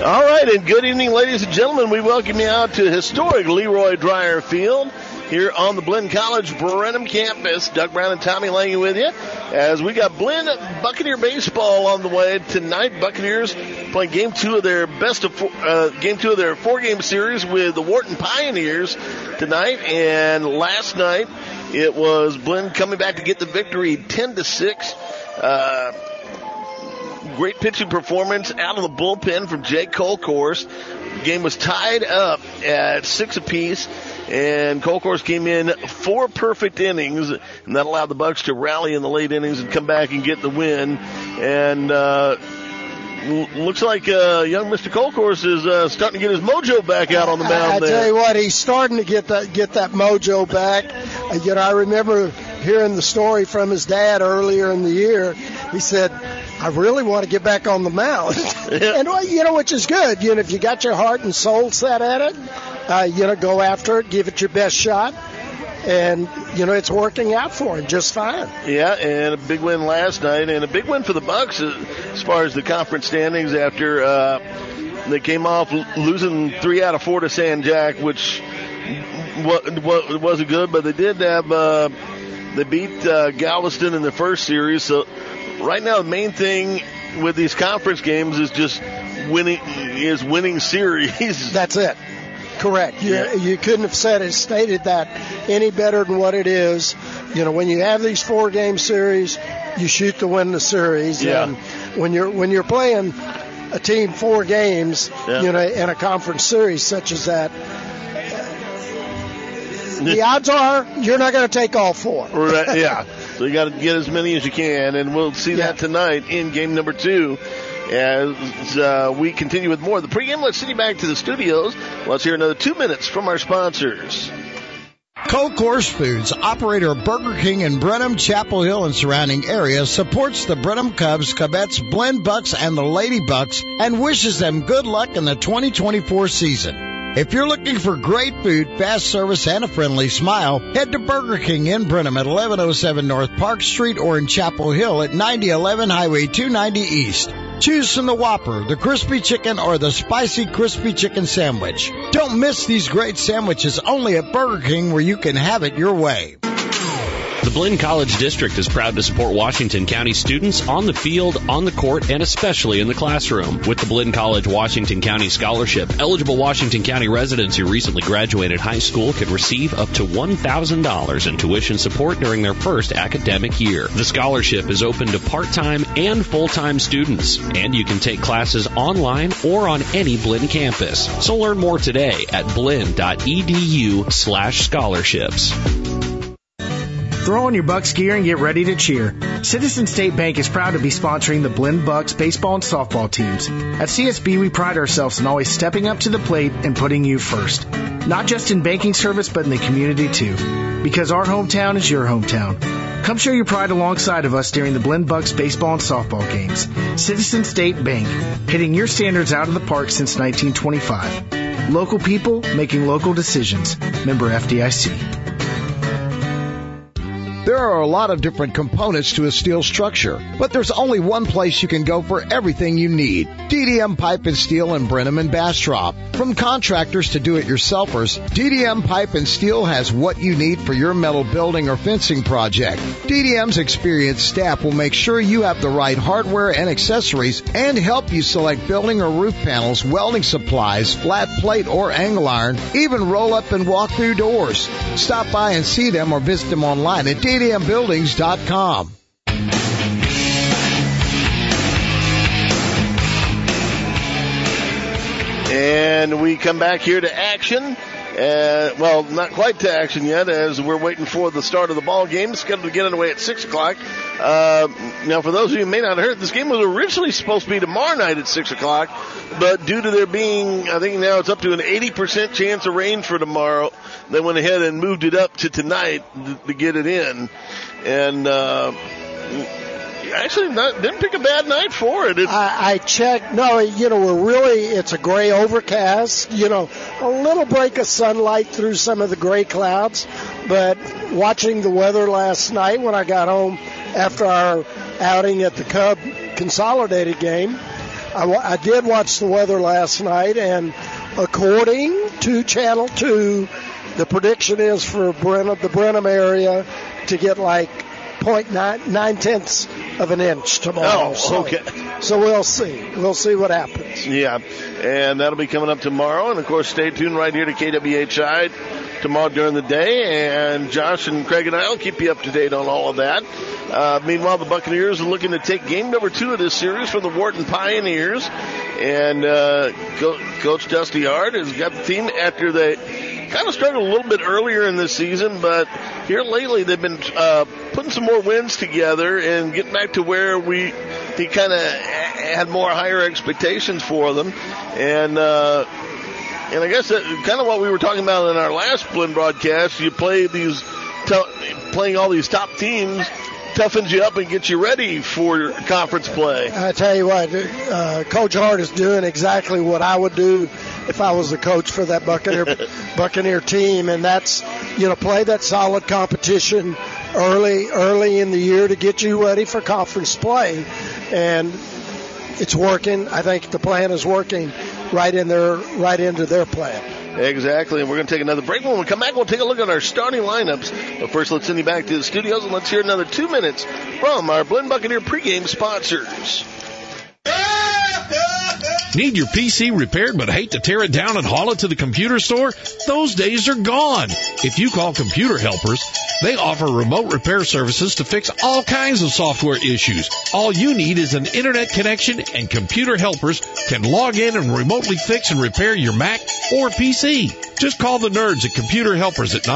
All right, and good evening, ladies and gentlemen. We welcome you out to historic Leroy Dreyer Field here on the Blinn College Brenham campus. Doug Brown and Tommy Lange with you as we got Blinn Buccaneer baseball on the way tonight. Buccaneers playing game two of their four-game series with the Wharton Pioneers tonight. And last night it was Blinn coming back to get the victory 10-6. Great pitching performance out of the bullpen from Jake Colcourse. The game was tied up at 6 apiece, and Colcourse came in 4 perfect innings, and that allowed the Bucs to rally in the late innings and come back and get the win. And looks like young Mr. Colcourse is starting to get his mojo back out on the mound there. I tell you what, he's starting to get that mojo back. I remember hearing the story from his dad earlier in the year. He said, I really want to get back on the mound. And, which is good. If you got your heart and soul set at it, go after it, give it your best shot. And, it's working out for him just fine. Yeah, and a big win last night, and a big win for the Bucs as far as the conference standings after they came off losing 3 out of 4 to San Jack, which wasn't good, but they did have they beat Galveston in the first series. So right now the main thing with these conference games is just winning series. That's it. Correct. You couldn't have stated that any better than what it is. When you have these 4-game series, you shoot to win the series. Yeah. And when you're playing a team 4 games, in a conference series such as that, the odds are you're not going to take all 4. Right, yeah. So you got to get as many as you can, and we'll see that tonight in game number 2 as we continue with more of the pregame. Let's send you back to the studios. Let's hear another 2 minutes from our sponsors. Colcourse Foods, operator of Burger King in Brenham, Chapel Hill, and surrounding areas, supports the Brenham Cubs, Covettes, Blinn Bucks, and the Lady Bucks, and wishes them good luck in the 2024 season. If you're looking for great food, fast service, and a friendly smile, head to Burger King in Brenham at 1107 North Park Street or in Chapel Hill at 9011 Highway 290 East. Choose from the Whopper, the Crispy Chicken, or the Spicy Crispy Chicken Sandwich. Don't miss these great sandwiches only at Burger King, where you can have it your way. The Blinn College District is proud to support Washington County students on the field, on the court, and especially in the classroom. With the Blinn College Washington County Scholarship, eligible Washington County residents who recently graduated high school can receive up to $1,000 in tuition support during their first academic year. The scholarship is open to part-time and full-time students, and you can take classes online or on any Blinn campus. So learn more today at blinn.edu/scholarships. Throw on your Bucks gear and get ready to cheer. Citizen State Bank is proud to be sponsoring the Blinn Bucks baseball and softball teams. At CSB, we pride ourselves in always stepping up to the plate and putting you first. Not just in banking service, but in the community too. Because our hometown is your hometown. Come show your pride alongside of us during the Blinn Bucks baseball and softball games. Citizen State Bank, hitting your standards out of the park since 1925. Local people making local decisions. Member FDIC. There are a lot of different components to a steel structure, but there's only one place you can go for everything you need. DDM Pipe and Steel in Brenham and Bastrop. From contractors to do-it-yourselfers, DDM Pipe and Steel has what you need for your metal building or fencing project. DDM's experienced staff will make sure you have the right hardware and accessories and help you select building or roof panels, welding supplies, flat plate or angle iron, even roll up and walk through doors. Stop by and see them or visit them online at DDMbuildings.com. And we come back here to action. Well, not quite to action yet, as we're waiting for the start of the ball game. It's scheduled to get underway at 6 o'clock. Now, for those of you who may not have heard, this game was originally supposed to be tomorrow night at 6 o'clock, but due to there being, I think now it's up to an 80% chance of rain for tomorrow, they went ahead and moved it up to tonight to get it in. And actually didn't pick a bad night for it. I checked. No, it's a gray overcast. A little break of sunlight through some of the gray clouds. But watching the weather last night when I got home after our outing at the Cub Consolidated game, I did watch the weather last night, and according to Channel 2, the prediction is for the Brenham area to get like 0.9 of an inch tomorrow. Oh, okay. So we'll see. We'll see what happens. Yeah, and that'll be coming up tomorrow. And, of course, stay tuned right here to KWHI tomorrow during the day. And Josh and Craig and I will keep you up to date on all of that. Meanwhile, the Buccaneers are looking to take game number 2 of this series from the Wharton Pioneers. And Coach Dusty Hart has got the team after they kind of struggled a little bit earlier in this season, but here lately they've been putting some more wins together and getting back to where he kind of had more higher expectations for them. And I guess that kind of what we were talking about in our last Blinn broadcast. You play playing all these top teams toughens you up and gets you ready for conference play. I tell you what, Coach Hart is doing exactly what I would do if I was the coach for that Buccaneer team, and that's, play that solid competition early in the year to get you ready for conference play. And it's working. I think the plan is working right into their plan. Exactly, and we're going to take another break. When we come back, we'll take a look at our starting lineups. But first, let's send you back to the studios, and let's hear another 2 minutes from our Blinn Buccaneer pregame sponsors. Need your PC repaired but hate to tear it down and haul it to the computer store? Those days are gone. If you call Computer Helpers, they offer remote repair services to fix all kinds of software issues. All you need is an internet connection, and Computer Helpers can log in and remotely fix and repair your Mac or PC. Just call the nerds at Computer Helpers at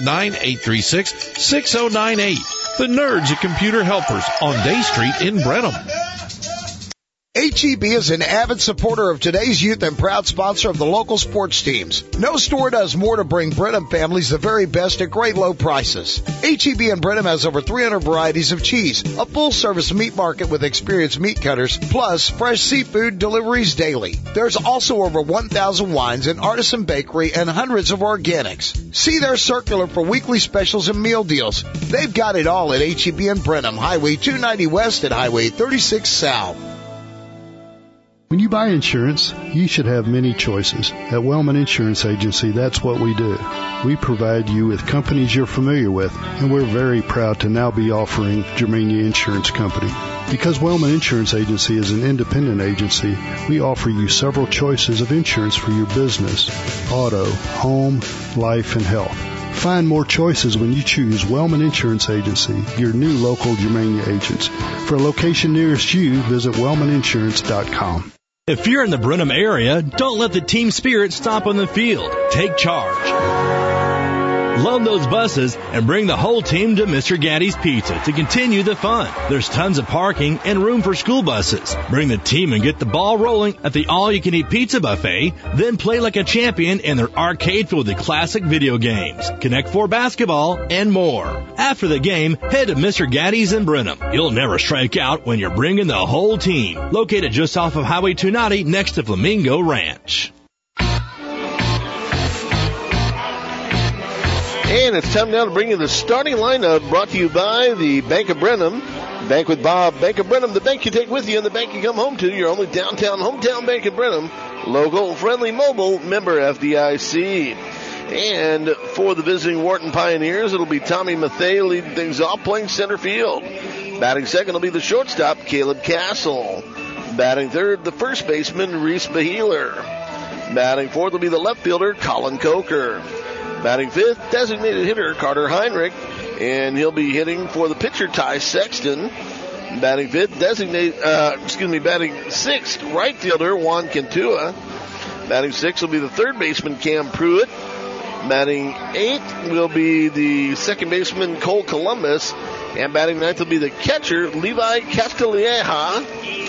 979-836-6098. The nerds at Computer Helpers on Day Street in Brenham. HEB is an avid supporter of today's youth and proud sponsor of the local sports teams. No store does more to bring Brenham families the very best at great low prices. HEB in Brenham has over 300 varieties of cheese, a full-service meat market with experienced meat cutters, plus fresh seafood deliveries daily. There's also over 1,000 wines, an artisan bakery, and hundreds of organics. See their circular for weekly specials and meal deals. They've got it all at HEB in Brenham, Highway 290 West and Highway 36 South. When you buy insurance, you should have many choices. At Wellman Insurance Agency, that's what we do. We provide you with companies you're familiar with, and we're very proud to now be offering Germania Insurance Company. Because Wellman Insurance Agency is an independent agency, we offer you several choices of insurance for your business: auto, home, life, and health. Find more choices when you choose Wellman Insurance Agency, your new local Germania agents. For a location nearest you, visit wellmaninsurance.com. If you're in the Brenham area, don't let the team spirit stop on the field. Take charge. Load those buses and bring the whole team to Mr. Gaddy's Pizza to continue the fun. There's tons of parking and room for school buses. Bring the team and get the ball rolling at the all-you-can-eat pizza buffet, then play like a champion in their arcade filled with classic video games, Connect Four basketball, and more. After the game, head to Mr. Gaddy's in Brenham. You'll never strike out when you're bringing the whole team. Located just off of Highway 290 next to Flamingo Ranch. And it's time now to bring you the starting lineup, brought to you by the Bank of Brenham. Bank with Bob, Bank of Brenham, the bank you take with you and the bank you come home to. Your only downtown, hometown Bank of Brenham. Local, friendly, mobile, member FDIC. And for the visiting Wharton Pioneers, it'll be Tommy Mathey leading things off, playing center field. Batting second will be the shortstop, Caleb Castle. Batting third, the first baseman, Reese Beheeler. Batting fourth will be the left fielder, Colin Coker. Batting fifth, designated hitter Carter Heinrich, and he'll be hitting for the pitcher Ty Sexton. Batting fifth, batting sixth, right fielder Juan Cantua. Batting sixth will be the third baseman Cam Pruitt. Batting eighth will be the second baseman Cole Columbus, and batting ninth will be the catcher Levi Castilleja.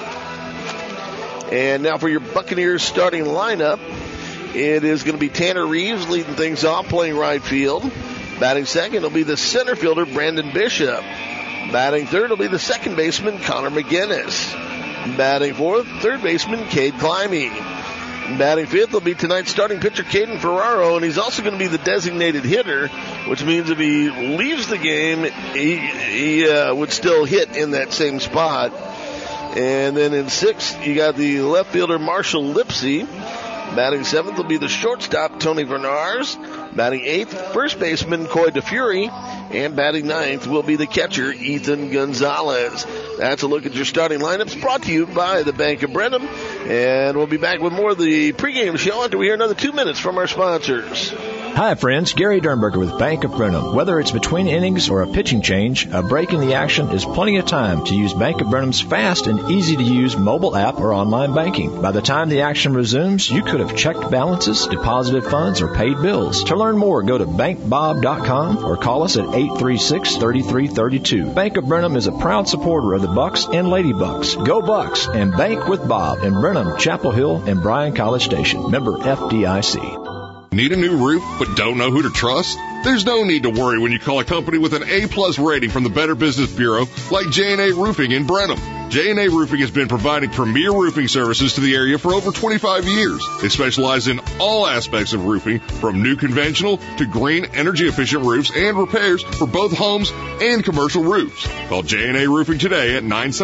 And now for your Buccaneers starting lineup. It is going to be Tanner Reeves leading things off, playing right field. Batting second will be the center fielder, Brandon Bishop. Batting third will be the second baseman, Connor McGinnis. Batting fourth, third baseman, Cade Climby. Batting fifth will be tonight's starting pitcher, Caden Ferraro, and he's also going to be the designated hitter, which means if he leaves the game, he would still hit in that same spot. And then in 6th, you got the left fielder Marshall Lipsy. Batting 7th will be the shortstop Tony Vernars. Batting 8th, first baseman Coy DeFury. And batting 9th will be the catcher Ethan Gonzalez. That's a look at your starting lineups, brought to you by the Bank of Brenham. And we'll be back with more of the pregame show after we hear another 2 minutes from our sponsors. Hi, friends. Gary Dernberger with Bank of Brenham. Whether it's between innings or a pitching change, a break in the action is plenty of time to use Bank of Brenham's fast and easy-to-use mobile app or online banking. By the time the action resumes, you could have checked balances, deposited funds, or paid bills. To learn more, go to bankbob.com or call us at 836-3332. Bank of Brenham is a proud supporter of the Bucks and Lady Bucks. Go Bucks and bank with Bob in Brenham, Chapel Hill, and Bryan College Station. Member FDIC. Need a new roof but don't know who to trust? There's no need to worry when you call a company with an A-plus rating from the Better Business Bureau like J&A Roofing in Brenham. J&A Roofing has been providing premier roofing services to the area for over 25 years. They specialize in all aspects of roofing, from new conventional to green energy-efficient roofs and repairs for both homes and commercial roofs. Call J&A Roofing today at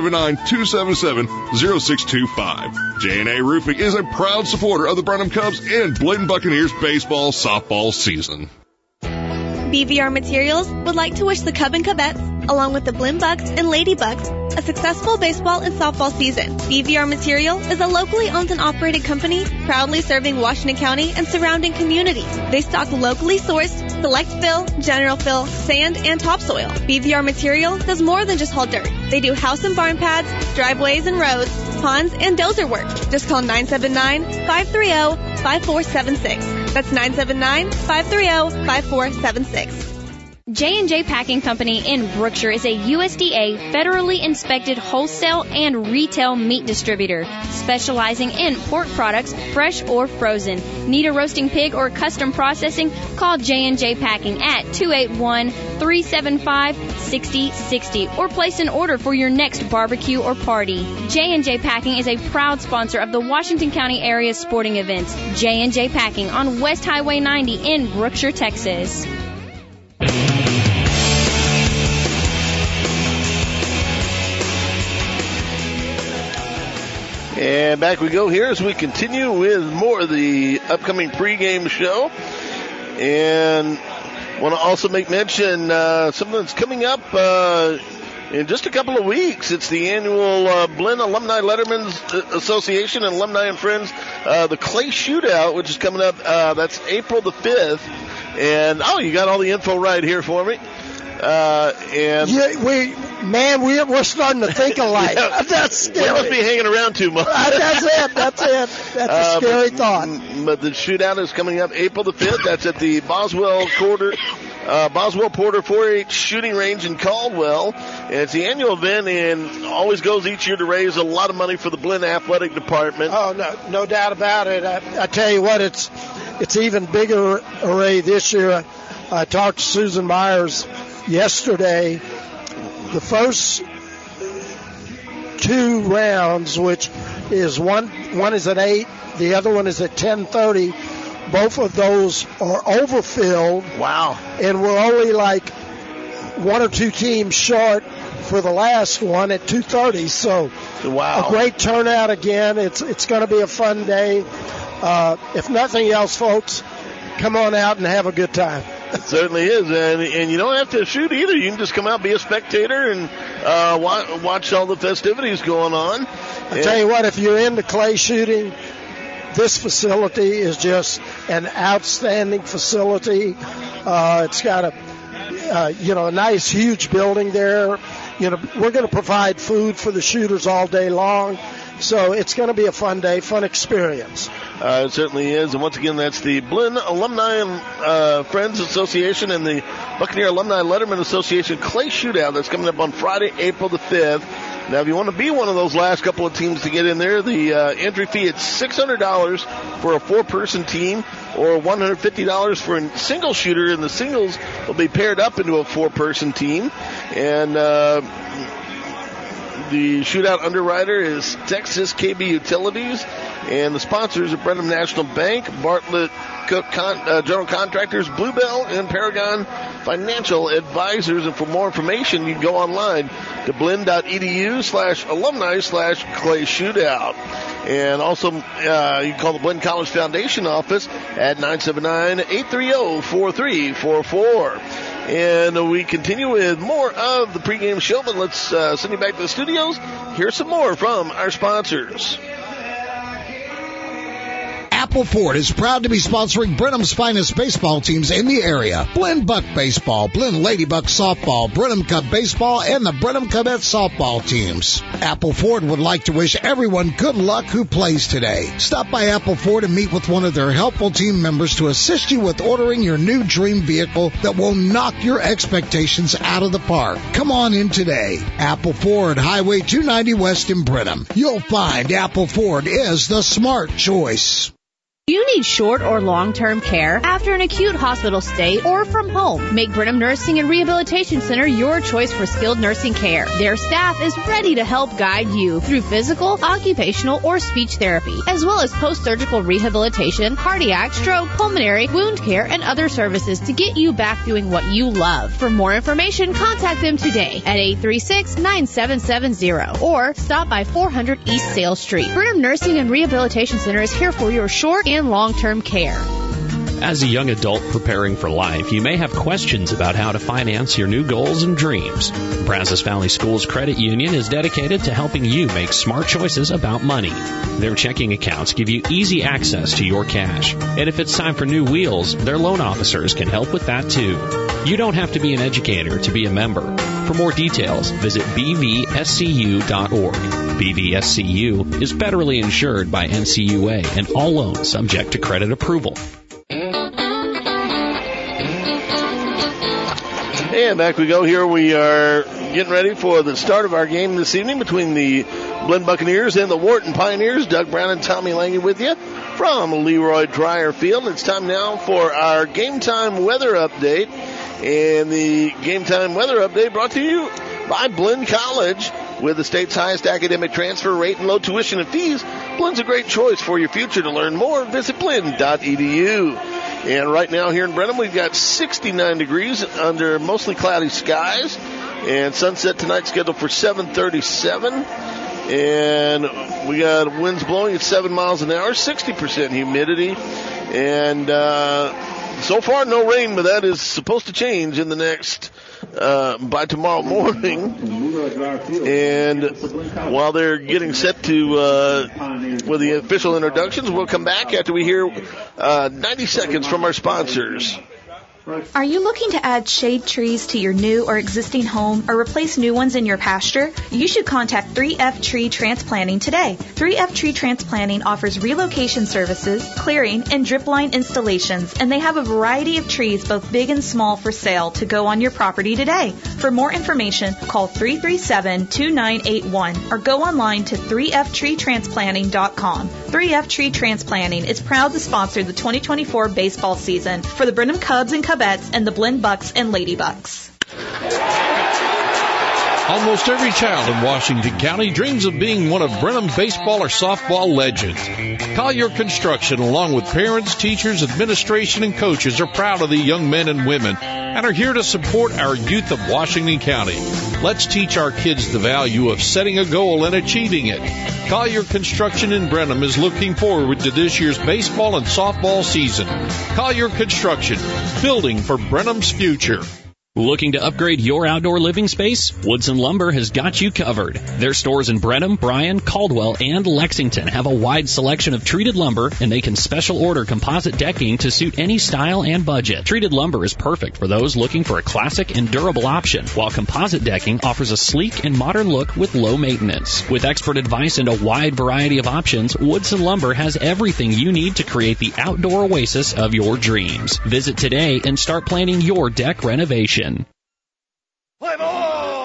979-277-0625. J&A Roofing is a proud supporter of the Brenham Cubs and Bladen Buccaneers baseball softball season. BVR Materials would like to wish the Cub and Cubettes, along with the Blinn Bucks and Lady Bucks, a successful baseball and softball season. BVR Material is a locally owned and operated company proudly serving Washington County and surrounding communities. They stock locally sourced, select fill, general fill, sand, and topsoil. BVR Material does more than just haul dirt. They do house and barn pads, driveways and roads, ponds, and dozer work. Just call 979-530-5476. That's 979-530-5476. J&J Packing Company in Brookshire is a USDA federally inspected wholesale and retail meat distributor, specializing in pork products, fresh or frozen. Need a roasting pig or custom processing? Call J&J Packing at 281-375-6060 or place an order for your next barbecue or party. J&J Packing is a proud sponsor of the Washington County area sporting events. J&J Packing on West Highway 90 in Brookshire, Texas. And back we go here as we continue with more of the upcoming pregame show. And want to also make mention something that's coming up in just a couple of weeks. It's the annual Blinn Alumni Letterman's Association and Alumni and Friends, the Clay Shootout, which is coming up. That's April the 5th. And, you got all the info right here for me. We're starting to think alike. Yeah, that's scary. We must be hanging around too much. That's it. That's a scary thought. But the shootout is coming up April the 5th. That's at the Boswell Porter 4-H shooting range in Caldwell. And it's the annual event and always goes each year to raise a lot of money for the Blinn Athletic Department. Oh, no doubt about it. I tell you what, it's even bigger array this year. I talked to Susan Myers yesterday. The first two rounds, which is one is at 8, the other one is at 10:30. Both of those are overfilled. Wow! And we're only like one or two teams short for the last one at 2:30. So, wow! A great turnout again. It's going to be a fun day. If nothing else, folks, come on out and have a good time. It certainly is, and you don't have to shoot either. You can just come out, be a spectator, and watch all the festivities going on. I tell you what, if you're into clay shooting, this facility is just an outstanding facility. It's got a nice, huge building there. We're going to provide food for the shooters all day long. So it's going to be a fun day, fun experience. It certainly is. And once again, that's the Blinn Alumni and Friends Association and the Buccaneer Alumni Letterman Association Clay Shootout that's coming up on Friday, April the 5th. Now, if you want to be one of those last couple of teams to get in there, the entry fee is $600 for a 4-person team or $150 for a single shooter, and the singles will be paired up into a 4-person team. And the shootout underwriter is Texas KB Utilities, and the sponsors are Brenham National Bank, Bartlett Cook General Contractors, Bluebell, and Paragon financial advisors. And for more information, you can go online to blinn.edu/alumni/Clay Shootout. And also, you can call the Blinn College Foundation office at 979-830-4344. And we continue with more of the pregame show, but let's send you back to the studios. Here's some more from our sponsors. Apple Ford is proud to be sponsoring Brenham's finest baseball teams in the area. Blinn Buck Baseball, Blinn Lady Buck Softball, Brenham Cub Baseball, and the Brenham Cadets Softball teams. Apple Ford would like to wish everyone good luck who plays today. Stop by Apple Ford and meet with one of their helpful team members to assist you with ordering your new dream vehicle that will knock your expectations out of the park. Come on in today. Apple Ford, Highway 290 West in Brenham. You'll find Apple Ford is the smart choice. Do you need short or long-term care after an acute hospital stay or from home? Make Brenham Nursing and Rehabilitation Center your choice for skilled nursing care. Their staff is ready to help guide you through physical, occupational, or speech therapy, as well as post-surgical rehabilitation, cardiac, stroke, pulmonary, wound care, and other services to get you back doing what you love. For more information, contact them today at 836-9770 or stop by 400 East Sales Street. Brenham Nursing and Rehabilitation Center is here for your short and long-term care. As a young adult preparing for life, you may have questions about how to finance your new goals and dreams. Brazos Valley Schools Credit Union is dedicated to helping you make smart choices about money. Their checking accounts give you easy access to your cash. And if it's time for new wheels, their loan officers can help with that too. You don't have to be an educator to be a member. For more details, visit bvscu.org. BVSCU is federally insured by NCUA and all loans subject to credit approval. And back we go here. We are getting ready for the start of our game this evening between the Blinn Buccaneers and the Wharton Pioneers. Doug Brown and Tommy Lange with you from Leroy Dreyer Field. It's time now for our Game Time Weather Update. And the Game Time Weather Update brought to you by Blinn College. With the state's highest academic transfer rate and low tuition and fees, Blinn's a great choice for your future. To learn more, visit blinn.edu. And right now here in Brenham, we've got 69 degrees under mostly cloudy skies. And sunset tonight scheduled for 7:37. And we got winds blowing at 7 miles an hour, 60% humidity. And so far, no rain, but that is supposed to change in the next by tomorrow morning. And while they're getting set to with the official introductions, we'll come back after we hear 90 seconds from our sponsors. Are you looking to add shade trees to your new or existing home or replace new ones in your pasture? You should contact 3F Tree Transplanting today. 3F Tree Transplanting offers relocation services, clearing, and drip line installations, and they have a variety of trees, both big and small, for sale to go on your property today. For more information, call 337-2981 or go online to 3ftreetransplanting.com. 3F Tree Transplanting is proud to sponsor the 2024 baseball season for the Brenham Cubs and Cubets and the Blinn Bucks and Lady Bucks. Almost every child in Washington County dreams of being one of Brenham's baseball or softball legends. Collier Construction, along with parents, teachers, administration, and coaches, are proud of the young men and women and are here to support our youth of Washington County. Let's teach our kids the value of setting a goal and achieving it. Collier Construction in Brenham is looking forward to this year's baseball and softball season. Collier Construction, building for Brenham's future. Looking to upgrade your outdoor living space? Woodson Lumber has got you covered. Their stores in Brenham, Bryan, Caldwell, and Lexington have a wide selection of treated lumber, and they can special order composite decking to suit any style and budget. Treated lumber is perfect for those looking for a classic and durable option, while composite decking offers a sleek and modern look with low maintenance. With expert advice and a wide variety of options, Woodson Lumber has everything you need to create the outdoor oasis of your dreams. Visit today and start planning your deck renovation. Play ball!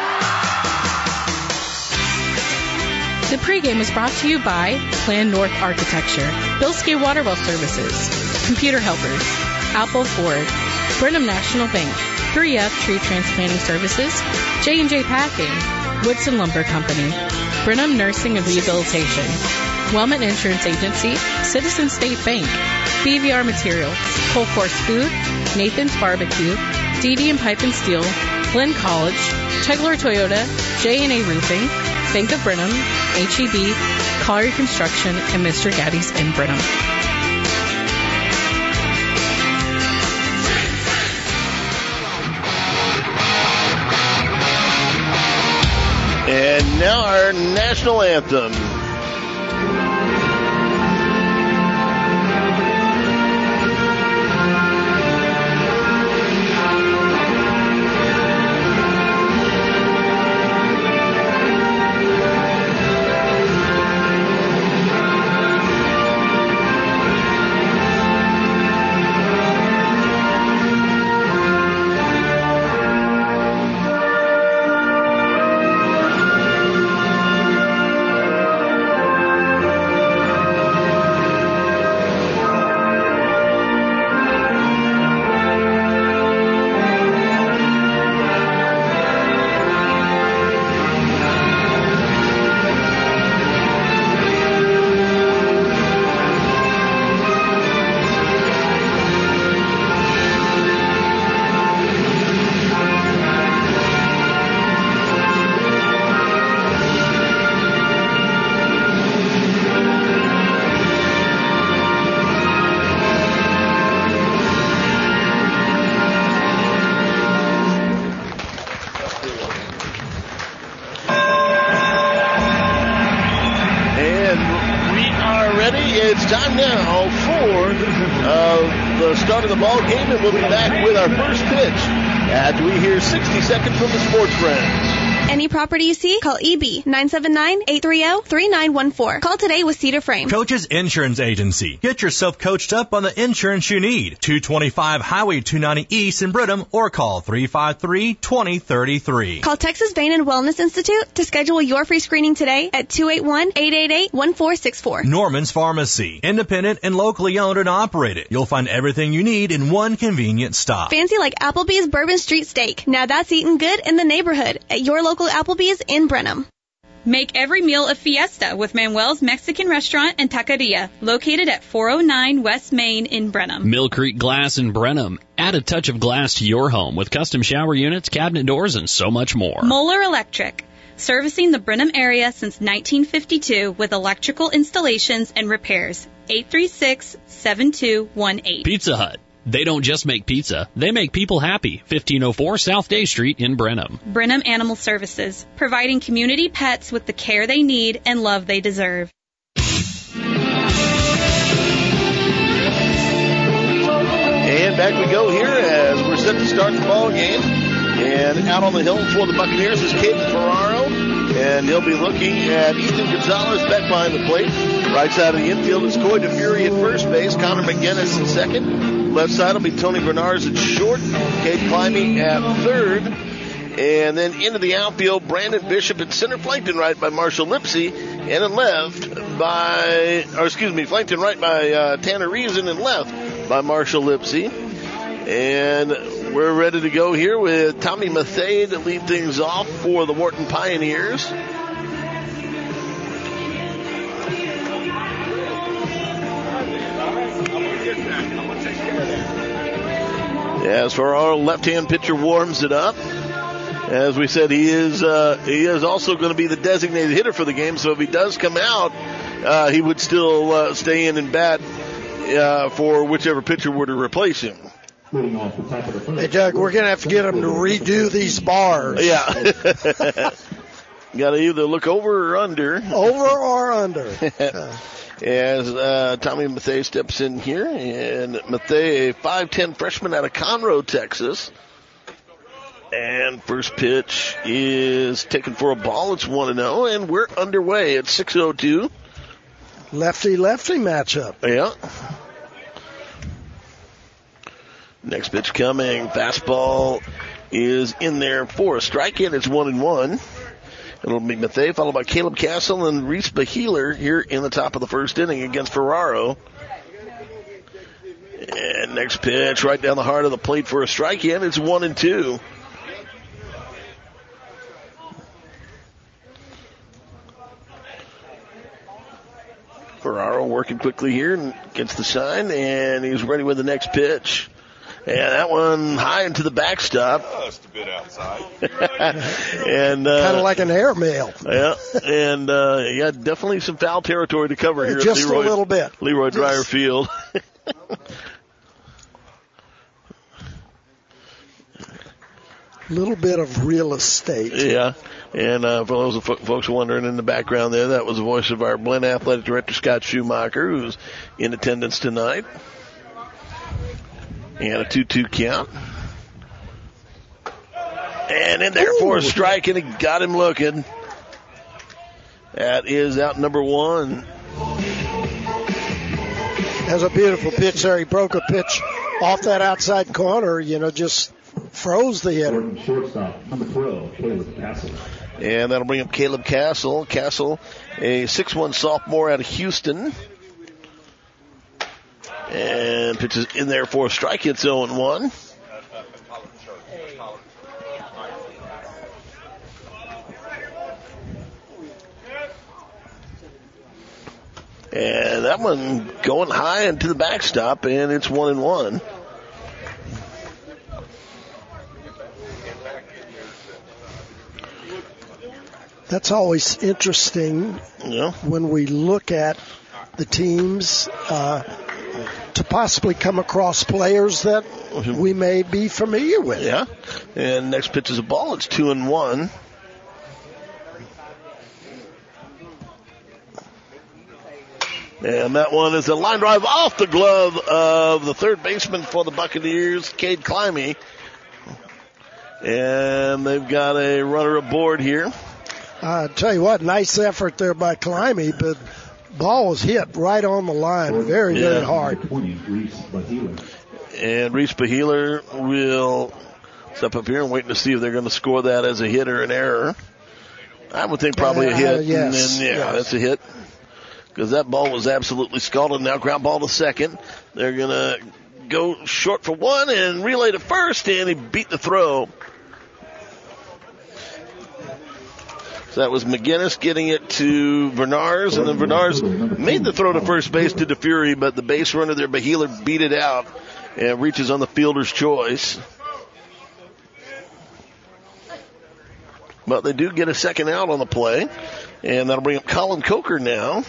The pregame is brought to you by Plan North Architecture, Bilski Waterwell Services, Computer Helpers, Apple Ford, Brenham National Bank, 3F Tree Transplanting Services, J&J Packing, Woodson Lumber Company, Brenham Nursing and Rehabilitation, Wellman Insurance Agency, Citizen State Bank, BVR Materials, Whole Course Food, Nathan's Barbecue, DD and Pipe and Steel, Glenn College, Tegler Toyota, J&A Roofing, Bank of Brenham, HEB, Collier Construction, and Mr. Gaddy's in Brenham. And now our national anthem. It's time now for the start of the ball game, and we'll be back with our first pitch after we hear 60 seconds from the sports friends. Any property you see, call EB 979-830-3914. Call today with Cedar Frame. Coach's Insurance Agency. Get yourself coached up on the insurance you need. 225 Highway 290 East in Brenham, or call 353-2033. Call Texas Vein and Wellness Institute to schedule your free screening today at 281-888-1464. Norman's Pharmacy. Independent and locally owned and operated. You'll find everything you need in one convenient stop. Fancy like Applebee's Bourbon Street Steak. Now that's eating good in the neighborhood at your local Applebee's in Brenham. Make every meal a fiesta with Manuel's Mexican Restaurant and Taqueria, located at 409 West Main in Brenham. Mill Creek Glass in Brenham. Add a touch of glass to your home with custom shower units, cabinet doors, and so much more. Moeller Electric, servicing the Brenham area since 1952 with electrical installations and repairs. 836-7218. Pizza Hut. They don't just make pizza, they make people happy. 1504 South Day Street in Brenham. Brenham Animal Services, providing community pets with the care they need and love they deserve. And back we go here as we're set to start the ball game. And out on the hill for the Buccaneers is Caden Ferraro. And he'll be looking at Ethan Gonzalez back behind the plate. Right side of the infield is Coy DeFury at first base. Connor McGinnis in second. Left side will be Tony Bernards at short. Cade Climbing at third. And then into the outfield, Brandon Bishop at center, flanked in right by Marshall Lipsy. And in left flanked in right by Tanner Reason, and left by Marshall Lipsy. And we're ready to go here with Tommy Mathey to lead things off for the Wharton Pioneers. As for our left-hand pitcher warms it up. As we said, he is also going to be the designated hitter for the game. So if he does come out, he would still stay in and bat for whichever pitcher were to replace him. Hey, Doug, we're going to have to get him to redo these bars. Yeah. Got to either look over or under. Over or under. As Tommy Mathey steps in here. And Mathey, a 5'10 freshman out of Conroe, Texas. And first pitch is taken for a ball. It's 1-0, and we're underway at 6:02. Lefty-lefty matchup. Yeah. Next pitch coming. Fastball is in there for a strike, and it's 1-1. It'll be Mathey, followed by Caleb Castle and Reese Bahealer here in the top of the first inning against Ferraro. And next pitch right down the heart of the plate for a strike, and it's 1-2. Ferraro working quickly here and gets the sign, and he's ready with the next pitch. And that one high into the backstop. Just a bit outside. And kind of like an airmail. Yeah, and definitely some foul territory to cover here. Just at Leroy, a little bit. Leroy Dreyer Field. Little bit of real estate. Yeah. And for those folks wondering in the background there, that was the voice of our Blinn Athletic Director, Scott Schumacher, who's in attendance tonight. And a 2-2 count. And in there for a strike, and he got him looking. That is out number 1. That's a beautiful pitch there. He broke a pitch off that outside corner, just froze the hitter. Shortstop, number 12, Caleb Castle. And that'll bring up Caleb Castle. Castle, a 6'1" sophomore out of Houston. And pitches in there for a strike. It's 0-1. And that one going high into the backstop, and it's 1-1. That's always interesting when we look at the teams to possibly come across players that we may be familiar with. Yeah. And next pitch is a ball. It's 2-1. And that one is a line drive off the glove of the third baseman for the Buccaneers, Cade Climby. And they've got a runner aboard here. I tell you what, nice effort there by Climby, but ball was hit right on the line, very, very hard. And Reese Beheeler will step up here and wait to see if they're going to score that as a hit or an error. I would think probably a hit. Yes, and then, that's a hit. Because that ball was absolutely scalded. Now ground ball to second. They're going to go short for one and relay to first, and he beat the throw. So that was McGinnis getting it to Vernars, and then Vernars made the throw to first base to DeFury, but the base runner there, Beheeler, beat it out and reaches on the fielder's choice. But they do get a second out on the play, and that'll bring up Colin Coker now.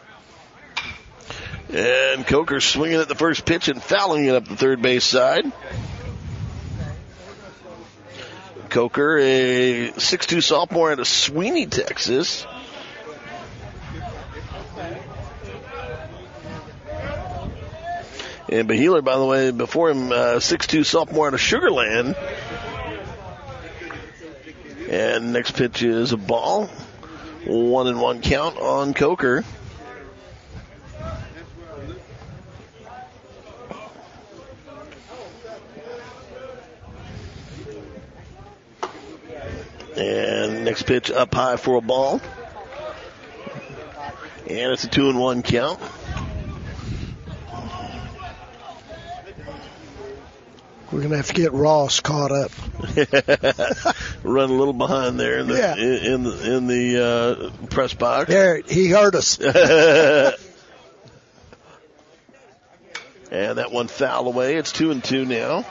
And Coker swinging at the first pitch and fouling it up the third base side. Coker, a 6'2" sophomore out of Sweeney, Texas. And Beheeler, by the way, before him, 6'2" sophomore out of Sugar Land. And next pitch is a ball. 1-1 count on Coker. And next pitch up high for a ball. And it's a 2-1 count. We're going to have to get Ross caught up. Run a little behind there in the press box. There, he heard us. And that one fouled away. It's 2-2 now.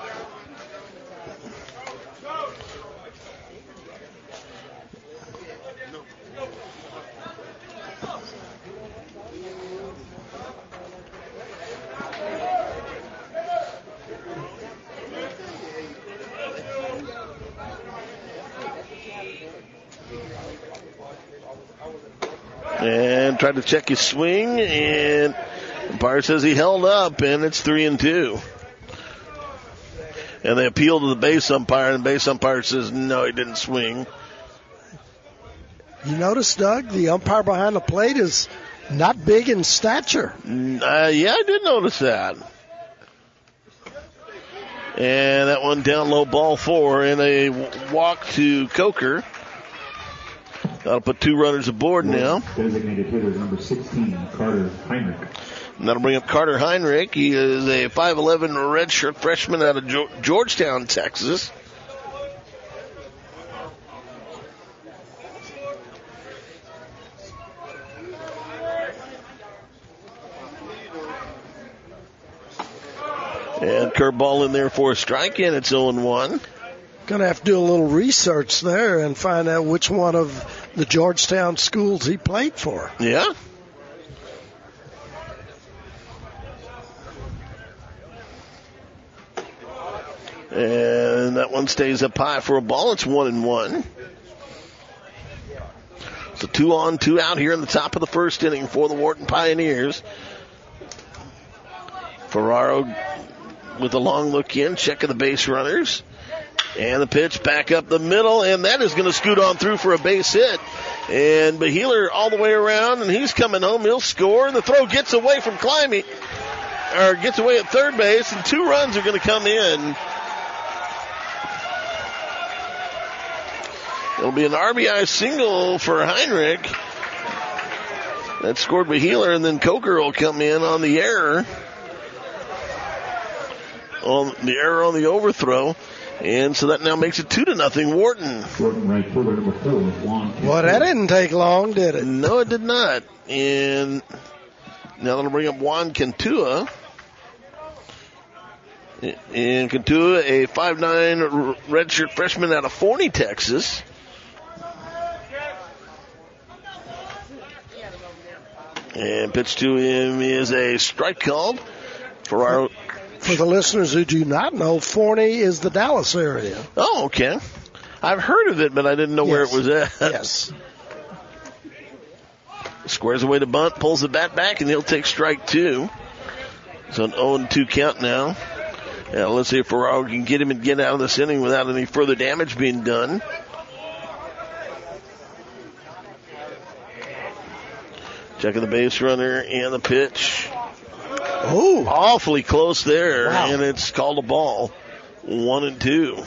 And tried to check his swing, and umpire says he held up, and it's 3-2. And they appeal to the base umpire, and the base umpire says no, he didn't swing. You notice, Doug, the umpire behind the plate is not big in stature. Yeah, I did notice that. And that one down low, ball 4, and a walk to Coker. That'll put 2 runners aboard now. Designated hitter number 16, Carter Heinrich. And that'll bring up Carter Heinrich. He is a 5'11" redshirt freshman out of Georgetown, Texas. And curveball in there for a strike, and it's 0-1. Going to have to do a little research there and find out which one of the Georgetown schools he played for. Yeah. And that one stays up high for a ball. It's 1-1. So 2 on, 2 out here in the top of the first inning for the Wharton Pioneers. Ferraro with a long look in, checking the base runners. And the pitch back up the middle, and that is going to scoot on through for a base hit. And Beheeler all the way around, and he's coming home. He'll score, and the throw gets away from Climbing, or gets away at third base, and 2 runs are going to come in. It'll be an RBI single for Heinrich. That scored Beheeler, and then Coker will come in on the error. On the error on the overthrow. And so that now makes it 2-0 Wharton. Right fielder number 4, Juan. Well, that didn't take long, did it? No, it did not. And now that'll bring up Juan Cantua. And Cantua, a 5'9" redshirt freshman out of Forney, Texas. And pitch to him is a strike called. Ferraro. For the listeners who do not know, Forney is the Dallas area. Oh, okay. I've heard of it, but I didn't know where it was at. Yes. Squares away to bunt, pulls the bat back, and he'll take strike 2. So an 0-2 count now. Now let's see if Ferraro can get him and get out of this inning without any further damage being done. Checking the base runner and the pitch. Oh, awfully close there, wow. And it's called a ball. 1-2.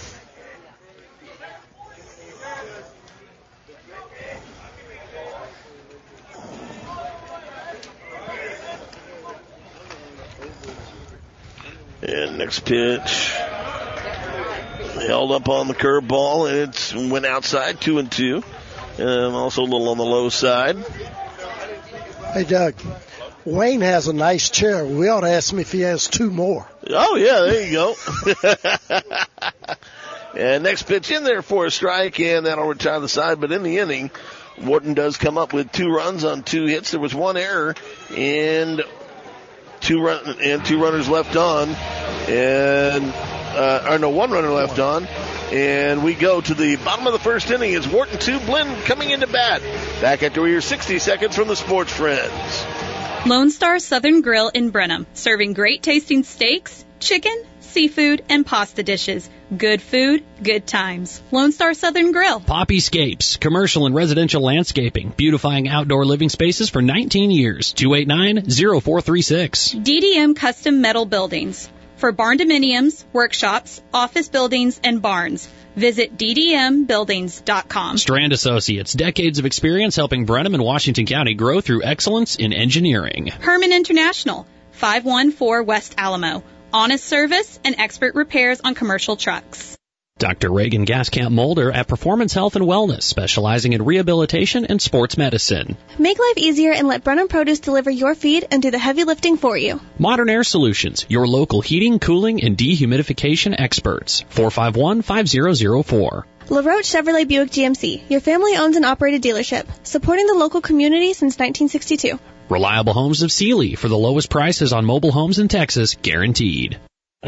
And next pitch, held up on the curveball, and it went outside, 2-2, and also a little on the low side. Hey, Doug. Wayne has a nice chair. We ought to ask him if he has 2 more. Oh, yeah, there you go. And next pitch in there for a strike, and that'll retire the side. But in the inning, Wharton does come up with 2 runs on 2 hits. There was 1 error and 2 runners left on. And, 1 runner left on. And we go to the bottom of the first inning. It's Wharton 2, Blinn coming into bat. Back after your 60 seconds from the Sports Friends. Lone Star Southern Grill in Brenham, serving great tasting steaks, chicken, seafood, and pasta dishes. Good food, good times. Lone Star Southern Grill. Poppyscapes, commercial and residential landscaping, beautifying outdoor living spaces for 19 years. 289-0436. DDM Custom Metal Buildings. For barn dominiums, workshops, office buildings, and barns. Visit ddmbuildings.com. Strand Associates, decades of experience helping Brenham and Washington County grow through excellence in engineering. Herman International, 514 West Alamo. Honest service and expert repairs on commercial trucks. Dr. Reagan Gaskamp Mulder at Performance Health and Wellness, specializing in rehabilitation and sports medicine. Make life easier and let Brenham Produce deliver your feed and do the heavy lifting for you. Modern Air Solutions, your local heating, cooling, and dehumidification experts. 451-5004. LaRoche Chevrolet Buick GMC, your family owns and operated dealership, supporting the local community since 1962. Reliable Homes of Sealy, for the lowest prices on mobile homes in Texas, guaranteed.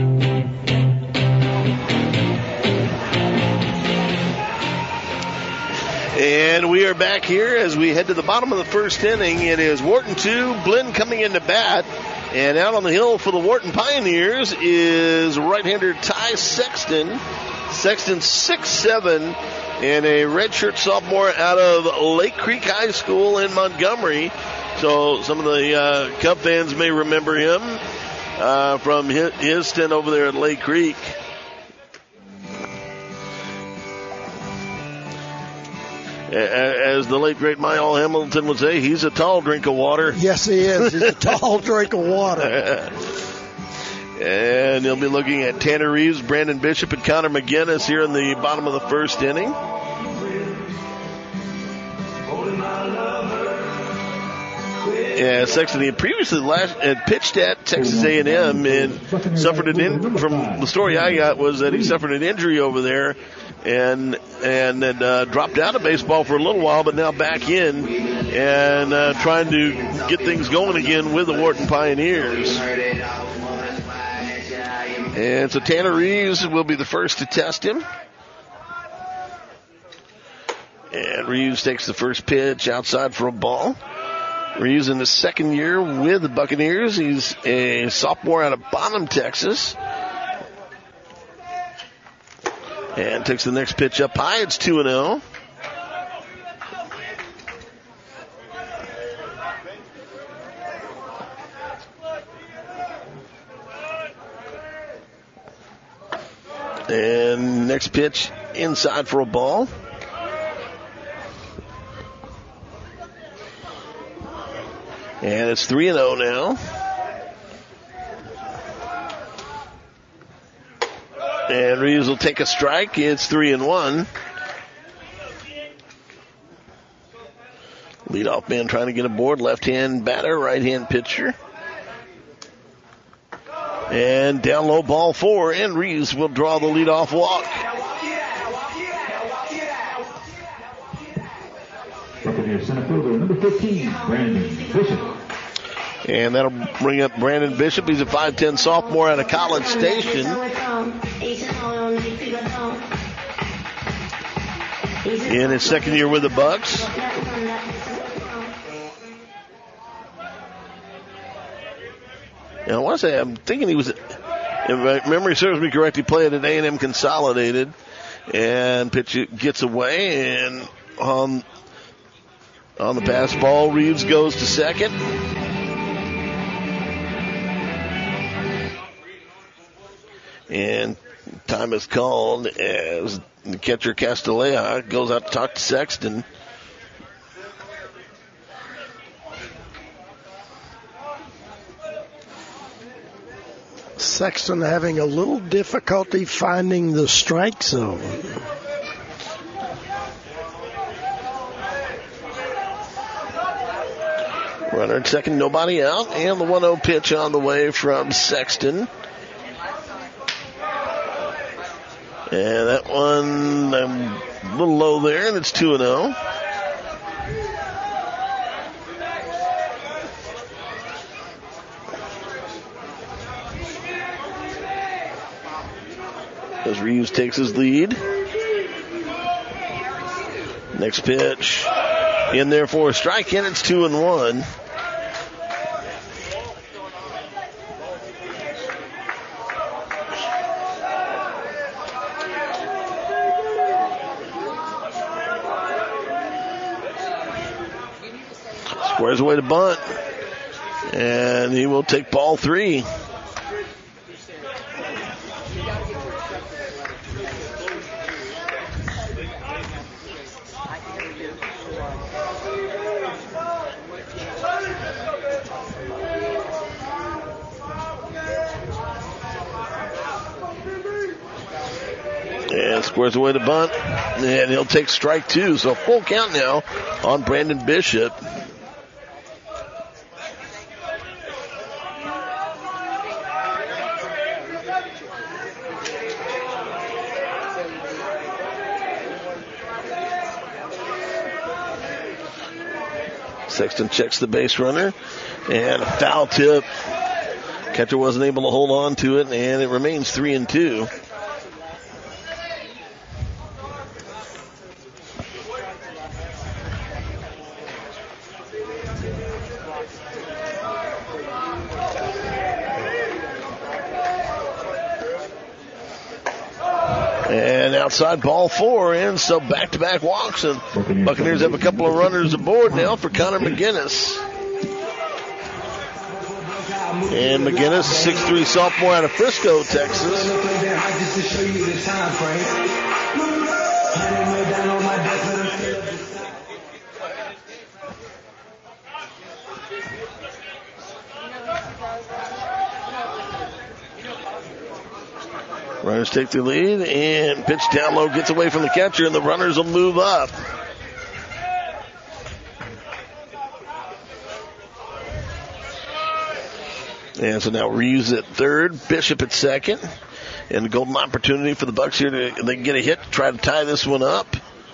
And we are back here as we head to the bottom of the first inning. It is Wharton 2, Blinn coming into bat. And out on the hill for the Wharton Pioneers is right-hander Ty Sexton. Sexton 6'7", and a redshirt sophomore out of Lake Creek High School in Montgomery. So some of the Cub fans may remember him from his stint over there at Lake Creek. As the late, great Myall Hamilton would say, he's a tall drink of water. Yes, he is. He's a tall drink of water. And he'll be looking at Tanner Reeves, Brandon Bishop, and Connor McGinnis here in the bottom of the first inning. Sexton. He had previously had pitched at Texas A&M and suffered from the story I got was that he suffered an injury over there and then dropped out of baseball for a little while, but now back in and trying to get things going again with the Wharton Pioneers. And so Tanner Reeves will be the first to test him. And Reeves takes the first pitch outside for a ball. Reeves in his second year with the Buccaneers. He's a sophomore out of Bonham, Texas. And takes the next pitch up high. It's 2-0. And next pitch inside for a ball. And it's 3-0 now. And Reeves will take a strike. It's 3-1. Leadoff man trying to get aboard. Left-hand batter, right-hand pitcher. And down low, ball 4, and Reeves will draw the leadoff walk. Center fielder, number 15, Brandon Bishop. And that'll bring up Brandon Bishop. He's a 5'10 sophomore out of College Station. In his second year with the Bucks. And I want to say, I'm thinking he was, if my memory serves me correct, he played at A&M Consolidated. And pitch gets away, and on the pass ball, Reeves goes to second. And time is called as the catcher Castellea goes out to talk to Sexton. Sexton having a little difficulty finding the strike zone. Runner at second, nobody out, and the 1-0 pitch on the way from Sexton. And that one a little low there, and it's 2-0. As Reeves takes his lead. Next pitch in there for a strike, and it's 2-1. Squares away to bunt, and he will take ball 3. And squares away to bunt, and he'll take strike 2. So full count now on Brandon Bishop. Sexton checks the base runner, and a foul tip. Catcher wasn't able to hold on to it, and it remains 3-2. And outside ball 4, and so back-to-back walks, and Buccaneers have a couple of runners aboard now for Connor McGinnis. And McGinnis, 6'3 sophomore out of Frisco, Texas. Runners take the lead, and pitch down low, gets away from the catcher, and the runners will move up. And so now Reeves at third, Bishop at second. And a golden opportunity for the Bucks here to they can get a hit to try to tie this one up.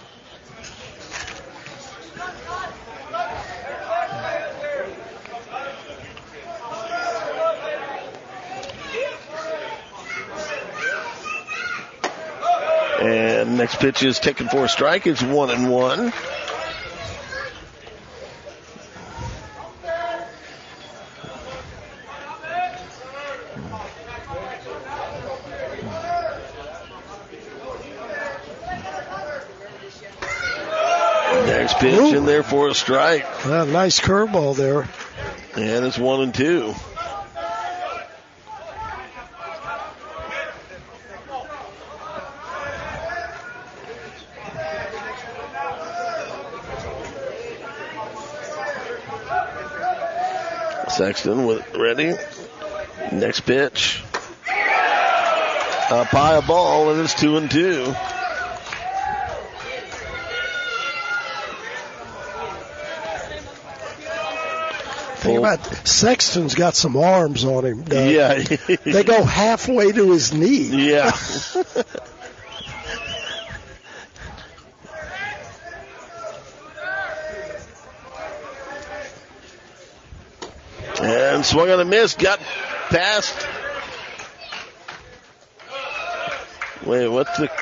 And next pitch is taken for a strike. It's 1-1. Next pitch in there for a strike. Nice curveball there. And it's 1-2. Sexton ready. Next pitch. Up high a ball, and it's 2-2. Think about Sexton's got some arms on him, Doug. Yeah. They go halfway to his knee. Yeah. And swung on a miss, got past. Wait, what's the...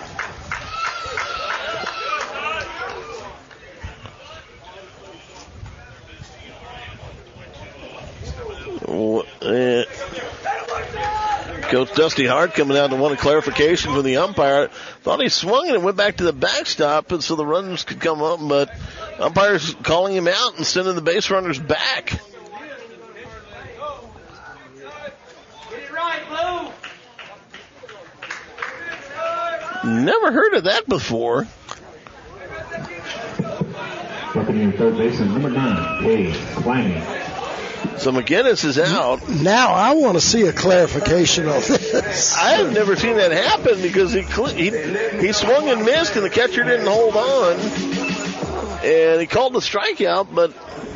Coach Dusty Hart coming out and wanted clarification from the umpire. Thought he swung and it went back to the backstop, and so the runners could come up, but umpire's calling him out and sending the base runners back. Never heard of that before. Working third baseman, number 9, Cade Climby. So McGinnis is out. Now I want to see a clarification of this. I have never seen that happen because he swung and missed and the catcher didn't hold on. And he called the strikeout, but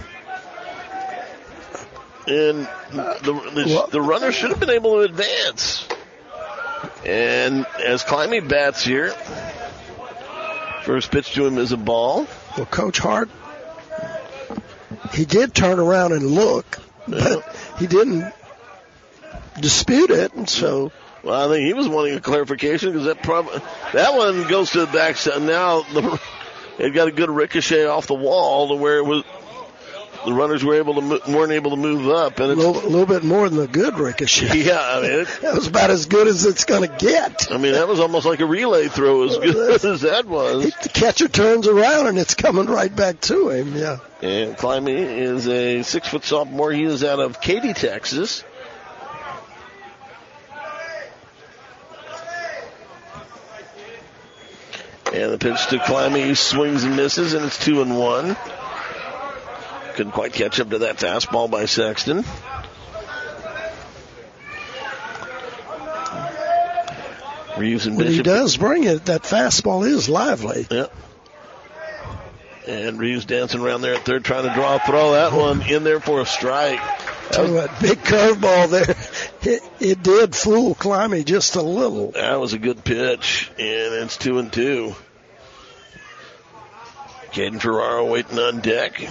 the runner should have been able to advance. And as Climby bats here, first pitch to him is a ball. Well, Coach Hart, he did turn around and look, but he didn't dispute it, and so. Well, I think he was wanting a clarification because that one goes to the backside. Now it got a good ricochet off the wall to where it was. The runners weren't able to move up, and it's a little bit more than a good ricochet. Yeah, I mean that was about as good as it's going to get. I mean that was almost like a relay throw, as good as that was. The catcher turns around and it's coming right back to him. Yeah. And Climby is a 6-foot sophomore. He is out of Katy, Texas. And the pitch to Climby, he swings and misses, and it's 2-1. Couldn't quite catch up to that fastball by Sexton. Reeves and Bishop. When he does bring it, that fastball is lively. Yep. And Reeves dancing around there at third, trying to throw that one in there for a strike. That big curveball there, it did fool Climby just a little. That was a good pitch, and it's 2-2. Caden Ferraro waiting on deck.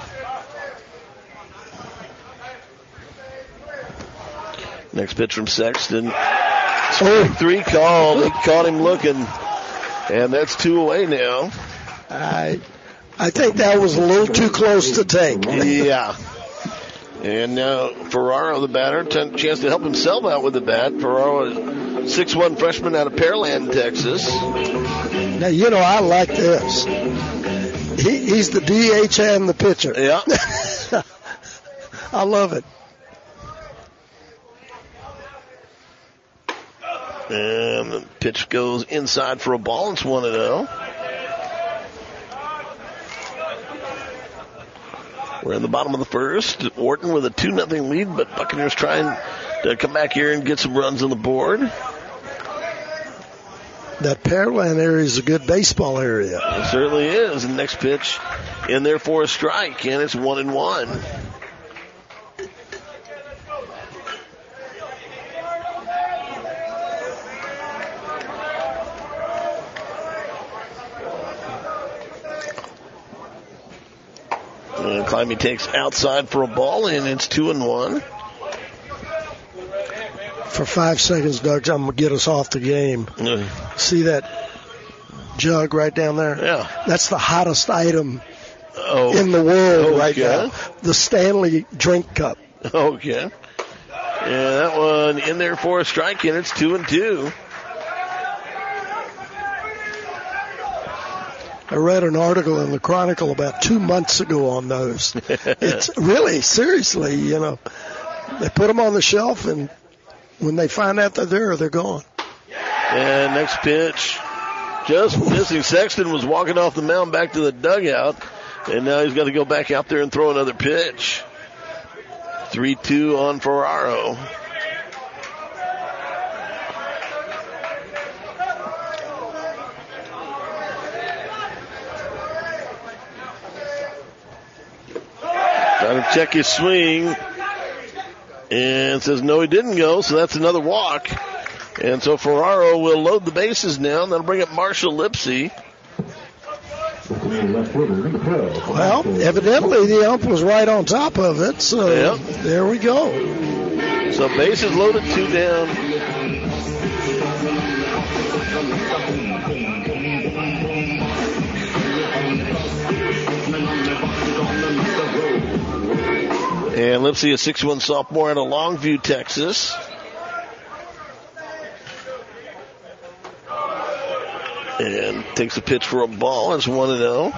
Next pitch from Sexton. Strike 3 called. He caught him looking. And that's 2 away now. I think that was a little too close to take. Yeah. And now Ferraro, the batter, chance to help himself out with the bat. Ferraro is 6'1" freshman out of Pearland, Texas. Now, I like this. He's the DH and the pitcher. Yeah. I love it. And the pitch goes inside for a ball. It's 1-0. We're in the bottom of the first. Wharton with a 2-0 lead, but Buccaneers trying to come back here and get some runs on the board. That Pearland area is a good baseball area. It certainly is. And next pitch in there for a strike, and it's 1-1. Climbing takes outside for a ball, and it's 2-1. For 5 seconds, Doug, I'm going to get us off the game. See that jug right down there? Yeah. That's the hottest item in the world right now. The Stanley drink cup. Okay. Yeah, that one in there for a strike, and it's 2-2. I read an article in the Chronicle about 2 months ago on those. It's really, seriously, you know, they put them on the shelf, and when they find out they're gone. And next pitch, just missing. Sexton was walking off the mound back to the dugout, and now he's got to go back out there and throw another pitch. 3-2 on Ferraro. Trying to check his swing. And says no, he didn't go, so that's another walk. And so Ferraro will load the bases now, and that'll bring up Marshall Lipsy. Well, evidently the ump was right on top of it, so there we go. So bases loaded, 2 down. And Lipsy, a 6'1" sophomore out of Longview, Texas. And takes a pitch for a ball. It's 1-0.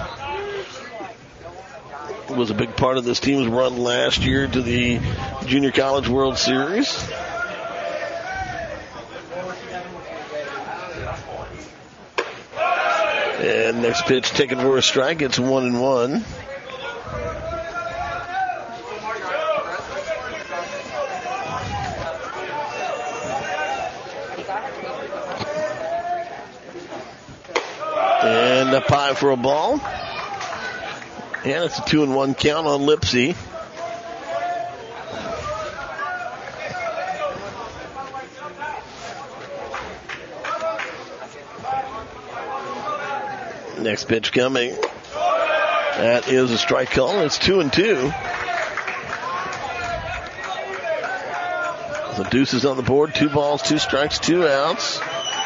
Was a big part of this team's run last year to the Junior College World Series. And next pitch taken for a strike. It's 1-1. And a pie for a ball. And it's a 2-1 count on Lipsy. Next pitch coming. That is a strike call. It's 2-2. The Deuce is on the board. 2 balls, 2 strikes, 2 outs.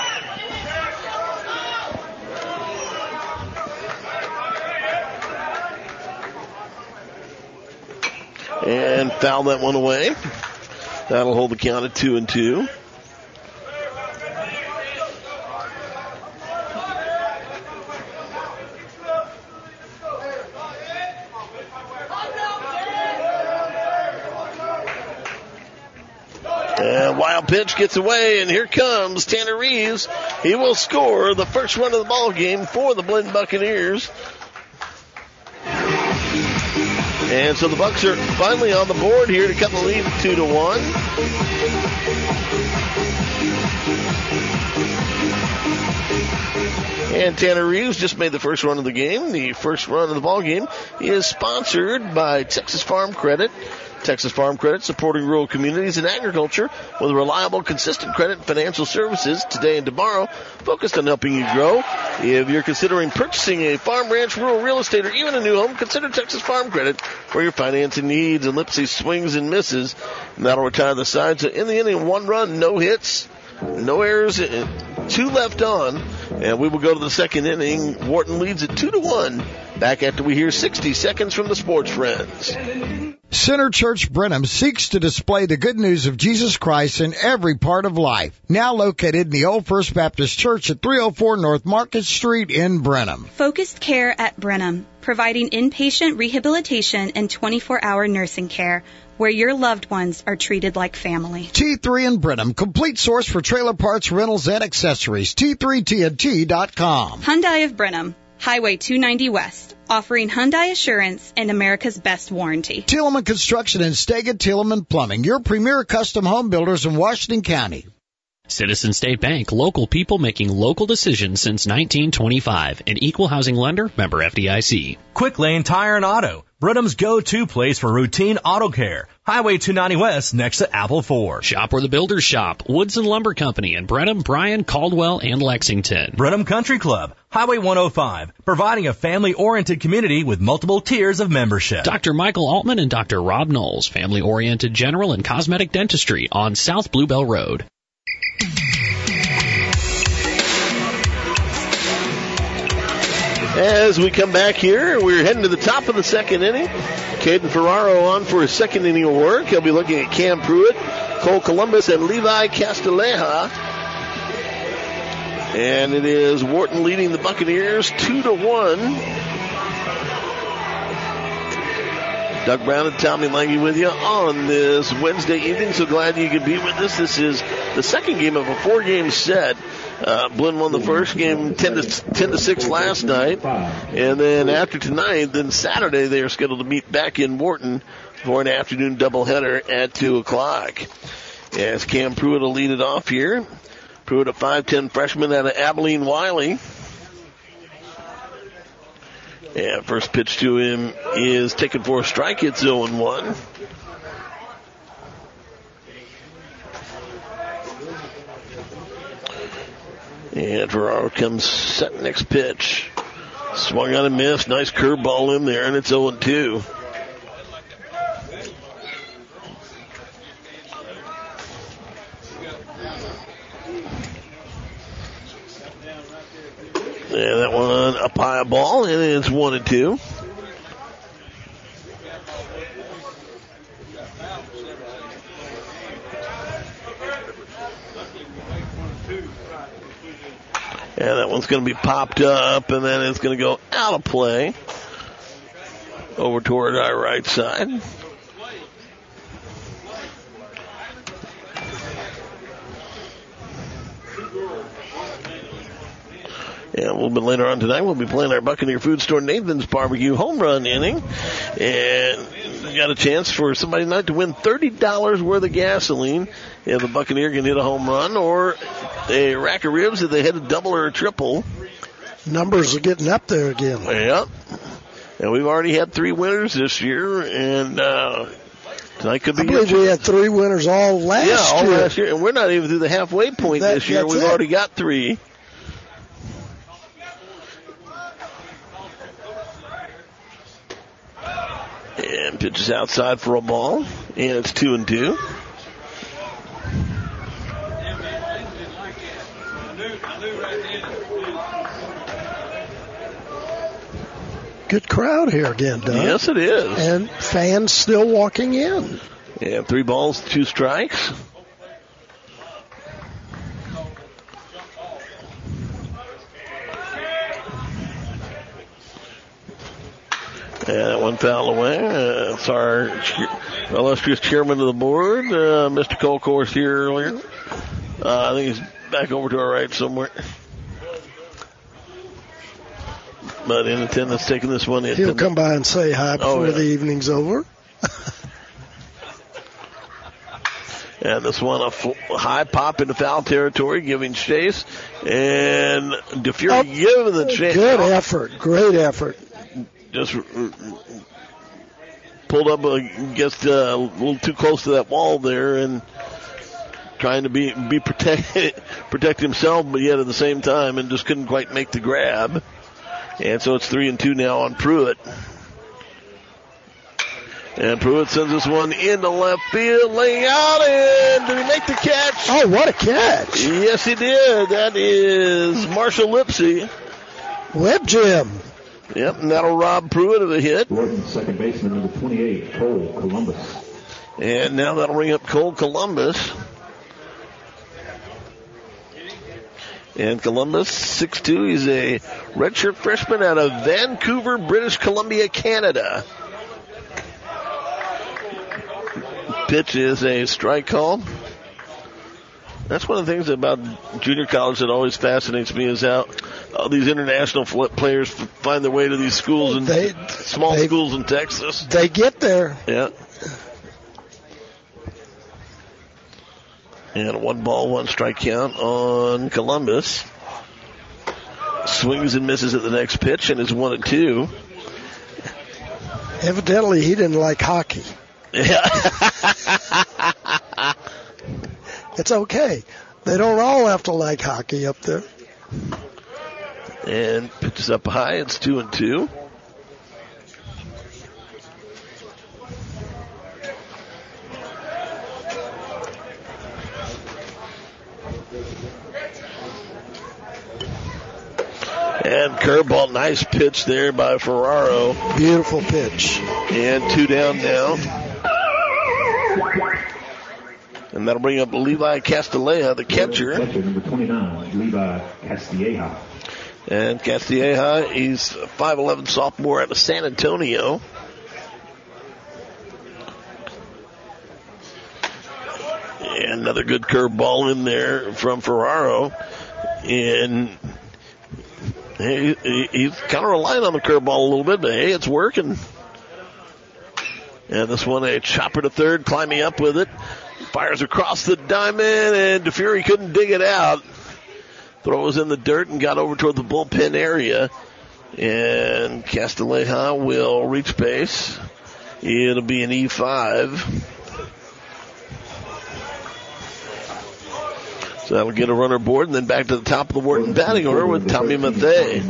And foul that one away. That'll hold the count at 2-2. And wild pitch gets away, and here comes Tanner Reeves. He will score the first run of the ball game for the Blinn Buccaneers. And so the Bucks are finally on the board here to cut the lead 2-1. And Tanner Reeves just made the first run of the game. The first run of the ball game is sponsored by Texas Farm Credit. Texas Farm Credit, supporting rural communities and agriculture with reliable, consistent credit and financial services today and tomorrow, focused on helping you grow. If you're considering purchasing a farm, ranch, rural real estate, or even a new home, consider Texas Farm Credit for your financing needs. And Lipsy swings and misses, and that'll retire the side. So in the inning, 1 run, no hits, no errors, 2 left on, and we will go to the second inning. Wharton leads at 2-1. Back after we hear 60 seconds from the Sports Friends. Center Church Brenham seeks to display the good news of Jesus Christ in every part of life. Now located in the Old First Baptist Church at 304 North Market Street in Brenham. Focused Care at Brenham, providing inpatient rehabilitation and 24-hour nursing care, where your loved ones are treated like family. T3 in Brenham, complete source for trailer parts, rentals, and accessories. T3TNT.com. Hyundai of Brenham, Highway 290 West, offering Hyundai Assurance and America's best warranty. Tilleman Construction and Stega Tilleman Plumbing, your premier custom home builders in Washington County. Citizen State Bank, local people making local decisions since 1925. An equal housing lender, member FDIC. Quick Lane Tire and Auto, Brenham's go-to place for routine auto care. Highway 290 West next to Apple Ford. Shop where the builders shop. Woods and Lumber Company in Brenham, Bryan, Caldwell, and Lexington. Brenham Country Club, Highway 105, providing a family-oriented community with multiple tiers of membership. Dr. Michael Altman and Dr. Rob Knowles, family-oriented general and cosmetic dentistry on South Bluebell Road. As we come back here, we're heading to the top of the second inning. Caden Ferraro on for his second inning of work. He'll be looking at Cam Pruitt, Cole Columbus, and Levi Castilleja. And it is Wharton leading the Buccaneers 2-1. Doug Brown and Tommy Lange with you on this Wednesday evening. So glad you could be with us. This is the second game of a 4-game set. Blinn won the first game 10-6 last night. And then after tonight, then Saturday, they are scheduled to meet back in Wharton for an afternoon doubleheader at 2 o'clock. As Cam Pruitt will lead it off here. Pruitt, a 5'10 freshman out of Abilene Wiley. And first pitch to him is taken for a strike. It's 0-1. And Ferraro comes set next pitch. Swung on and missed. Nice curveball in there, and it's 0-2. And that one up high ball, and it's 1-2. And that one's going to be popped up, and then it's going to go out of play over toward our right side. And a little bit later on tonight, we'll be playing our Buccaneer Food Store Nathan's Barbecue home run inning. And we got a chance for somebody tonight to win $30 worth of gasoline if the Buccaneer can hit a home run or a rack of ribs if they hit a double or a triple. Numbers are getting up there again. Yeah. And we've already had 3 winners this year, and tonight could be. I believe we had 3 winners all last year. Yeah, all last year. And we're not even through the halfway point this year. We've already got 3. And pitches outside for a ball. And it's 2-2. Good crowd here again, Doug. Yes, it is. And fans still walking in. And 3 balls, 2 strikes. And that one foul away. It's our illustrious chairman of the board, Mr. Colcourse here earlier. I think he's back over to our right somewhere. But in attendance, taking this one in. He'll come by and say hi before the evening's over. And this one, a high pop into foul territory, giving chase. And DeFury giving the chase. Good effort. Great effort. Just pulled up against a little too close to that wall there and trying to be protect himself, but yet at the same time, and just couldn't quite make the grab. And so it's 3-2 now on Pruitt. And Pruitt sends this one into left field, laying out, and did he make the catch? Oh, what a catch. Yes, he did. That is Marshall Lipsy. Web Jim. Yep, and that'll rob Pruitt of a hit. Second baseman, number 28, Cole Columbus. And now that'll bring up Cole Columbus. And Columbus, 6'2", he's a redshirt freshman out of Vancouver, British Columbia, Canada. Pitch is a strike call. That's one of the things about junior college that always fascinates me is how all these international players find their way to these schools and small schools in Texas. They get there. Yeah. And a 1-1 strike count on Columbus. Swings and misses at the next pitch and is 1-2. Evidently, he didn't like hockey. Yeah. It's okay. They don't all have to like hockey up there. And pitches up high. It's 2-2. And curveball, nice pitch there by Ferraro. Beautiful pitch. And 2 down now. And that'll bring up Levi Castilleja, the catcher. Number 29, Levi Castilleja. And Castilleja, he's a 5'11 sophomore out of San Antonio. And another good curveball in there from Ferraro. And he's kind of relying on the curveball a little bit, but hey, it's working. And this one, a chopper to third, climbing up with it. Fires across the diamond, and DeFury couldn't dig it out. Throw was in the dirt and got over toward the bullpen area. And Castilleja will reach base. It'll be an E5. So that'll get a runner aboard, and then back to the top of the Wharton batting order with Tommy Mathay.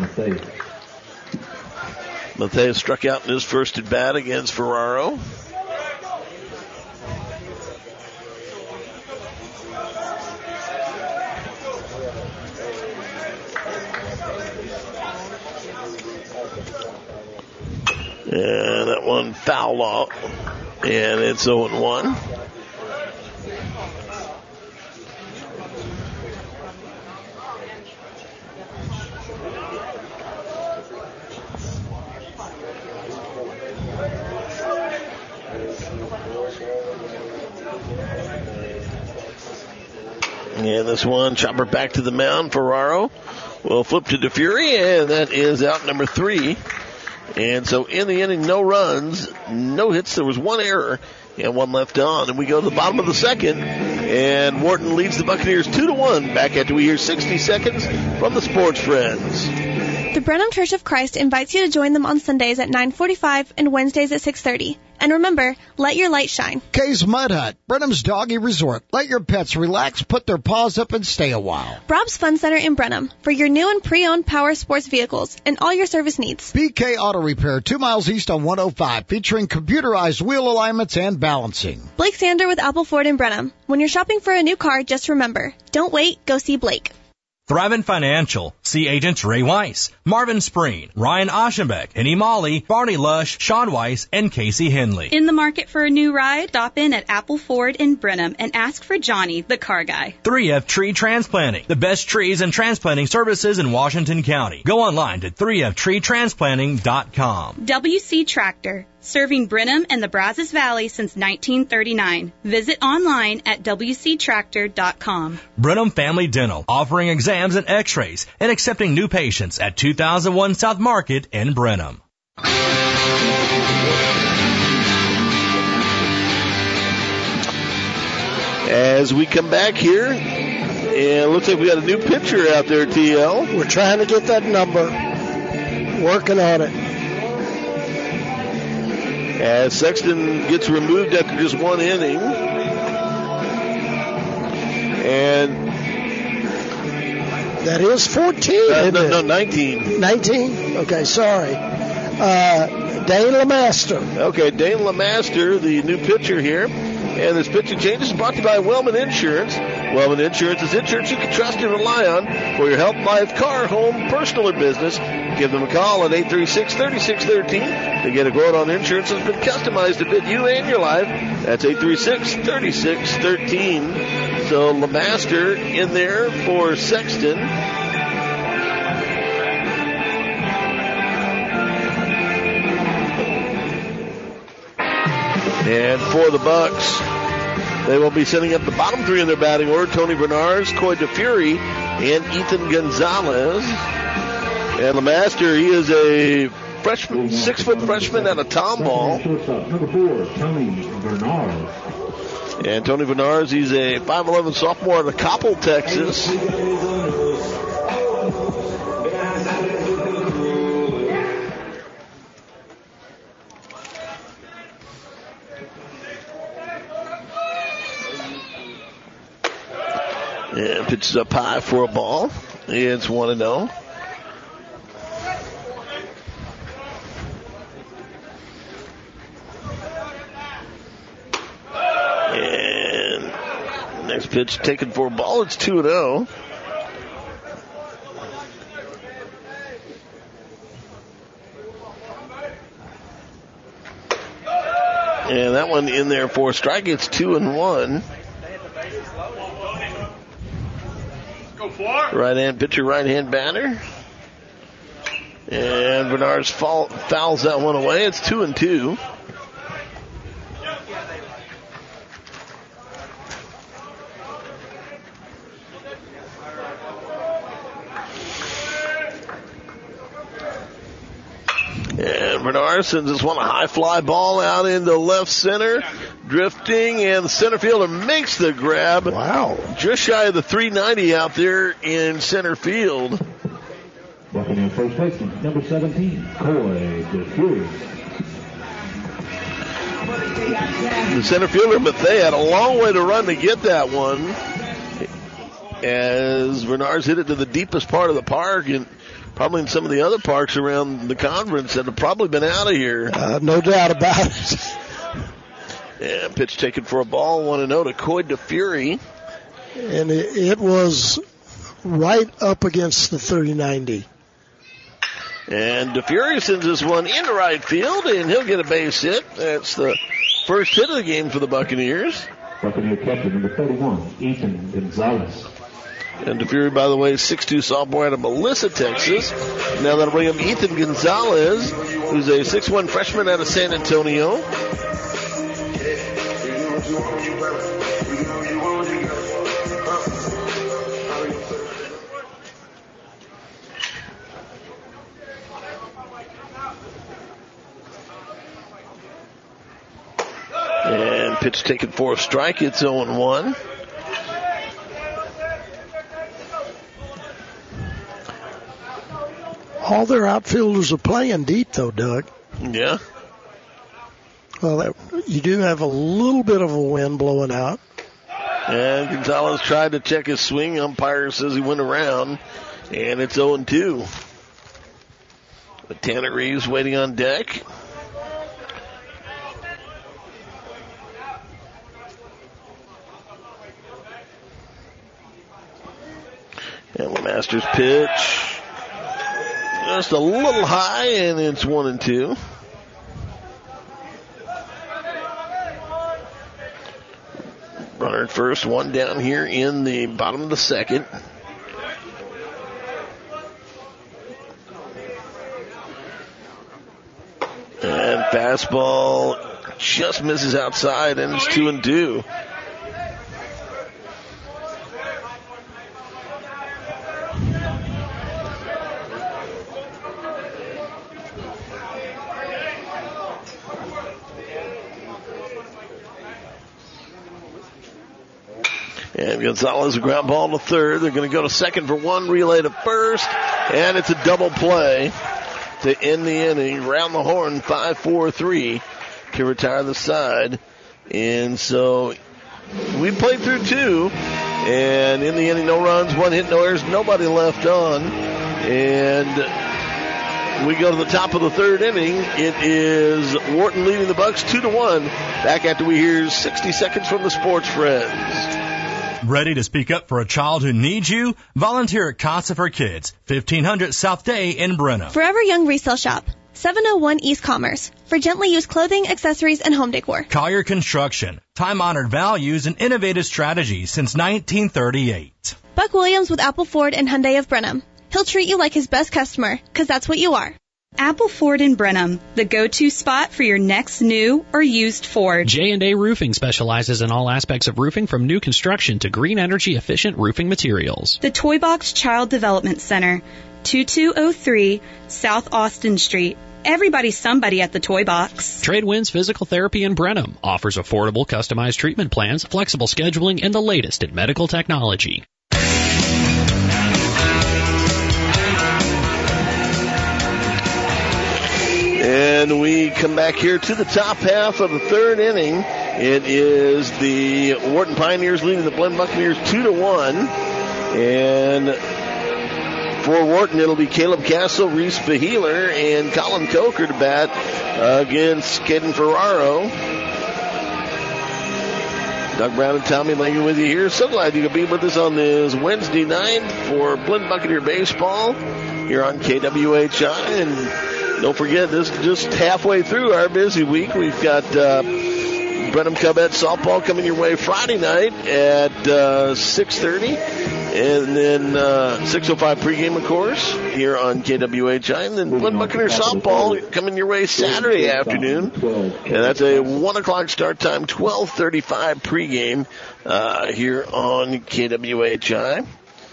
Mathay struck out in his first at bat against Ferraro. And that one foul off. And it's 0-1. And this one, chopper back to the mound. Ferraro will flip to DeFury, and that is out number 3. And so in the inning, no runs, no hits. There was one error and one left on. And we go to the bottom of the second, and Wharton leads the Buccaneers 2-1. Back after we hear 60 seconds from the Sports Friends. The Brenham Church of Christ invites you to join them on Sundays at 9:45 and Wednesdays at 6:30. And remember, let your light shine. Kay's Mud Hut, Brenham's Doggy Resort. Let your pets relax, put their paws up, and stay a while. Rob's Fun Center in Brenham for your new and pre-owned power sports vehicles and all your service needs. BK Auto Repair, 2 miles east on 105, featuring computerized wheel alignments and balancing. Blake Sander with Apple Ford in Brenham. When you're shopping for a new car, just remember, don't wait, go see Blake. Thrivent Financial. See agents Ray Weiss, Marvin Spreen, Ryan Aschenbeck, Henny Molly, Barney Lush, Sean Weiss, and Casey Henley. In the market for a new ride? Stop in at Apple Ford in Brenham and ask for Johnny, the car guy. 3F Tree Transplanting. The best trees and transplanting services in Washington County. Go online to 3ftreetransplanting.com. WC Tractor. Serving Brenham and the Brazos Valley since 1939. Visit online at WCTractor.com. Brenham Family Dental, offering exams and x-rays and accepting new patients at 2001 South Market in Brenham. As we come back here, and it looks like we got a new pitcher out there, TL. We're trying to get that number. Working on it. As Sexton gets removed after just one inning. And that is 14. No, 19. 19? Okay, sorry. Dane LeMaster. Okay, Dane LeMaster, the new pitcher here. And this pitching change is brought to you by Wellman Insurance. Wellman Insurance is insurance you can trust and rely on for your health, life, car, home, personal, or business. Give them a call at 836-3613 to get a quote on insurance that's been customized to fit you and your life. That's 836-3613. So LeMaster in there for Sexton. And for the Bucks, they will be sending up the bottom 3 in their batting order. Tony Bernards, Coy DeFury, and Ethan Gonzalez. And LeMaster, he is a freshman, 6-foot freshman out of Tomball. Number 4, Tony Bernards. And Tony Bernards, he's a 5'11 sophomore out of Coppell, Texas. And pitches up high for a ball. It's 1-0. And next pitch taken for a ball. It's 2-0. And that one in there for a strike. It's 2-1. Right-hand pitcher, right-hand batter. And Bernards fouls that one away. It's 2-2. And Bernard sends this one a high fly ball out into left center, drifting, and the center fielder makes the grab. Wow. Just shy of the 390 out there in center field. Walking in first baseman, number 17, Coy DeFury. The center fielder, but they had a long way to run to get that one. As Bernard's hit it to the deepest part of the park, and probably in some of the other parks around the conference that have probably been out of here. No doubt about it. And pitch taken for a ball, 1-0 to Coy DeFury. And it was right up against the 390. And DeFury sends this one into right field, and he'll get a base hit. That's the first hit of the game for the Buccaneers. Buccaneer catcher, number 31, Ethan Gonzalez. And DeFury, by the way, 6'2" sophomore out of Melissa, Texas. Now that'll bring up Ethan Gonzalez, who's a 6'1" freshman out of San Antonio. And pitch taken for a strike. It's 0-1. All their outfielders are playing deep, though, Doug. Yeah. Well, you do have a little bit of a wind blowing out. And Gonzalez tried to check his swing. Umpire says he went around, and it's 0-2. But Tanner Reeves waiting on deck. And the Masters pitch. Just a little high, and it's 1-2. Runner at first, one down here in the bottom of the second. And fastball just misses outside, and it's 2-2. And Gonzalez, a ground ball to third. They're going to go to second for one, relay to first, and it's a double play to end the inning. Round the horn, 5-4-3 to retire the side. And so we played through two, and in the inning, no runs, one hit, no errors, nobody left on. And we go to the top of the third inning. It is Wharton leading the Bucks 2-1. Back after we hear 60 seconds from the Sports Friends. Ready to speak up for a child who needs you? Volunteer at Casa for Kids, 1500 South Day in Brenham. Forever Young Resale Shop, 701 East Commerce, for gently used clothing, accessories, and home decor. Collier Construction, time-honored values and innovative strategies since 1938. Buck Williams with Apple Ford and Hyundai of Brenham. He'll treat you like his best customer, because that's what you are. Apple Ford in Brenham, the go-to spot for your next new or used Ford. J&A Roofing specializes in all aspects of roofing, from new construction to green energy efficient roofing materials. The Toy Box Child Development Center, 2203 South Austin Street. Everybody's somebody at the Toy Box. Tradewinds Physical Therapy in Brenham offers affordable customized treatment plans, flexible scheduling, and the latest in medical technology. And we come back here to the top half of the third inning. It is the Wharton Pioneers leading the Blinn Buccaneers 2-1. And for Wharton, it'll be Caleb Castle, Reese Beheeler, and Colin Coker to bat against Caden Ferraro. Doug Brown and Tommy Langen with you here. So glad you could be with us on this Wednesday night for Blinn Buccaneer Baseball here on KWHI. And don't forget, this is just halfway through our busy week. We've got Brenham Cubette softball coming your way Friday night at 6:30. And then 6:05 pregame, of course, here on KWHI. And then Blinn Buccaneer softball coming your way Saturday afternoon. And that's a 1 o'clock start time, 12:35 pregame here on KWHI.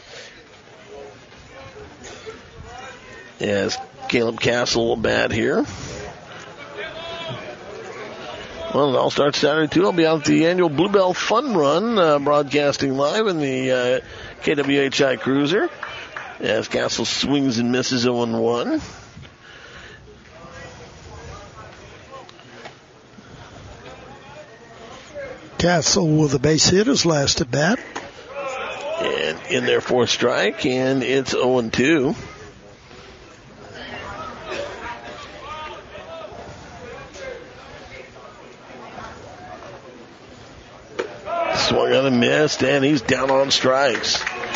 As Caleb Castle will bat here. Well, it all starts Saturday, too. I'll be out at the annual Bluebell Fun Run, broadcasting live in the KWHI Cruiser as Castle swings and misses 0-1. Castle with the base hit his last at bat. And in there for a strike, and it's 0-2. Swung on and missed, and he's down on strikes.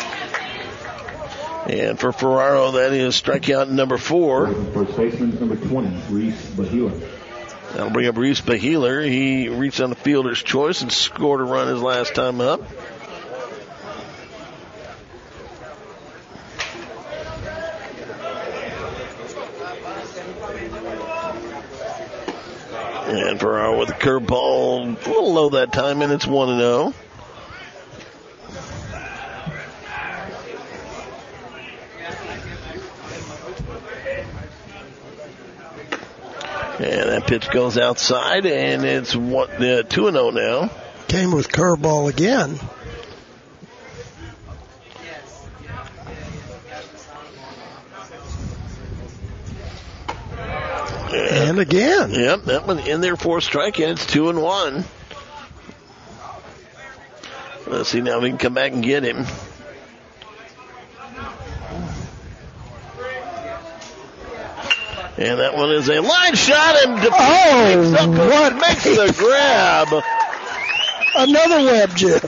And for Ferraro, that is strikeout number 4. First baseman number 20, Reese Beheeler. That'll bring up Reese Beheeler. He reached on the fielder's choice and scored a run his last time up. And Ferraro with a curveball, a little low that time, and it's 1-0. And that pitch goes outside, and it's 2-0 now. Came with curveball again. And again. Yep, that one in there for a strike, and it's 2-1. Let's see now if we can come back and get him. And that one is a line shot, and makes the grab. Another web jib.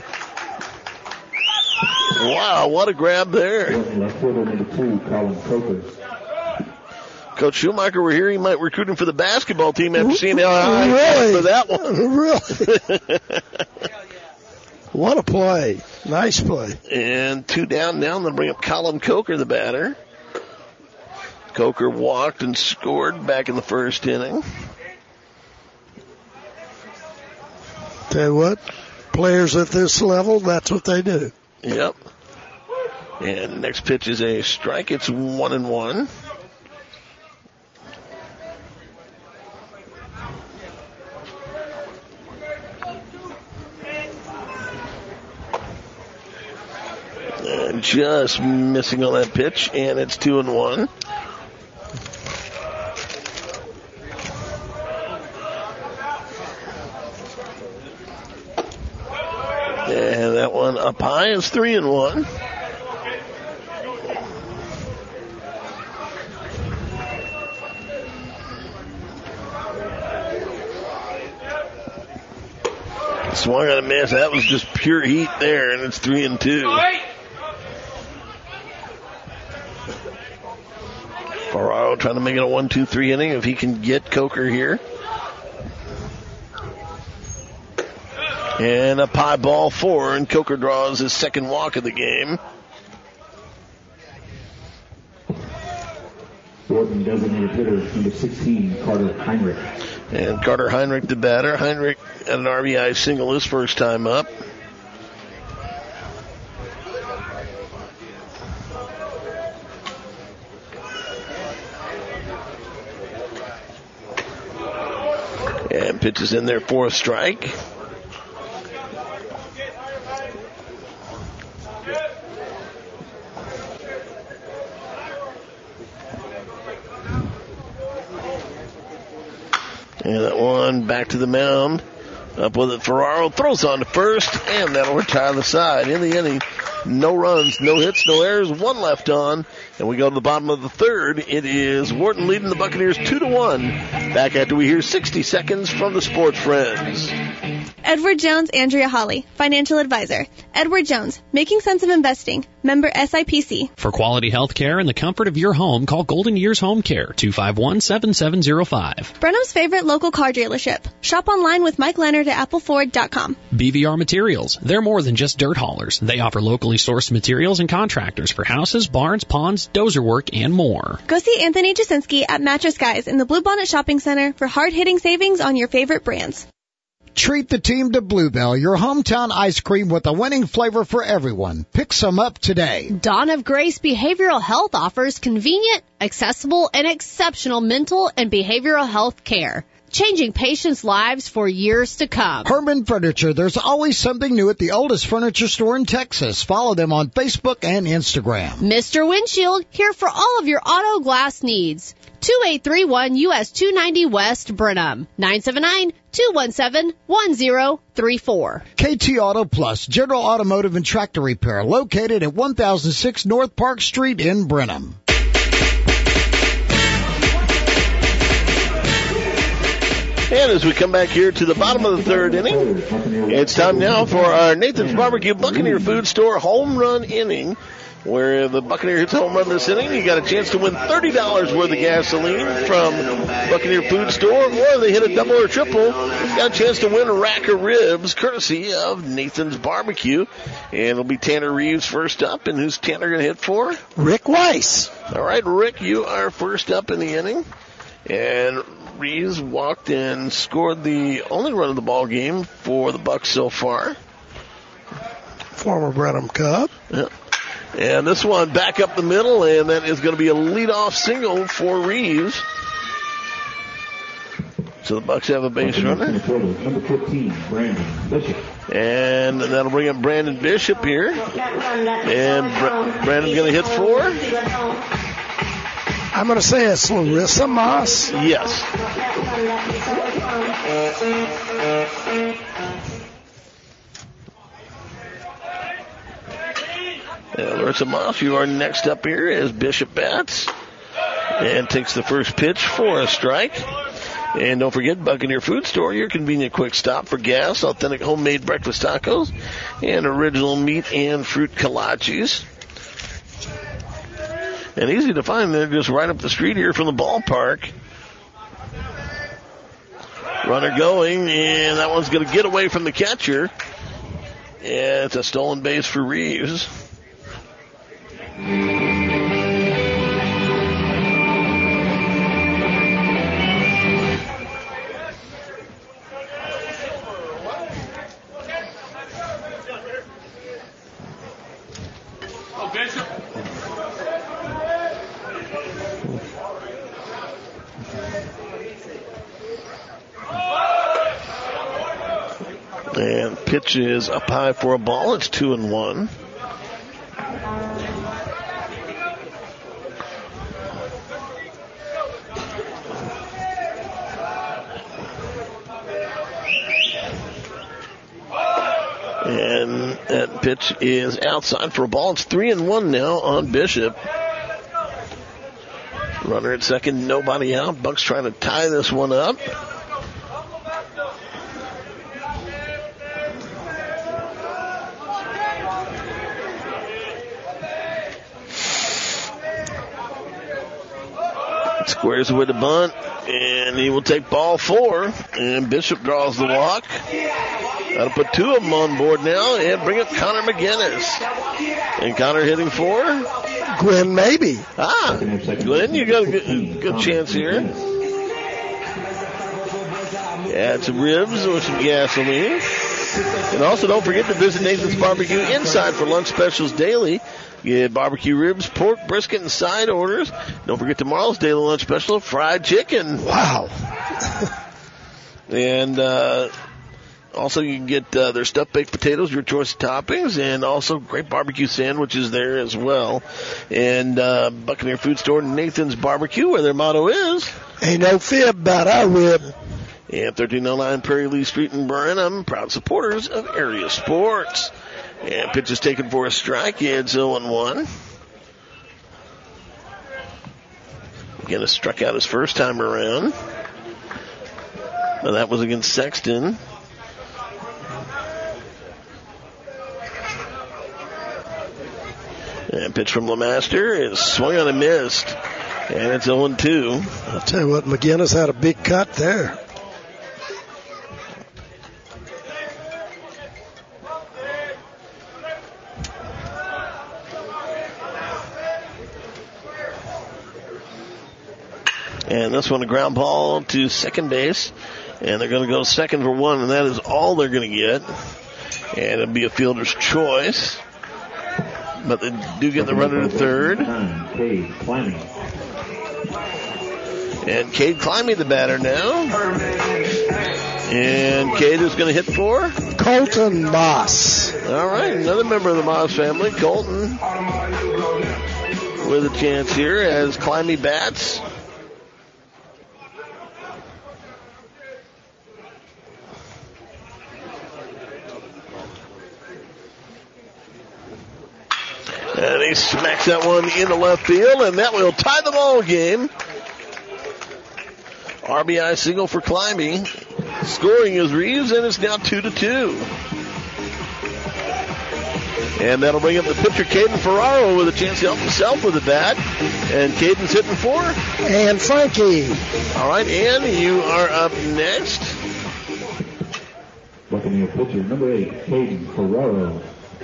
Wow, what a grab there. Left fielder number 2, Colin Coker. Coach Schumacher, we're here. He might recruit him for the basketball team after seeing how high he got for that one. Really? What a play. Nice play. And 2 down now. They'll bring up Colin Coker, the batter. Coker walked and scored back in the first inning. Tell you what, players at this level, that's what they do. Yep. And next pitch is a strike. It's 1-1. And just missing on that pitch, and it's 2-1. And that one up high is 3-1. Swung on a miss. That was just pure heat there, and it's 3-2. Ferraro trying to make it a 1-2-3 inning if he can get Coker here. And a pie ball 4, and Coker draws his second walk of the game. Wharton designated hitter number 16, Carter Heinrich. And Carter Heinrich, the batter. Heinrich had an RBI single his first time up. And pitches in there for a strike. And that one back to the mound Up with it, Ferraro throws on to first, and that'll retire the side. In the inning, no runs, no hits, no errors, one left on. And we go to the bottom of the third. It is Wharton leading the Buccaneers 2-1. Back after we hear 60 seconds from the Sports Friends. Edward Jones, Andrea Holly, Financial Advisor. Edward Jones, Making Sense of Investing. Member SIPC. For quality health care and the comfort of your home, call Golden Years Home Care, 251-7705. Brenham's favorite local car dealership. Shop online with Mike Leonard at appleford.com. BVR Materials. They're more than just dirt haulers. They offer locally sourced materials and contractors for houses, barns, ponds, dozer work, and more. Go see Anthony Jasinski at Mattress Guys in the Bluebonnet Shopping Center for hard-hitting savings on your favorite brands. Treat the team to Bluebell, your hometown ice cream with a winning flavor for everyone. Pick some up today. Dawn of Grace Behavioral Health offers convenient, accessible, and exceptional mental and behavioral health care, changing patients' lives for years to come. Herman Furniture. There's always something new at the oldest furniture store in Texas. Follow them on Facebook and Instagram. Mr. Windshield, here for all of your auto glass needs. 2831 US 290 West, Brenham. 979-217-1034. KT Auto Plus, General Automotive and Tractor Repair, located at 1006 North Park Street in Brenham. And as we come back here to the bottom of the third inning, it's time now for our Nathan's Barbecue Buccaneer Food Store home run inning, where the Buccaneer hits a home run this inning. You got a chance to win $30 worth of gasoline from Buccaneer Food Store, or they hit a double or triple. You got a chance to win a rack of ribs, courtesy of Nathan's Barbecue. And it'll be Tanner Reeves first up. And who's Tanner going to hit for? Rick Weiss. All right, Rick, you are first up in the inning. And Reeves walked and scored the only run of the ball game for the Bucs so far. Former Brenham Cub. Yeah. And this one back up the middle, and that is going to be a leadoff single for Reeves. So the Bucs have a base runner. Number 15, Brandon Bishop. And that'll bring up Brandon Bishop here. And Brandon's going to hit for? I'm going to say it's Larissa Moss. Yes. Larissa Moss, you are next up here as Bishop bats. And takes the first pitch for a strike. And don't forget, Buccaneer Food Store, your convenient quick stop for gas, authentic homemade breakfast tacos, and original meat and fruit kolaches. And easy to find. They're just right up the street here from the ballpark. Runner going, and that one's going to get away from the catcher. And it's a stolen base for Reeves. And pitch is up high for a ball. It's 2-1. And that pitch is outside for a ball. It's 3-1 now on Bishop. Runner at second, nobody out. Bucks trying to tie this one up. Squares away the bunt, and he will take ball 4, and Bishop draws the walk. That'll put 2 of them on board now, and bring up Connor McGinnis. And Connor hitting for? Glenn Maybe. Glenn, you got a good chance here. Add some ribs or some gasoline. And also don't forget to visit Nathan's Barbecue inside for lunch specials daily. Get barbecue ribs, pork, brisket, and side orders. Don't forget tomorrow's daily lunch special, fried chicken. Wow. And also you can get their stuffed baked potatoes, your choice of toppings, and also great barbecue sandwiches there as well. And Buccaneer Food Store, Nathan's Barbecue, where their motto is, ain't no fib about our rib. And 1309 Prairie Lee Street in Brenham, proud supporters of area sports. And pitch is taken for a strike. It's 0-1. McGinnis struck out his first time around. Now that was against Sexton. And pitch from LeMaster is swung on and missed. And it's 0-2. I'll tell you what, McGinnis had a big cut there. And this one a ground ball to second base. And they're going to go second for one, and that is all they're going to get. And it'll be a fielder's choice. But they do get the runner to third. And Cade Climby, the batter now. And Cade is going to hit for Colton Moss. All right, another member of the Moss family, Colton, with a chance here as Climby bats. And he smacks that one into left field, and that will tie the ball game. RBI single for Climby. Scoring is Reeves, and it's now 2-2. And that'll bring up the pitcher, Caden Ferraro, with a chance to help himself with the bat. And Caden's hitting for and Frankie. All right, Ann, you are up next. Buccaneer pitcher, number 8, Caden Ferraro.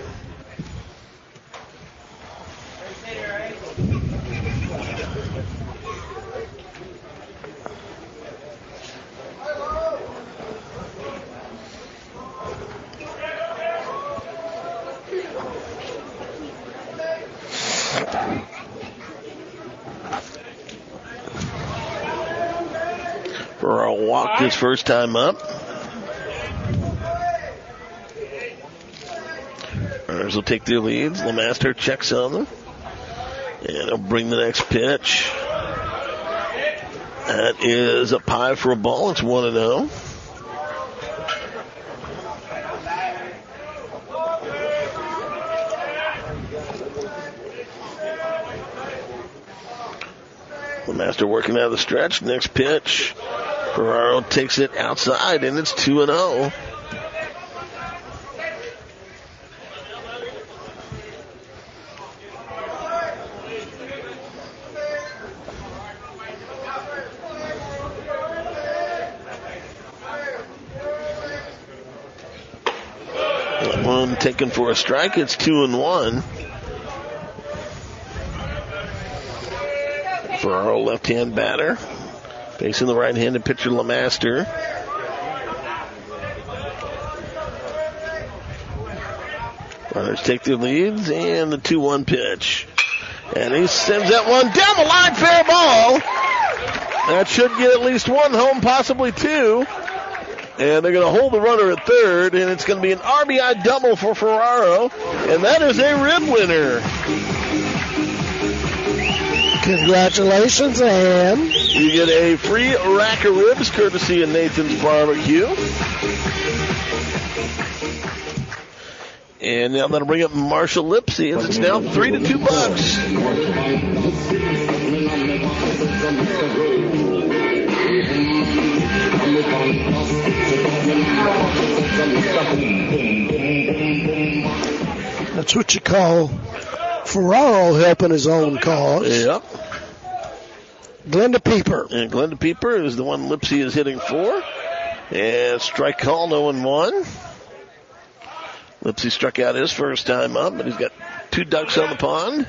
Ferraro walked his first time up. Runners will take their leads. LeMaster checks on them. And he'll bring the next pitch. That is a pie for a ball. It's 1-0. LeMaster working out of the stretch. Next pitch. Ferraro takes it outside, and it's 2-0. One taken for a strike. It's 2-1. Ferraro, left-hand batter, facing the right-handed pitcher LeMaster. Runners take their leads, and the 2-1 pitch. And he sends that one down the line, fair ball. That should get at least one home, possibly two. And they're going to hold the runner at third, and it's going to be an RBI double for Ferraro, and that is a rib winner. Congratulations, Ann. You get a free rack of ribs courtesy of Nathan's Barbecue. And now that'll bring up Marshall Lipsy, as it's now $3 to $2. That's what you call Ferraro helping his own cause. Yep. Glenda Pieper. And Glenda Pieper is the one Lipsy is hitting for. And strike call, 0-1. Lipsy struck out his first time up, but he's got two ducks on the pond.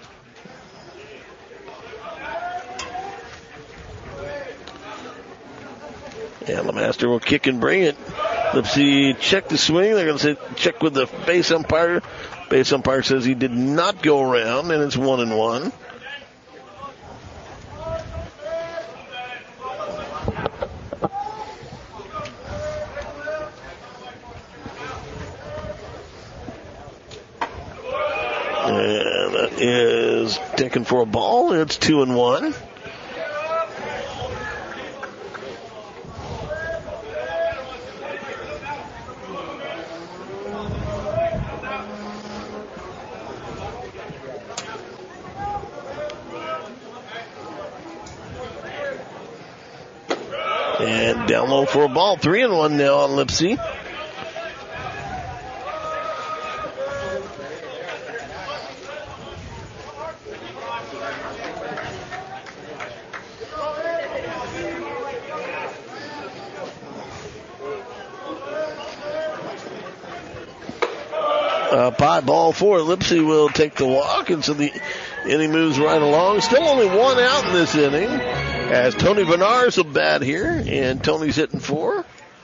And LeMaster will kick and bring it. Lipsy checked the swing. They're going to say check with the base umpire. Base umpire says he did not go around, and it's 1-1. And that is taken for a ball. It's 2-1. And down low for a ball. 3-1 now on Lipsey. Pie ball for Lipsey will take the walk, and so the inning moves right along. Still only one out in this inning, as Tony Bernard's will bat here, and Tony's hitting 4.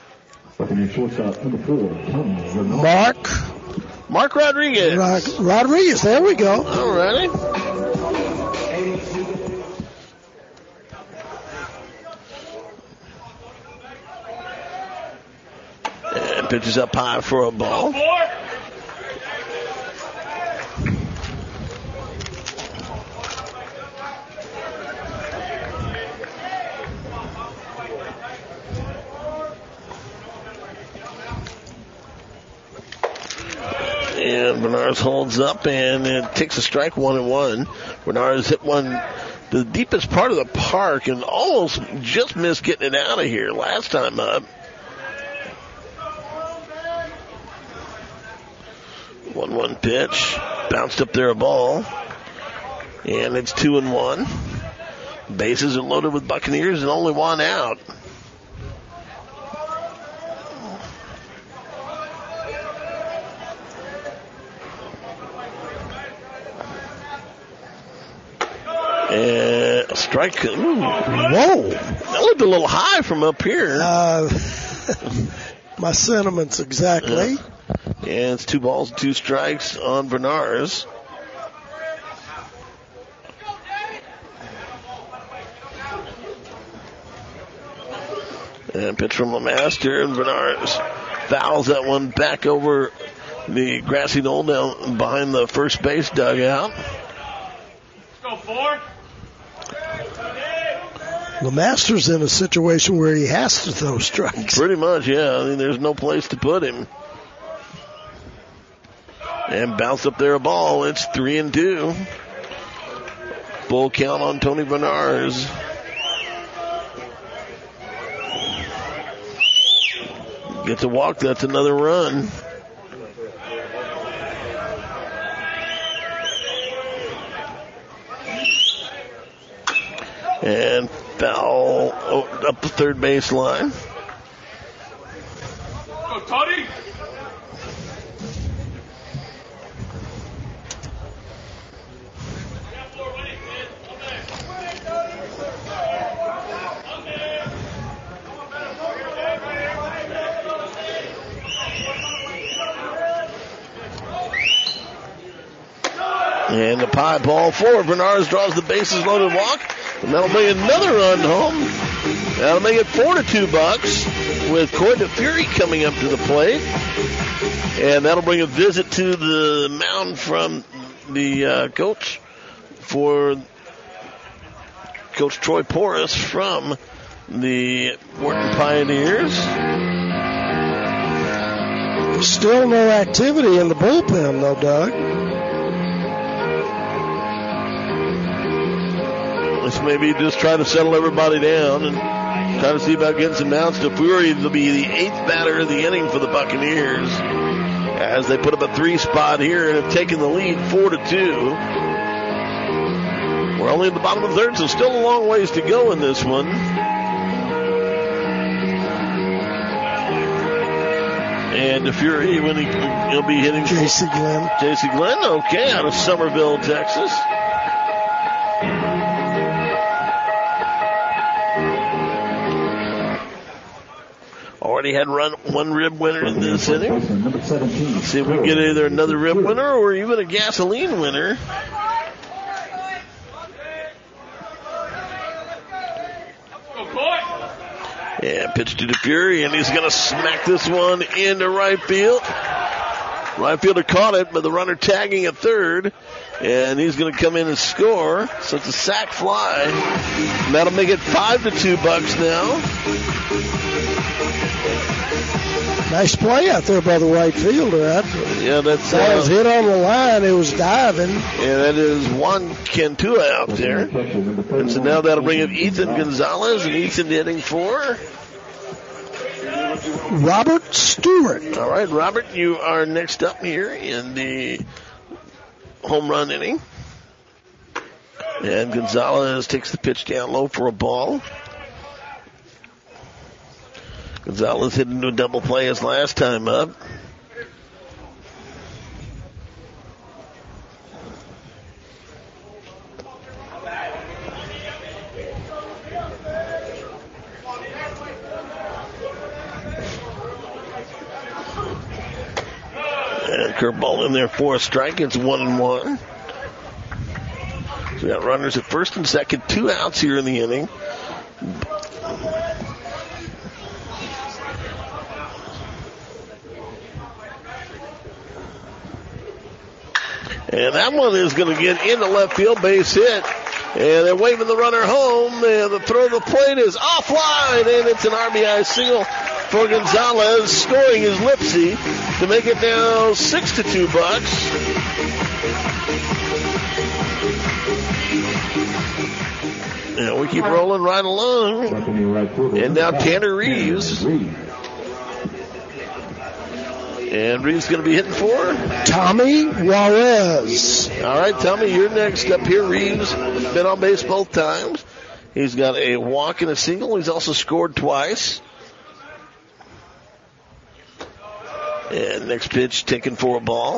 Mark Rodriguez. Rodriguez, there we go. All righty. And pitches up high for a ball. And Bernards holds up, and it takes a strike, 1-1. Bernards hit one to the deepest part of the park and almost just missed getting it out of here last time up. 1-1 pitch. Bounced up there a ball. And it's 2-1. Bases are loaded with Buccaneers and only one out. And a strike. Ooh, whoa. That looked a little high from up here. My sentiments exactly. And it's 2 balls, 2 strikes on Bernards. And pitch from LeMaster, and Bernards fouls that one back over the grassy knoll down behind the first base dugout. Go 4. LeMaster's in a situation where he has to throw strikes. Pretty much, yeah. I mean, there's no place to put him. And bounce up there a ball. It's 3-2. Full count on Tony Bernards. Gets a walk. That's another run. And foul up the third base line. Go, Tony. And the pie ball for Bernards draws the bases loaded walk. And that'll make another run home. That'll make it 4-2 Bucks with Coy DeFury coming up to the plate. And that'll bring a visit to the mound from the coach for Coach Troy Porras from the Wharton Pioneers. Still no activity in the bullpen though, Doug. Let's maybe just try to settle everybody down and try to see about getting some mounts. DeFury will be the 8th batter of the inning for the Buccaneers as they put up a 3 spot here and have taken the lead 4-2. We're only at the bottom of the third, so still a long ways to go in this one. And DeFury, when he'll be hitting J.C. Glenn. J.C. Glenn, okay, out of Somerville, Texas. Already had one rib winner in this inning. Let's see if we can get either another rib winner or even a gasoline winner. Yeah, pitch to DeFury, and he's going to smack this one into right field. Right fielder caught it, but the runner tagging at third, and he's going to come in and score. So it's a sac fly. And that'll make it 5-2 Bucks now. Nice play out there by the right fielder. Yeah, that's that was hit on the line. It was diving. Yeah, that is Juan Cantua out there. And so now that'll bring up Ethan Gonzalez, and Ethan hitting for Robert Stewart. All right, Robert, you are next up here in the home run inning. And Gonzalez takes the pitch down low for a ball. Gonzalez hit into a double play his last time up. And curveball in there for a strike. It's 1-1. So we got runners at first and second, 2 outs here in the inning. And that one is going to get into left field, base hit. And they're waving the runner home. And the throw to the plate is offline, and it's an RBI single for Gonzalez. Scoring is Lipsy to make it now 6-2 Bucks. And we keep rolling right along. And now Tanner Reeves. And Reeves going to be hitting for Tommy Juarez. All right, Tommy, you're next up here. Reeves been on base both times. He's got a walk and a single. He's also scored twice. And next pitch taken for a ball.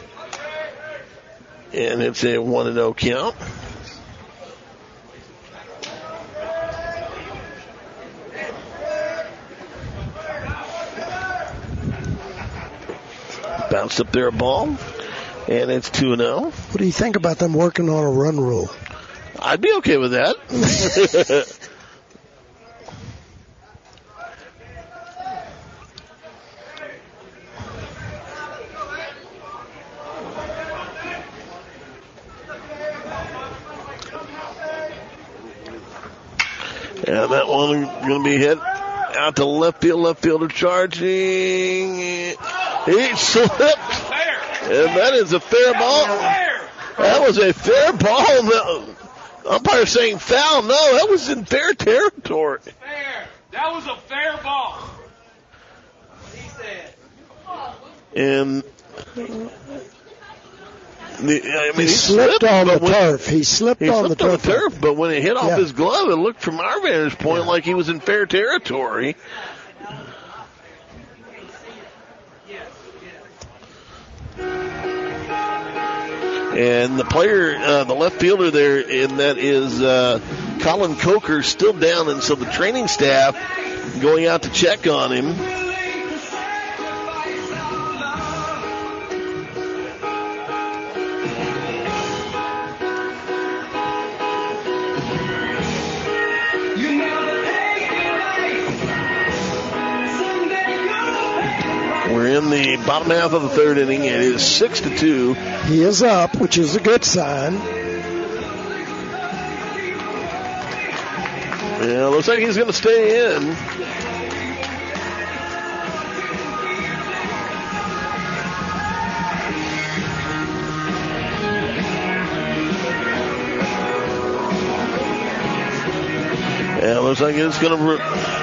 And it's a 1-0 count. Bounced up there a ball, and it's 2-0. What do you think about them working on a run rule? I'd be okay with that. And that one going to be hit out to left field. Left fielder charging. He slipped. And that is a fair ball. That was a fair ball. The umpire saying foul. No, that was in fair territory. Fair. That was a fair ball. He said. And he slipped on the turf. He slipped on the turf. But when it hit off his glove, it looked from our vantage point like he was in fair territory. And the player, the left fielder there, and that is Colin Coker, still down, and so the training staff going out to check on him. We're in the bottom half of the third inning. It is 6-2. He is up, which is a good sign. Yeah, looks like he's going to stay in. Yeah, looks like it's going to...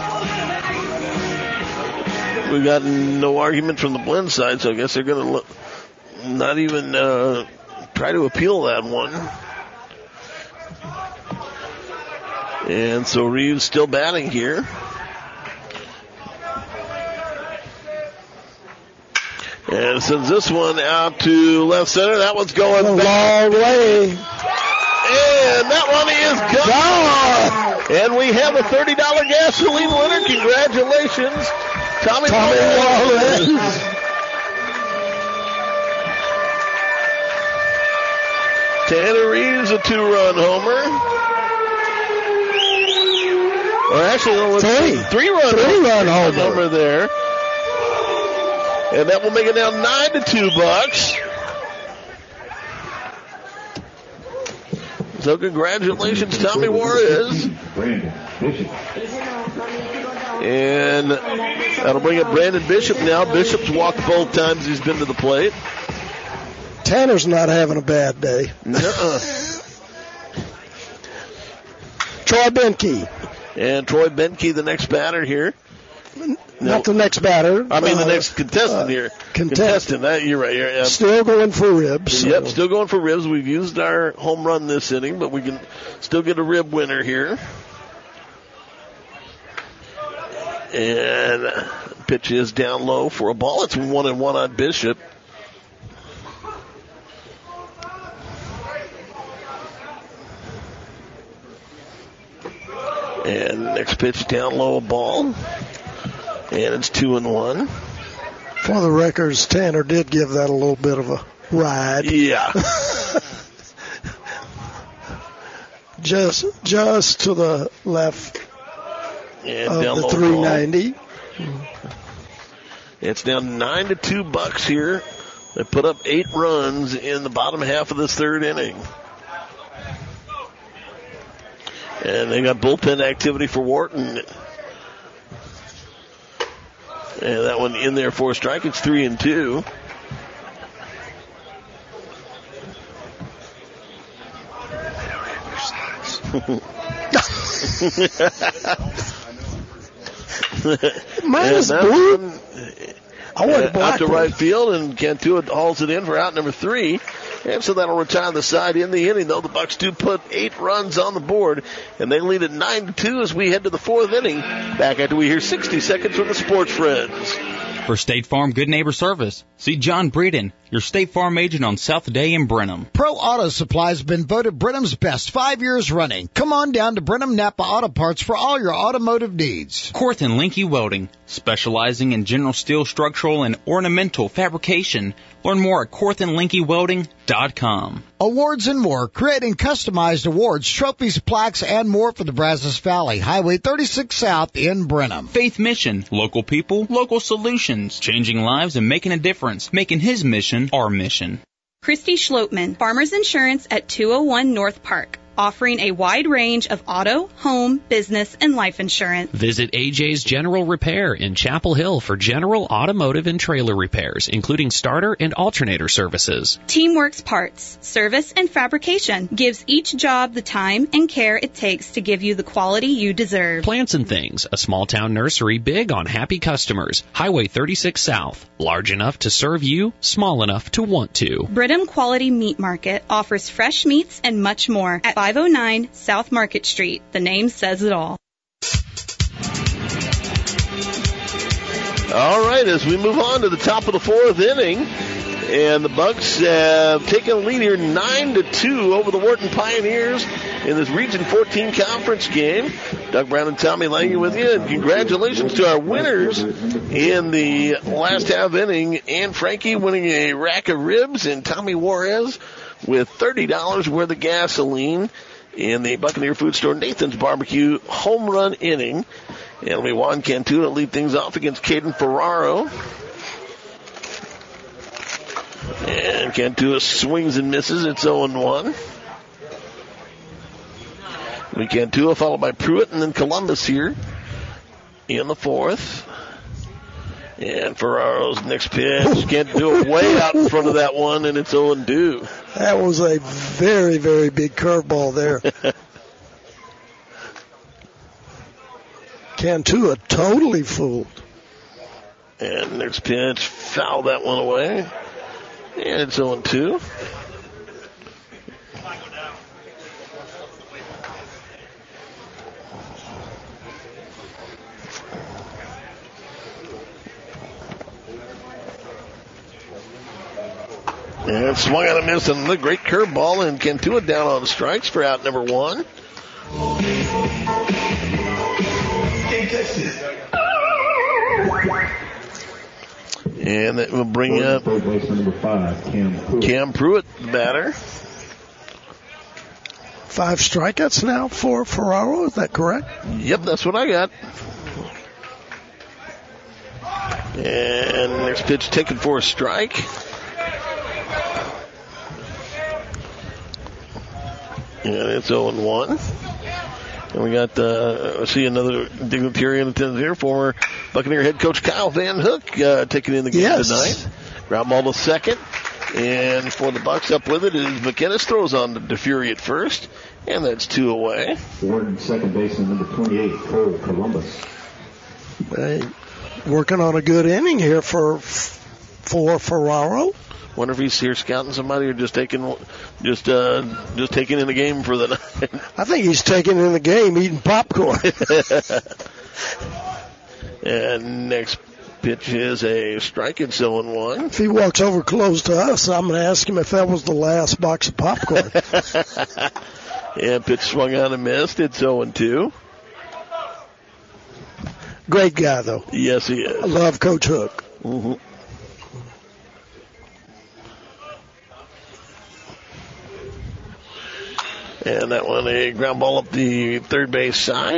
We got no argument from the Blend side, so I guess they're going to not even try to appeal that one. And so Reeves still batting here. And sends this one out to left center. That one's going a long way. And that one is gone. And we have a $30 gasoline winner. Congratulations, Tommy Juarez. Tanner Reeves, a 2-run homer. Or actually, no, three-run homer there. And that will make it now 9-2 Bucks. So congratulations, Tommy Juarez. And that'll bring up Brandon Bishop now. Bishop's walked both times he's been to the plate. Tanner's not having a bad day. Nuh-uh. Troy Benke. And Troy Benke, the next batter here. Not the next batter. I mean the next contestant here. Contestant. You're right. Yeah. Still going for ribs. So. Yep, still going for ribs. We've used our home run this inning, but we can still get a rib winner here. And pitch is down low for a ball. It's 1-1 on Bishop. And next pitch down low, a ball. And it's 2-1. For the records, Tanner did give that a little bit of a ride. Yeah. just to the left and of down the low 390. Ball. It's down 9-2 Bucks here. They put up 8 runs in the bottom half of this third inning. And they got bullpen activity for Wharton. And that one in there for a strike. It's 3-2. Mine is blue. I want black out to right field, and Cantua hauls it in for out number 3. And so that'll retire the side in the inning, though. The Bucks do put 8 runs on the board, and they lead at 9-2 as we head to the 4th inning. Back after we hear 60 seconds from the Sports Friends. For State Farm Good Neighbor Service, see John Breeden, your State Farm agent on South Day in Brenham. Pro Auto Supply has been voted Brenham's best 5 years running. Come on down to Brenham Napa Auto Parts for all your automotive needs. Korth and Linky Welding, specializing in general steel structural and ornamental fabrication. Learn more at KorthandLinkyWelding.com. Awards and more, creating customized awards, trophies, plaques, and more for the Brazos Valley, Highway 36 South in Brenham. Faith Mission, local people, local solutions, changing lives and making a difference, making his mission our mission. Christy Schlotman, Farmers Insurance at 201 North Park, offering a wide range of auto, home, business, and life insurance. Visit AJ's General Repair in Chapel Hill for general automotive and trailer repairs, including starter and alternator services. Teamworks Parts, service and fabrication gives each job the time and care it takes to give you the quality you deserve. Plants and Things, a small town nursery big on happy customers. Highway 36 South, large enough to serve you, small enough to want to. Brenham Quality Meat Market offers fresh meats and much more at 509 South Market Street. The name says it all. All right, as we move on to the top of the 4th inning, and the Bucks have taken a lead here 9-2 over the Wharton Pioneers in this Region 14 conference game. Doug Brown and Tommy Lange with you, and congratulations to our winners in the last half inning. Ann Frankie winning a rack of ribs, and Tommy Juarez with $30 worth of gasoline in the Buccaneer Food Store Nathan's Barbecue home run inning. And it'll be Juan Cantua to lead things off against Caden Ferraro. And Cantua swings and misses. It's 0-1. We Cantua followed by Pruitt and then Columbus here in the 4th. And Ferraro's next pitch can't do it way out in front of that one, and it's 0-2. That was a very, very big curveball there. Cantua totally fooled. And next pitch, foul that one away. And it's 0-2. And swung out and missed on the great curveball, and Cantua down on strikes for out number 1. And that will bring up Cam Pruitt, the batter. 5 strikeouts now for Ferraro, is that correct? Yep, that's what I got. And next pitch taken for a strike. And it's 0-1. And we got, see another dignitary in attendance here, former Buccaneer head coach Kyle Van Hook taking in the game tonight. Ground ball to second. And for the Bucks up with it is McInnes, throws on to DeFury at first. And that's 2 away. Wharton second baseman number 28, Cole Columbus. working on a good inning here for Ferraro. Wonder if he's here scouting somebody or just taking in the game for the night. I think he's taking in the game, eating popcorn. And next pitch is a strike. It's 0-1. If he walks over close to us, I'm going to ask him if that was the last box of popcorn. Yeah, pitch swung on and missed. It's 0-2. Great guy, though. Yes, he is. I love Coach Hook. Mm-hmm. And that one, a ground ball up the third base side.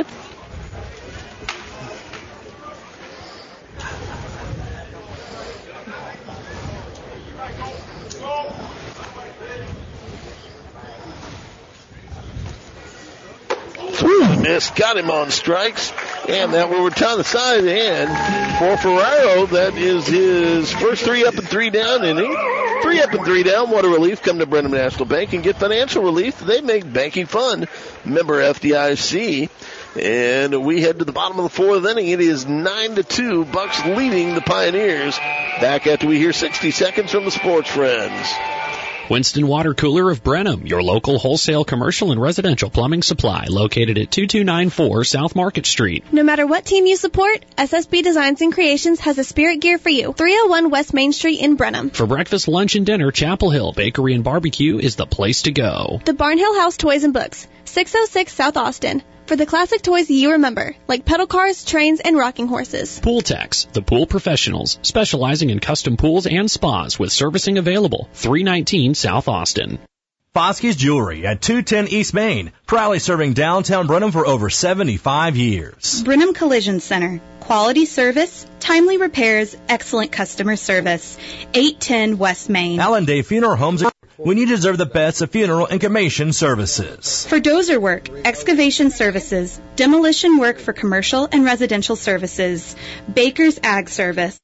Miss got him on strikes, and that will return the side. And for Ferraro, that is his first 3 up and 3 down inning. 3 up and 3 down. What a relief. Come to Brenham National Bank and get financial relief. They make banking fun. Member FDIC. And we head to the bottom of the fourth inning. It is 9-2. Bucks leading the Pioneers. Back after we hear 60 seconds from the Sports Friends. Winston Water Cooler of Brenham, your local wholesale commercial and residential plumbing supply, located at 2294 South Market Street. No matter what team you support, SSB Designs and Creations has a spirit gear for you. 301 West Main Street in Brenham. For breakfast, lunch, and dinner, Chapel Hill Bakery and Barbecue is the place to go. The Barnhill House Toys and Books, 606 South Austin. For the classic toys you remember, like pedal cars, trains, and rocking horses. Pool Techs, the pool professionals, specializing in custom pools and spas with servicing available. 319 South Austin. Foskey's Jewelry at 210 East Main, proudly serving downtown Brenham for over 75 years. Brenham Collision Center. Quality service, timely repairs, excellent customer service. 810 West Main. Allen Day Funeral Homes, when you deserve the best of funeral and cremation services. For dozer work, excavation services, demolition work for commercial and residential services. Baker's Ag Service.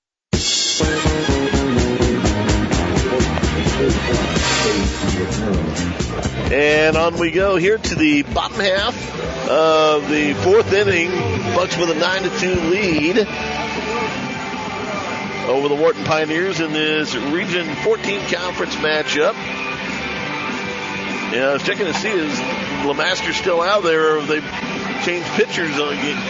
And on we go here to the bottom half of the fourth inning. Bucks with a 9-2 lead over the Wharton Pioneers in this Region 14 conference matchup. Yeah, I was checking to see is LeMaster still out there, or have they changed pitchers on the game?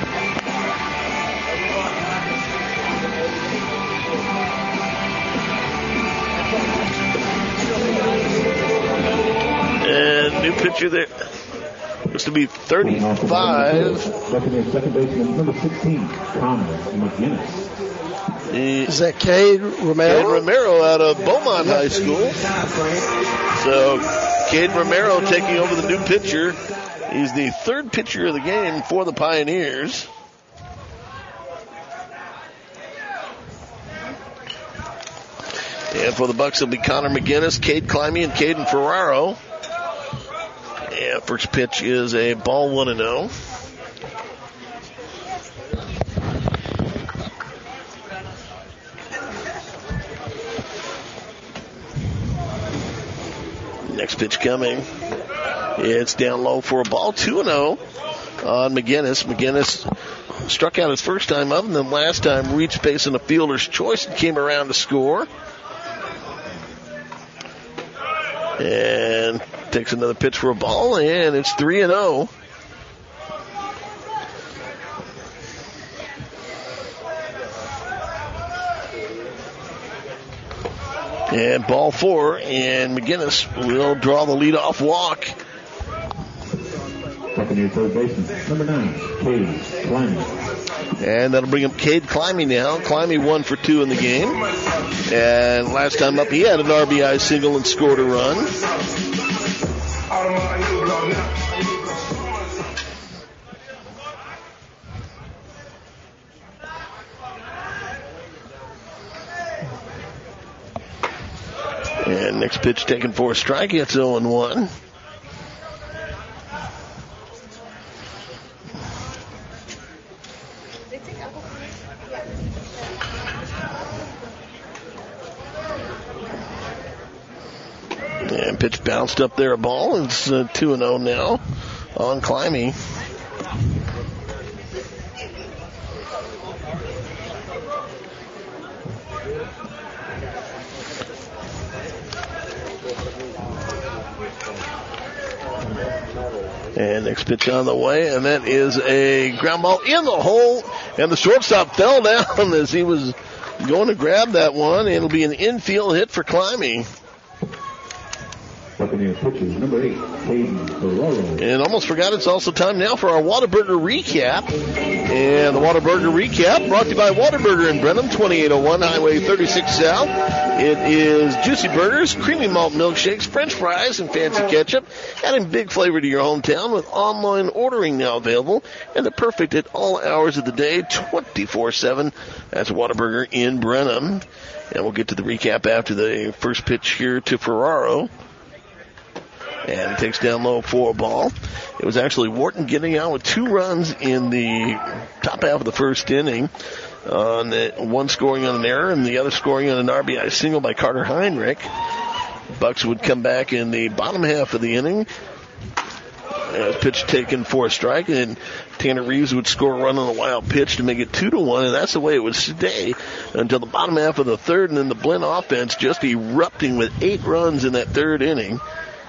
And new pitcher there. Looks to be 35. Second baseman, number 16, Connor McGinnis. Is that Cade Romero? Cade Romero out of Beaumont High School. So Cade Romero taking over the new pitcher. He's the third pitcher of the game for the Pioneers. And for the Bucks, it'll be Connor McGinnis, Cade Climby, and Caden Ferraro. And first pitch is a ball 1-0. Next pitch coming. It's down low for a ball, 2-0 on McGinnis. McGinnis struck out his first time up, and then last time reached base in a fielder's choice and came around to score. And takes another pitch for a ball, and it's 3-0. And ball 4, and McGinnis will draw the leadoff walk. Second third baseman, number 9, Cade Climby. And that'll bring up Cade Climby now. Climby 1 for 2 in the game. And last time up, he had an RBI single and scored a run. And next pitch taken for a strike. It's 0-1. And pitch bounced up there, a ball. It's 2-0 now on Climby. And next pitch on the way, and that is a ground ball in the hole, and the shortstop fell down as he was going to grab that one. It'll be an infield hit for Climbing. Buccaneers pitchers, number 8, Caden Ferraro. And almost forgot it's also time now for our Whataburger recap. And the Whataburger recap brought to you by Whataburger in Brenham, 2801 Highway 36 South. It is juicy burgers, creamy malt milkshakes, french fries, and fancy ketchup, adding big flavor to your hometown with online ordering now available, and they're perfect at all hours of the day, 24/7. That's Whataburger in Brenham. And we'll get to the recap after the first pitch here to Ferraro. And he takes down low for a ball. It was actually Wharton getting out with 2 runs in the top half of the first inning. One scoring on an error and the other scoring on an RBI single by Carter Heinrich. Bucks would come back in the bottom half of the inning. Pitch taken for a strike, and Tanner Reeves would score a run on a wild pitch to make it 2-1, and that's the way it would stay until the bottom half of the third, and then the Blinn offense just erupting with 8 runs in that third inning.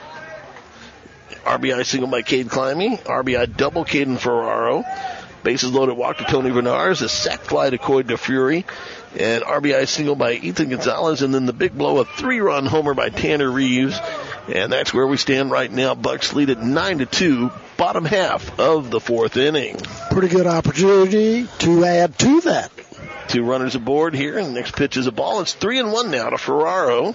RBI single by Cade Climbing, RBI double Caden Ferraro, bases loaded walk to Tony Vernars, a sac fly to Coy DeFury, and RBI single by Ethan Gonzalez, and then the big blow, a 3-run homer by Tanner Reeves, and that's where we stand right now. Bucks lead at 9-2, bottom half of the fourth inning. Pretty good opportunity to add to that. 2 runners aboard here, and the next pitch is a ball. It's 3-1 now to Ferraro.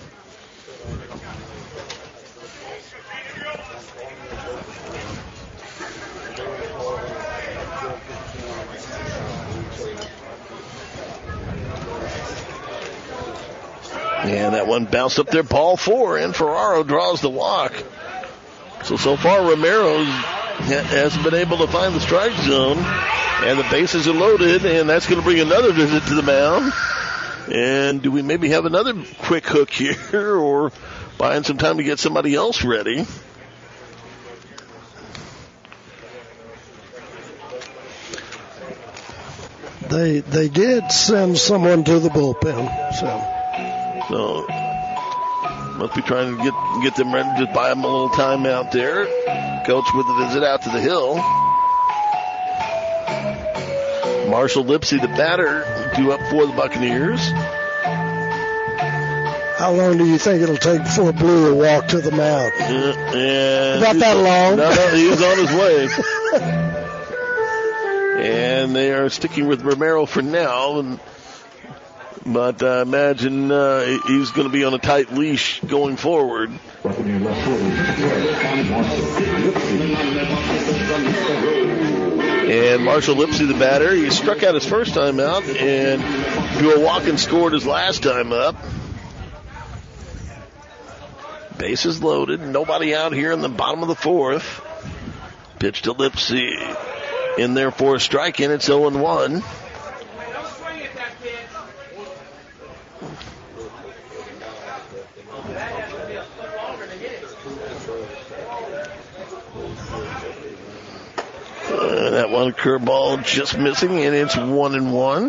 And that one bounced up there, ball 4, and Ferraro draws the walk. So far Romero hasn't been able to find the strike zone, and the bases are loaded, and that's going to bring another visit to the mound. And do we maybe have another quick hook here, or buying some time to get somebody else ready? They did send someone to the bullpen, so must be trying to get them ready to buy them a little time out there. Coach with a visit out to the hill. Marshall Lipsy, the batter, due up for the Buccaneers. How long do you think it'll take before Blue will walk to the mound? Not that long. No, he's on his way. And they are sticking with Romero for now, but I imagine he's going to be on a tight leash going forward. And Marshall Lipsy, the batter, he struck out his first time out and drew a walk and scored his last time up. Bases loaded, nobody out here in the bottom of the fourth. Pitch to Lipsy. In there for a strike, and it's 0-1. That one curveball just missing, and it's 1-1.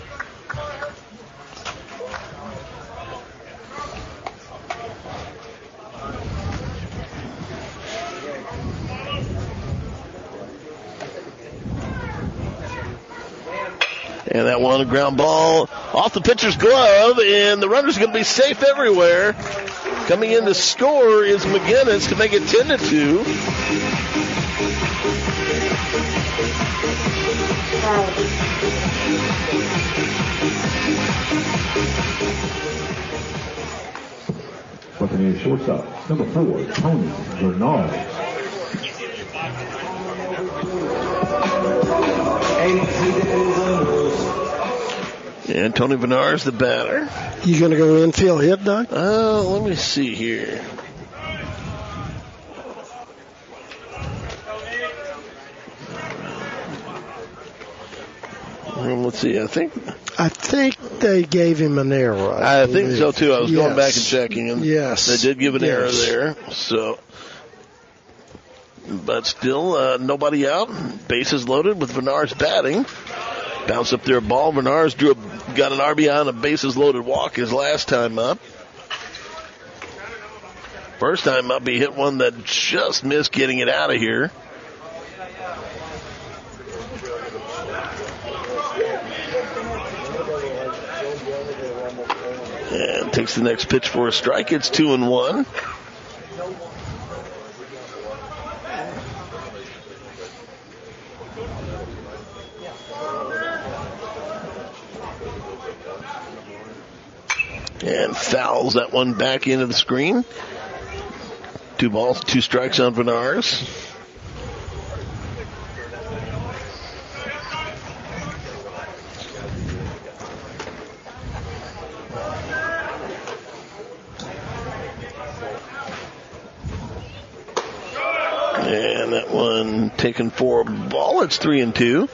And that one, a ground ball off the pitcher's glove, and the runner's going to be safe everywhere. Coming in to score is McGinnis to make it 10-2. Buccaneers shortstop, number 4, Tony Vernars. And Tony Vernars, the batter. You going to go infield hit, Doug? Let me see here. Let's see. I think they gave him an error. I think so too. I was going back and checking, and yes, they did give an error there. So, but still, nobody out. Bases loaded with Vernars batting. Bounce up there, ball. Vernars got an RBI on a bases loaded walk his last time up. First time up, he hit one that just missed getting it out of here. takes the next pitch for a strike. It's 2-1. And fouls that one back into the screen. 2 balls, 2 strikes on Venars. And that one taken for a ball. It's 3-2.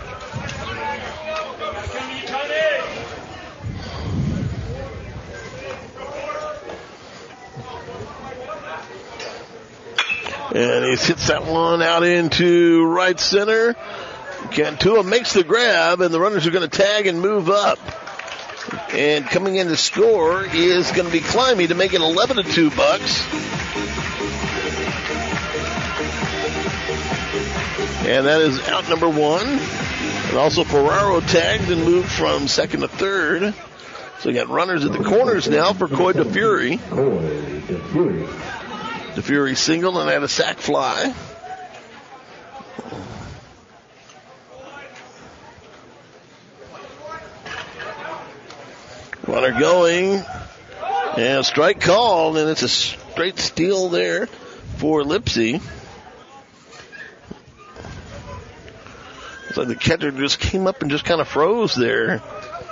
And he hits that one out into right center. Cantua makes the grab, and the runners are going to tag and move up. And coming in to score is going to be Climby to make it 11-2 Bucks. And that is out number 1. And also Ferraro tagged and moved from second to third. So we got runners at the corners now for Coy DeFury. DeFury singled and had a sac fly. Runner going. And strike called, and it's a straight steal there for Lipsy. It's like the catcher just came up and just kind of froze there.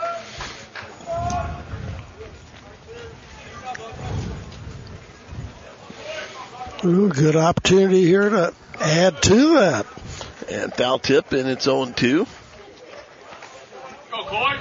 Ooh, good opportunity here to add to that. And foul tip, and it's 0-2. Go, Coy.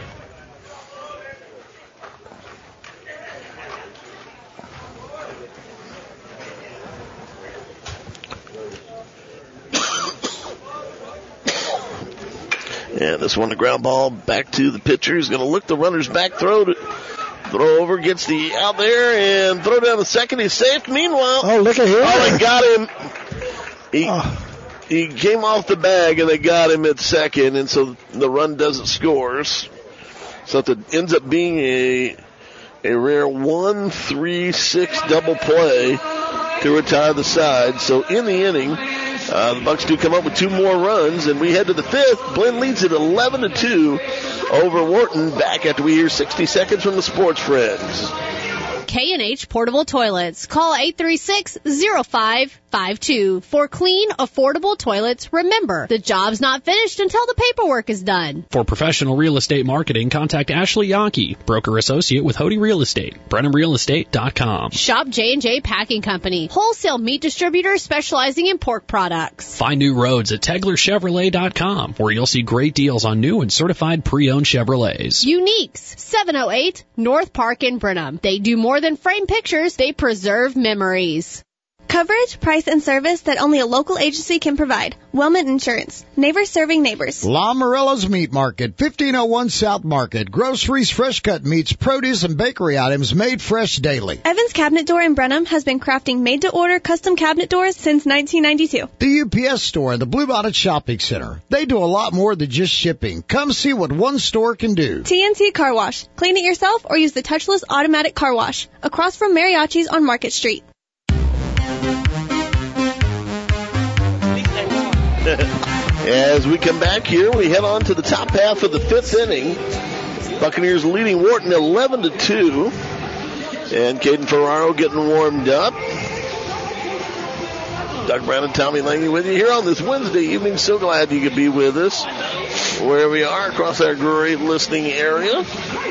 And this one, the ground ball back to the pitcher. He's going to look the runner's back, throw over, gets the out there, and throw down the second. He's safe. Meanwhile, oh, look at him! Oh, they got him. He came off the bag, and they got him at second, and so the run doesn't score. So it ends up being a rare 1-3-6 double play to retire the side. So in the inning, the Bucks do come up with 2 more runs, and we head to the 5th. Blinn leads it 11-2 over Wharton. Back after we hear 60 seconds from the Sports Friends. K&H Portable Toilets. Call 836-0552 for clean, affordable toilets. Remember, the job's not finished until the paperwork is done. For professional real estate marketing, contact Ashley Yankee, broker associate with Hody Real Estate, BrenhamRealEstate.com. Shop J&J Packing Company, wholesale meat distributor specializing in pork products. Find new roads at TeglerChevrolet.com, where you'll see great deals on new and certified pre-owned Chevrolets. Uniques, 708 North Park in Brenham. They do more than frame pictures, they preserve memories. Coverage, price, and service that only a local agency can provide. Wellman Insurance. Neighbors serving neighbors. La Morella's Meat Market, 1501 South Market. Groceries, fresh cut meats, produce, and bakery items made fresh daily. Evans Cabinet Door in Brenham has been crafting made-to-order custom cabinet doors since 1992. The UPS Store and the Bluebonnet Shopping Center. They do a lot more than just shipping. Come see what one store can do. TNT Car Wash. Clean it yourself or use the touchless automatic car wash. Across from Mariachi's on Market Street. As we come back here, we head on to the top half of the 5th inning. Buccaneers leading Wharton 11-2. And Caden Ferraro getting warmed up. Doug Brown and Tommy Lange with you here on this Wednesday evening. So glad you could be with us where we are across our great listening area.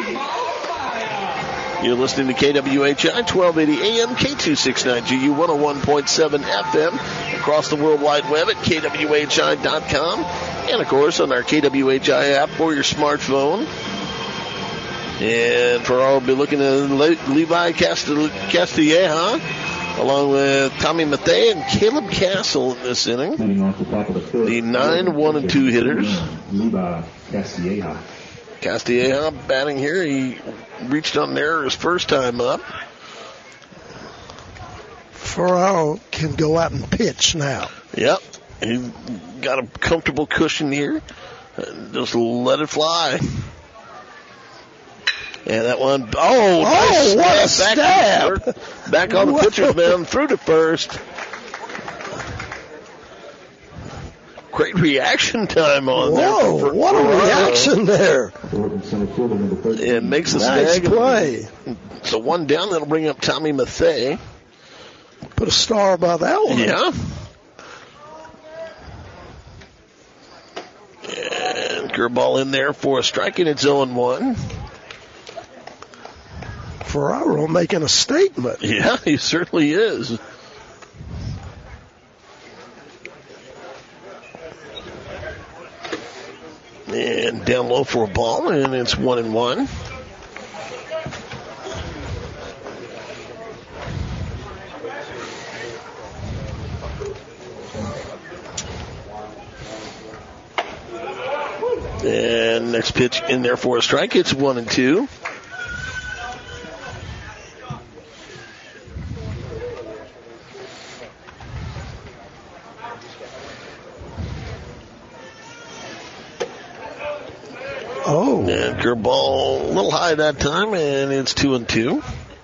You're listening to KWHI 1280 AM, K269GU 101.7 FM, across the World Wide Web at KWHI.com, and of course on our KWHI app for your smartphone. And Ferraro will be looking at Levi Castilleja, along with Tommy Mathay and Caleb Castle in this inning. The 9-1-2 hitters. Levi Castilleja. Castilleja batting here. He reached on there his first time up. Ferraro can go out and pitch now. Yep. He got a comfortable cushion here. Just let it fly. And that one, nice what a stab. Back on the pitcher's mound, through to first. Great reaction time on there. Whoa, what a reaction there. It makes a nice snag. Play. So one down, that'll bring up Tommy Mathey. Put a star by that one. Yeah. And curveball in there for a strike, and it's 0-1. Ferraro making a statement. Yeah, he certainly is. And down low for a ball, and it's 1-1. And next pitch in there for a strike. It's 1-2. And curveball a little high that time, and it's 2-2.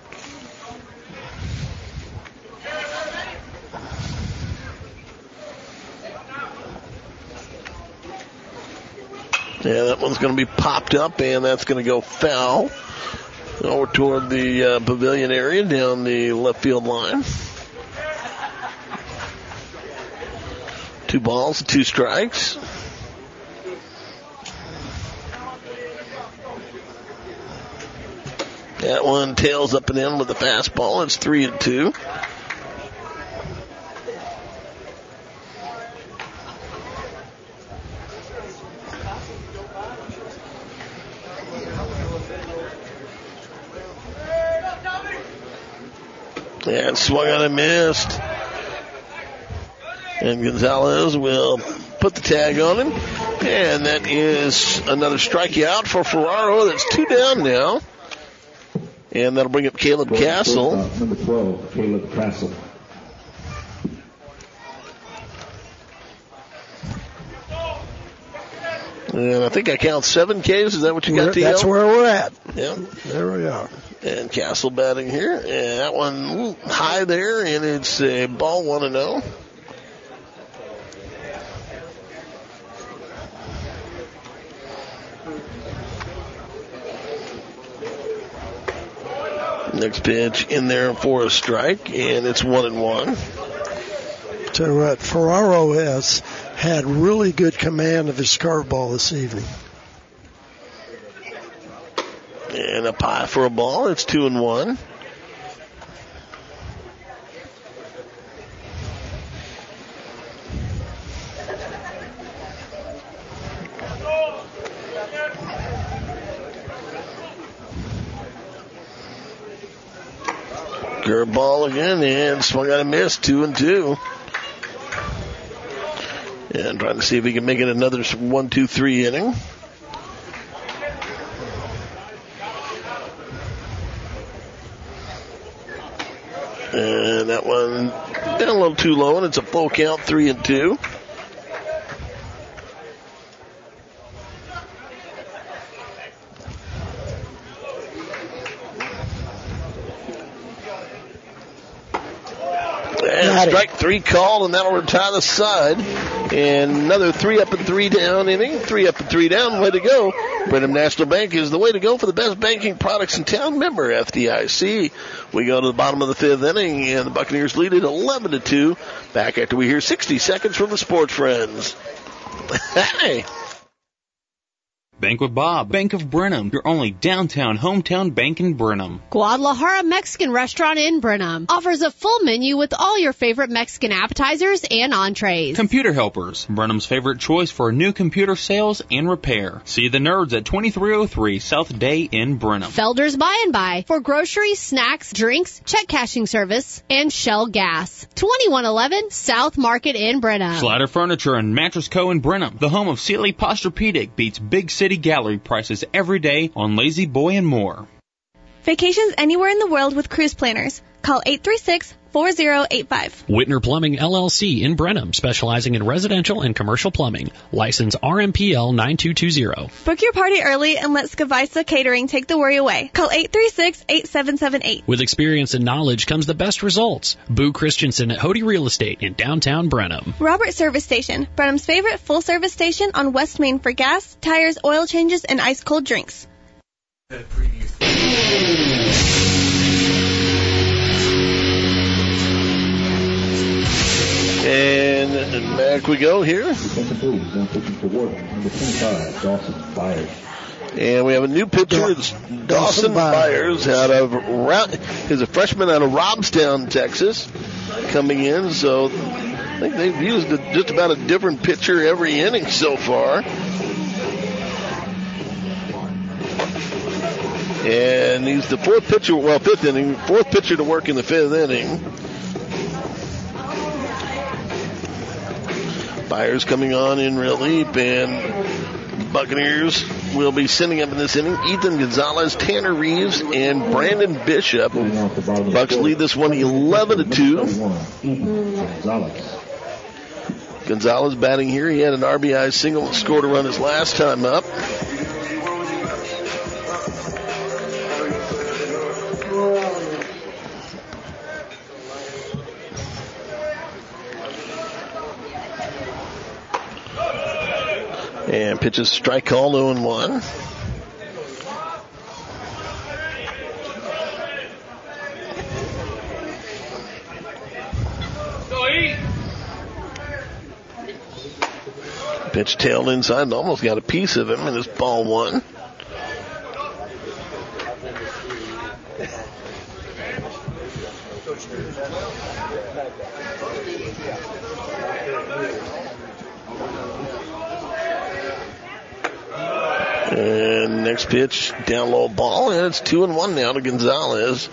Yeah, that one's going to be popped up, and that's going to go foul over toward the pavilion area down the left field line. 2 balls, 2 strikes. That one tails up and in with the fastball. It's 3-2. And swung on and missed. And Gonzalez will put the tag on him. And that is another strikeout for Ferraro. That's 2 down now. And that'll bring up Caleb Castle. Number 12, Caleb Castle. And I think I count 7 Ks. Is that what you got, T.L.? That's where we're at. Yeah. There we are. And Castle batting here. And that one high there, and it's a ball 1-0. Next pitch in there for a strike, and it's 1-1. Tell you what, Ferraro has had really good command of his curveball this evening. And up high for a ball. It's 2-1. Curveball again, and swung on a miss, 2-2. And trying to see if he can make it another 1-2-3 inning. And that one down a little too low, and it's a full count, 3-2. And strike 3 called, and that'll retire the side. And another 3 up and 3 down inning. 3 up and 3 down. Way to go. Brenham National Bank is the way to go for the best banking products in town. Member FDIC. We go to the bottom of the 5th inning, and the Buccaneers lead it 11-2. Back after we hear 60 seconds from the Sports Friends. Hey. Bank with Bob, Bank of Brenham, your only downtown hometown bank in Brenham. Guadalajara Mexican Restaurant in Brenham offers a full menu with all your favorite Mexican appetizers and entrees. Computer Helpers, Brenham's favorite choice for new computer sales and repair. See the nerds at 2303 South Day in Brenham. Felder's By and By for groceries, snacks, drinks, check cashing service, and Shell Gas. 2111 South Market in Brenham. Slider Furniture and Mattress Co. in Brenham. The home of Sealy Posturepedic beats big city gallery prices every day on Lazy Boy and more. Vacations anywhere in the world with Cruise Planners. Call 888-281-4085. Whitner Plumbing LLC in Brenham, specializing in residential and commercial plumbing. License RMPL 9220. Book your party early and let Skavisa Catering take the worry away. Call 836-8778. With experience and knowledge comes the best results. Boo Christensen at Hody Real Estate in downtown Brenham. Robert Service Station, Brenham's favorite full-service station on West Main for gas, tires, oil changes, and ice-cold drinks. And back we go here. And we have a new pitcher. It's Dawson Byers he's a freshman out of Robstown, Texas, coming in. So I think they've used just about a different pitcher every inning so far. And he's the fourth pitcher to work in the fifth inning. Byers coming on in relief, and Buccaneers will be sending up in this inning Ethan Gonzalez, Tanner Reeves, and Brandon Bishop. Bucks lead this one 11-2. Gonzalez batting here. He had an RBI single and scored a run his last time up. And pitches strike call, 0-1. Pitch tailed inside and almost got a piece of him, and it's ball one. And next pitch, down low ball, and it's 2-1 now to Gonzalez.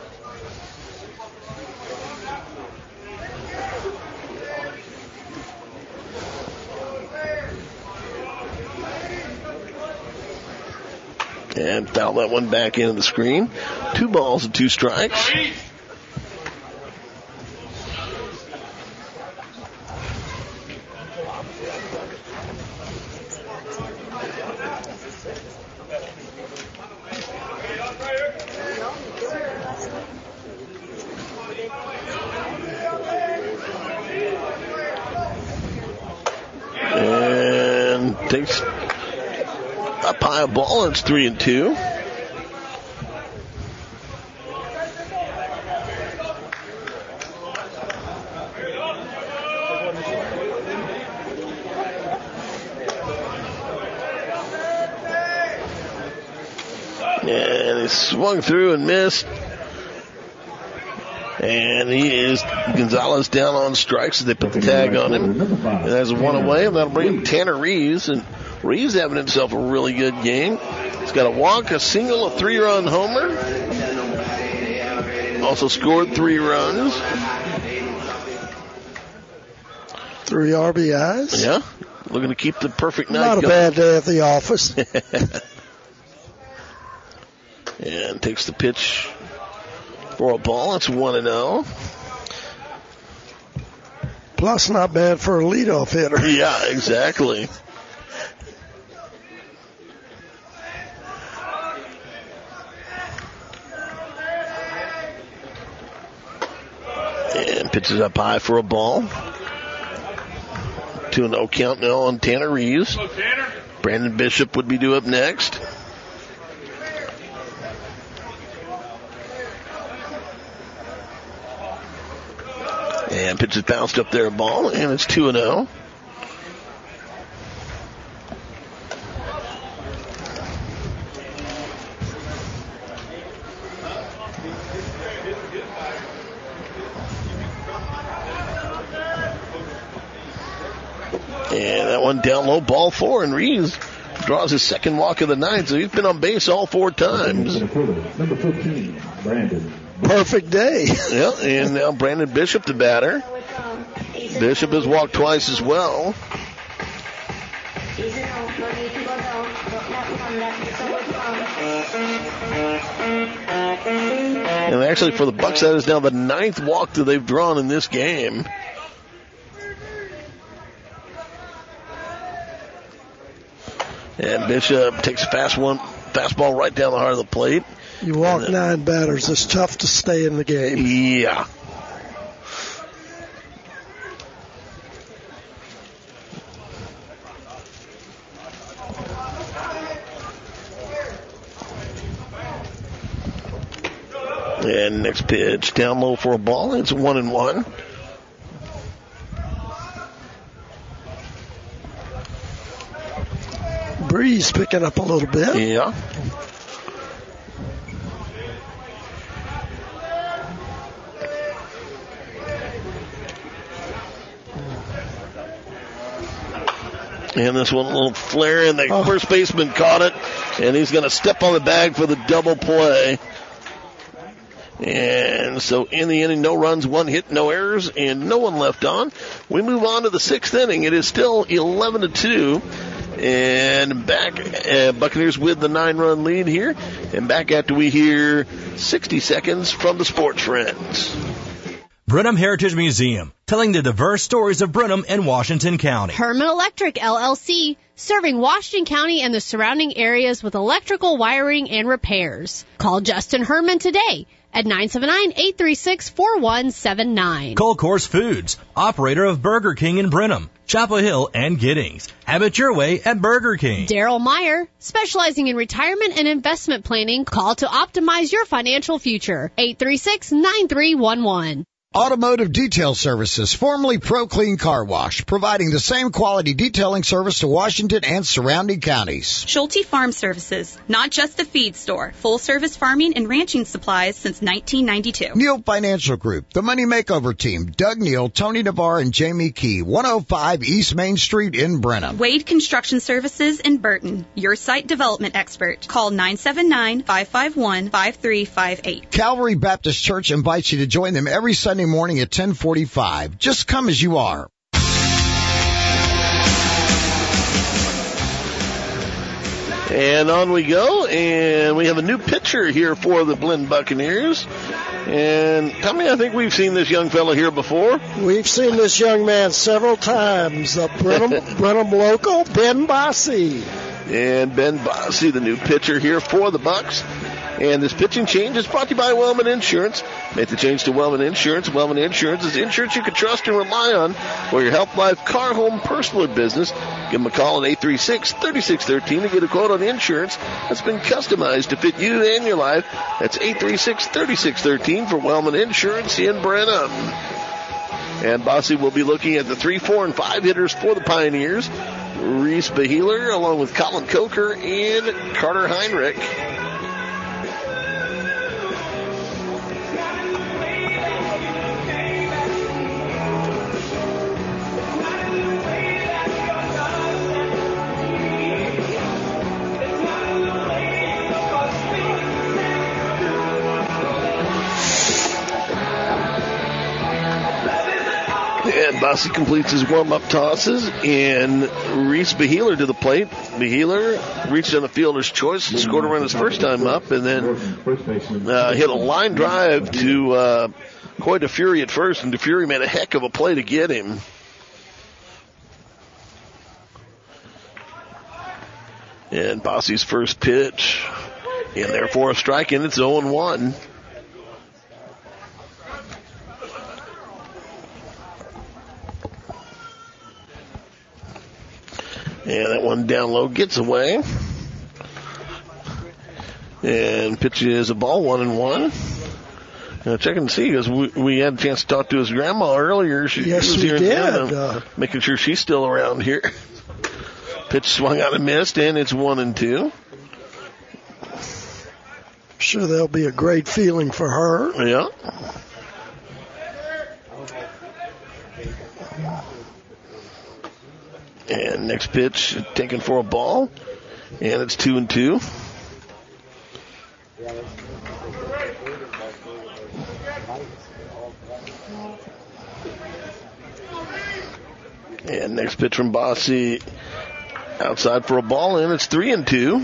And foul that one back into the screen. 2 balls and 2 strikes. And takes up high a ball, and it's 3-2. And he swung through and missed. And Gonzalez down on strikes as they put the tag on him. And there's one away, and that'll bring him Tanner Reeves. And Reeves having himself a really good game. He's got a walk, a single, a 3-run homer. Also scored 3 runs. 3 RBIs. Yeah, looking to keep the perfect night Not a going. bad day at the office. And takes the pitch for a ball. It's 1-0. Plus, not bad for a leadoff hitter. Yeah, exactly. And pitches up high for a ball. 2-0 count now on Tanner Reeves. Brandon Bishop would be due up next. And pitch is bounced up there, a ball, and it's 2-0. And that one down low, ball 4, and Reeves draws his second walk of the night, so he's been on base all 4 times. Number 15, Brandon. Perfect day. Yeah, and now Brandon Bishop, the batter. Bishop has walked twice as well. And actually for the Bucks, that is now the 9th walk that they've drawn in this game. And Bishop takes a fastball right down the heart of the plate. You walk 9 batters, it's tough to stay in the game. Yeah. And next pitch down low for a ball. It's 1-1. Breeze picking up a little bit. Yeah. And this one, a little flare, and the first baseman caught it, and he's going to step on the bag for the double play. And so in the inning, no runs, 1 hit, no errors, and no one left on. We move on to the 6th inning. It is still 11-2. And back, Buccaneers with the 9-run lead here. And back after we hear 60 seconds from the Sports Friends. Brenham Heritage Museum, telling the diverse stories of Brenham and Washington County. Herman Electric, LLC, serving Washington County and the surrounding areas with electrical wiring and repairs. Call Justin Herman today at 979-836-4179. Colcourse Foods, operator of Burger King in Brenham, Chapel Hill, and Giddings. Have it your way at Burger King. Daryl Meyer, specializing in retirement and investment planning. Call to optimize your financial future. 836-9311. Automotive Detail Services, formerly Pro Clean Car Wash, providing the same quality detailing service to Washington and surrounding counties. Schulte Farm Services, not just a feed store. Full-service farming and ranching supplies since 1992. Neal Financial Group, the Money Makeover Team, Doug Neal, Tony Navarre, and Jamie Key, 105 East Main Street in Brenham. Wade Construction Services in Burton, your site development expert. Call 979-551-5358. Calvary Baptist Church invites you to join them every Sunday morning at 10:45. Just come as you are. And on we go, and we have a new pitcher here for the Blinn Buccaneers. And tell me, I think we've seen this young fella here before. We've seen this young man several times. Brenham local, Ben Bossy. And Ben Bossy, the new pitcher here for the Bucks. And this pitching change is brought to you by Wellman Insurance. Make the change to Wellman Insurance. Wellman Insurance is insurance you can trust and rely on for your health, life, car, home, personal, or business. Give them a call at 836-3613 to get a quote on insurance that's been customized to fit you and your life. That's 836-3613 for Wellman Insurance in Brenham. And Bossy will be looking at the 3, 4, and 5 hitters for the Pioneers. Reese Beheeler, along with Colin Coker and Carter Heinrich. And Bossy completes his warm-up tosses, and Reese Beheeler to the plate. Beheeler reached on the fielder's choice and scored a run his first time up, and then hit a line drive to Coy DeFury at first, and DeFury made a heck of a play to get him. And Bossy's first pitch, and therefore a strike, and it's 0-1. And that one down low gets away. And pitch is a ball, 1-1. Checking to see, because we had a chance to talk to his grandma earlier. Yes, we did. Making sure she's still around here. Pitch swung out and missed, and it's 1-2. Sure, that'll be a great feeling for her. Yeah. And next pitch taken for a ball, and it's 2-2. And next pitch from Bossy Outside for a ball, and it's 3-2.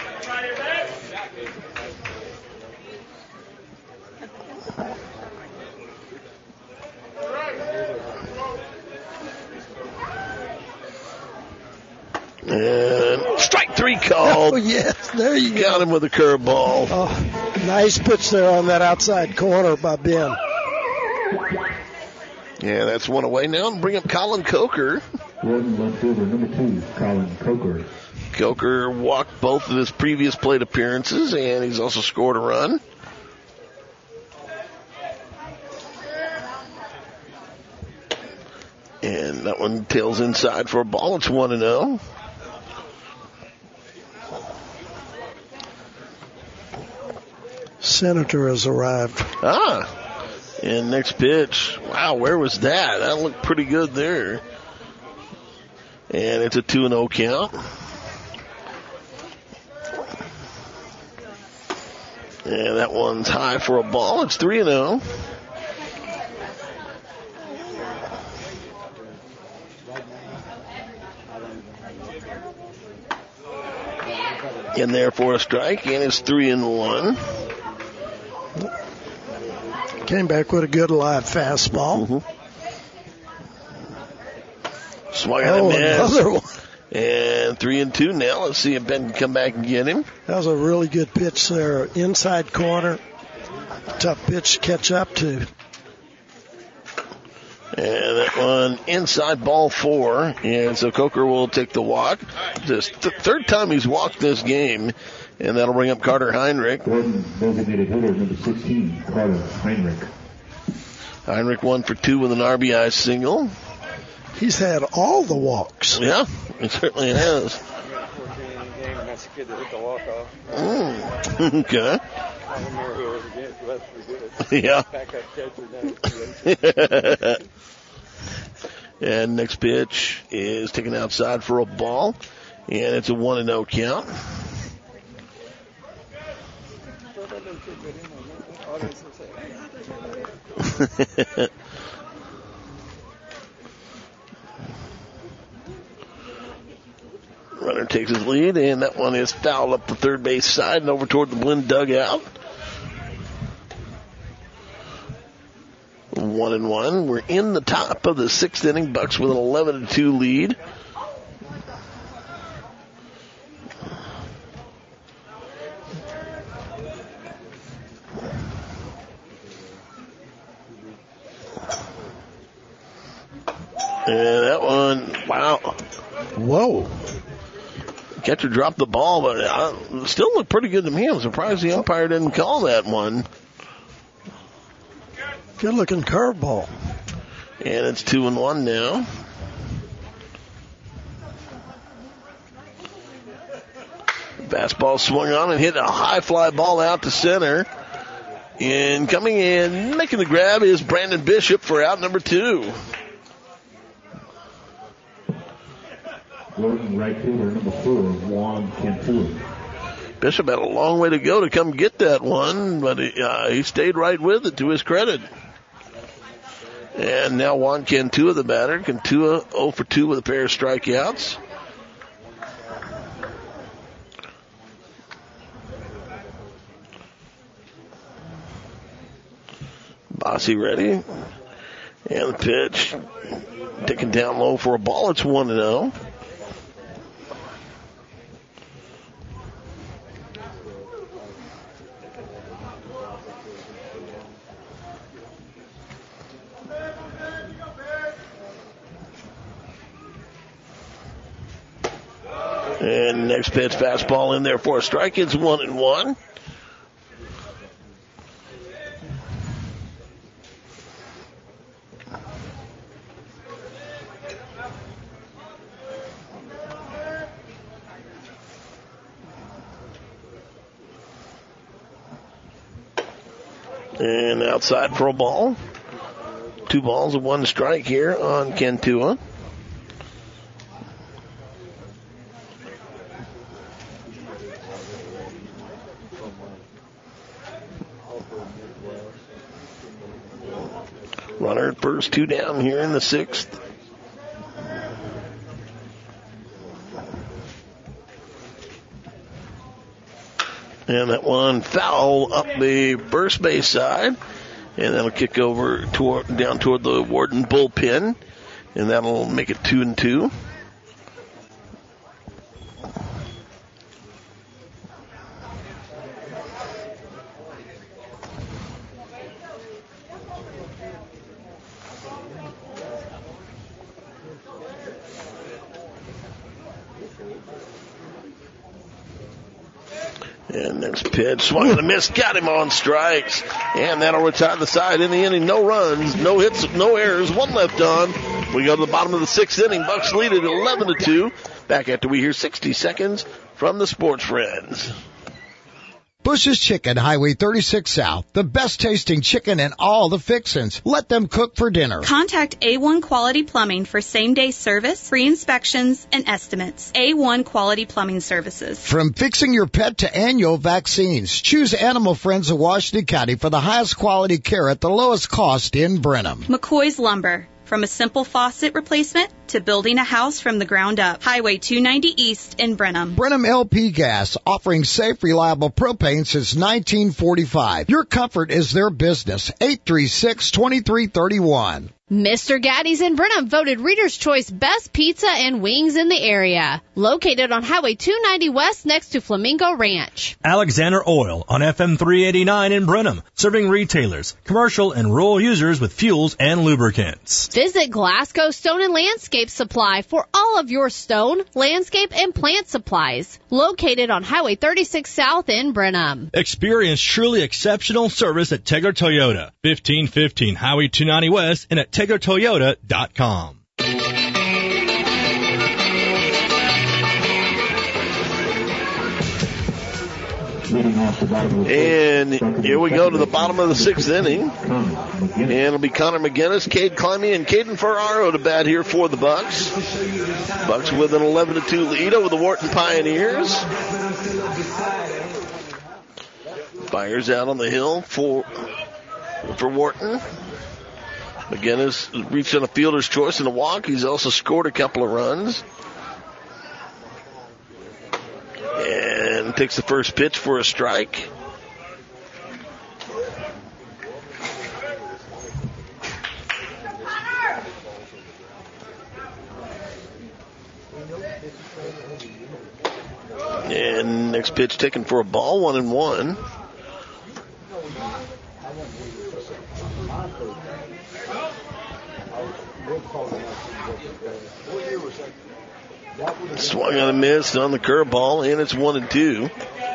And strike 3 called. Oh, yes, there you go. Got him with a curveball. Oh, nice pitch there on that outside corner by Ben. Yeah, that's one away now. And bring up Colin Coker. Gordon left fielder number 2, Colin Coker. Coker walked both of his previous plate appearances, and he's also scored a run. And that one tails inside for a ball. It's 1-0. Senator has arrived. And next pitch. Wow, where was that? That looked pretty good there. And it's a 2-0 count. And that one's high for a ball. It's 3-0. In there for a strike, and it's 3-1. Came back with a good live fastball. Mm-hmm. Swung at a miss. Another one. And 3-2 now. Let's see if Ben can come back and get him. That was a really good pitch there. Inside corner. Tough pitch to catch up to. And that one inside ball 4. And so Coker will take the walk. This third time he's walked this game. And that'll bring up Carter Heinrich. Gordon designated hitter number 16, Carter Heinrich. Heinrich 1 for 2 with an RBI single. He's had all the walks. Yeah, he certainly has. That's the kid that hit the walk-off. Okay. I don't remember who it was against, but that's pretty good. Yeah. Backup catcher down. And next pitch is taken outside for a ball. And it's a 1-0 count. Runner takes his lead, and that one is fouled up the third base side and over toward the Blinn dugout. 1-1. We're in the top of the 6th inning. Bucks with an 11-2 lead. And that one, wow. Whoa. Catcher dropped the ball, but it still looked pretty good to me. I'm surprised the umpire didn't call that one. Good looking curveball. And it's 2-1 now. Fastball swung on and hit a high fly ball out to center. And coming in, making the grab is Brandon Bishop for out number 2. Gordon right fielder number 4, Juan Cantua. Bishop had a long way to go to come get that one, but he stayed right with it to his credit. And now Juan Cantua, the batter. Cantua 0 for 2 with a pair of strikeouts. Bossy ready. And the pitch. Taken down low for a ball. It's 1-0. And next pitch, fastball in there for a strike. It's 1-1. And outside for a ball. 2 balls and 1 strike here on Cantua. Runner at first, 2 down here in the 6th. And that one foul up the first base side. And that'll kick over down toward the Wharton bullpen. And that'll make it 2-2. And next pitch, swung and a miss, got him on strikes. And that'll retire the side in the inning. No runs, no hits, no errors, one left on. We go to the bottom of the 6th inning. Bucks lead it 11-2. Back after we hear 60 seconds from the Sports Friends. Bush's Chicken, Highway 36 South. The best tasting chicken and all the fixins. Let them cook for dinner. Contact A1 Quality Plumbing for same-day service, free inspections, and estimates. A1 Quality Plumbing Services. From fixing your pet to annual vaccines, choose Animal Friends of Washington County for the highest quality care at the lowest cost in Brenham. McCoy's Lumber. From a simple faucet replacement to building a house from the ground up. Highway 290 East in Brenham. Brenham LP Gas, offering safe, reliable propane since 1945. Your comfort is their business. 836-2331. Mr. Gaddy's in Brenham voted Reader's Choice Best Pizza and Wings in the area. Located on Highway 290 West next to Flamingo Ranch. Alexander Oil on FM 389 in Brenham, serving retailers, commercial and rural users with fuels and lubricants. Visit Glasgow Stone and Landscape Supply for all of your stone, landscape, and plant supplies. Located on Highway 36 South in Brenham. Experience truly exceptional service at Teger Toyota, 1515 Highway 290 West and at TegerToyota.com. And here we go to the bottom of the 6th inning. And it'll be Connor McGinnis, Cade Climby, and Caden Ferraro to bat here for the Bucks. Bucks with an 11-2 lead over the Wharton Pioneers. Byers out on the hill for Wharton. McGinnis reached on a fielder's choice and a walk. He's also scored a couple of runs. And takes the first pitch for a strike. And next pitch taken for a ball, 1-1. Swung on a miss on the curveball, and it's 1-2.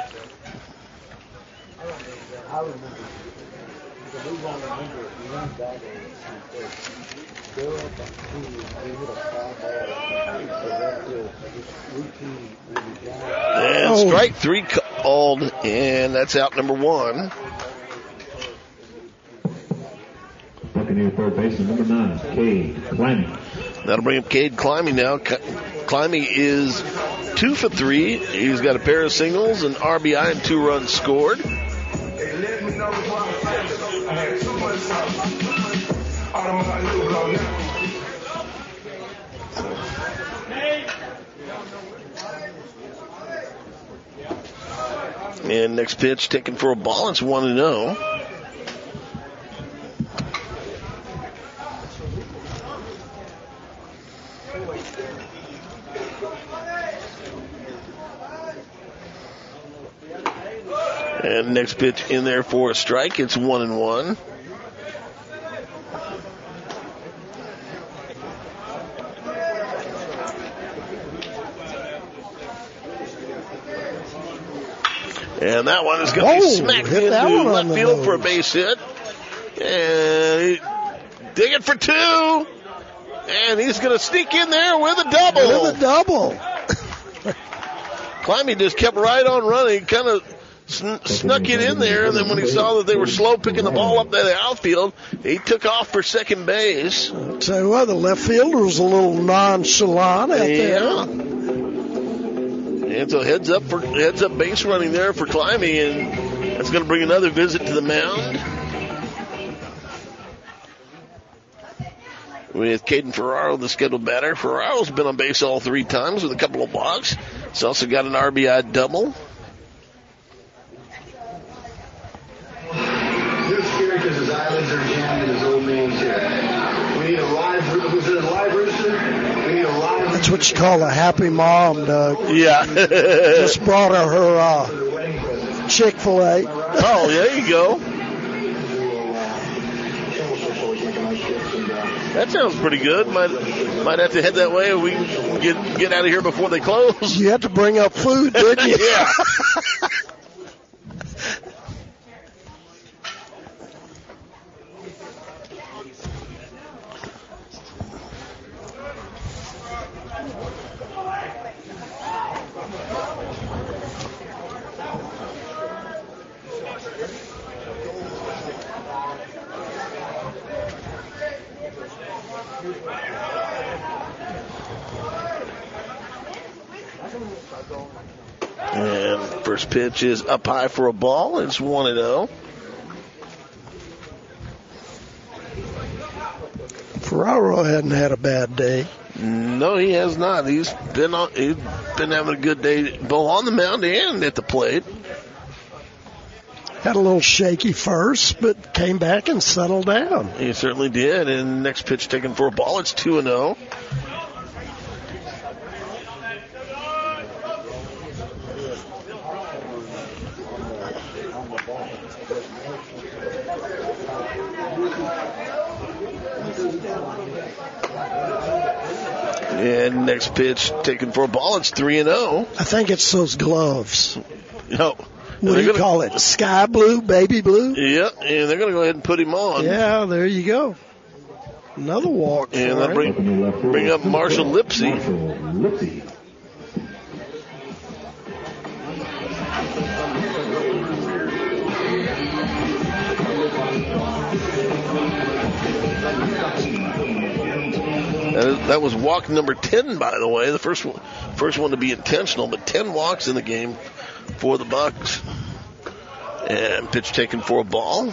And strike 3 called, and that's out number 1. Buccaneer third baseman number 9, Cade Climby. That'll bring up Cade Climby now. Climby is 2 for 3. He's got a pair of singles, an RBI, and 2 runs scored. And next pitch taken for a ball. It's 1-0. And next pitch in there for a strike. It's 1-1. And that one is going to be smacked into left field for a base hit. And dig it for 2. And he's going to sneak in there with a double. Climby just kept right on running, kind of snuck it in there, and then when he saw that they were slow picking the ball up to the outfield, he took off for second base. I'll tell you what, the left fielder was a little nonchalant out there. And so heads up base running there for Climby, and that's going to bring another visit to the mound. With Caden Ferraro, the scheduled batter. Ferraro's been on base all 3 times with a couple of walks. He's also got an RBI double. That's what you call a happy mom, Doug. Yeah. Just brought her Chick-fil-A. Oh, there you go. That sounds pretty good. Might have to head that way, or we can get out of here before they close. You have to bring up food, didn't you? Yeah. And first pitch is up high for a ball. It's 1-0. Ferraro hadn't had a bad day. No, he has not. He's been having a good day both on the mound and at the plate. Had a little shaky first, but came back and settled down. He certainly did. And next pitch taken for a ball. It's 2-0. And next pitch taken for a ball. It's 3-0. I think it's those gloves. No. What do you call it? Sky blue, baby blue? Yep, and they're going to go ahead and put him on. Yeah, there you go. Another walk. And they'll bring up Marshall Lipsy. That was walk number 10, by the way. The first one to be intentional, but 10 walks in the game for the Bucks. And pitch taken for a ball.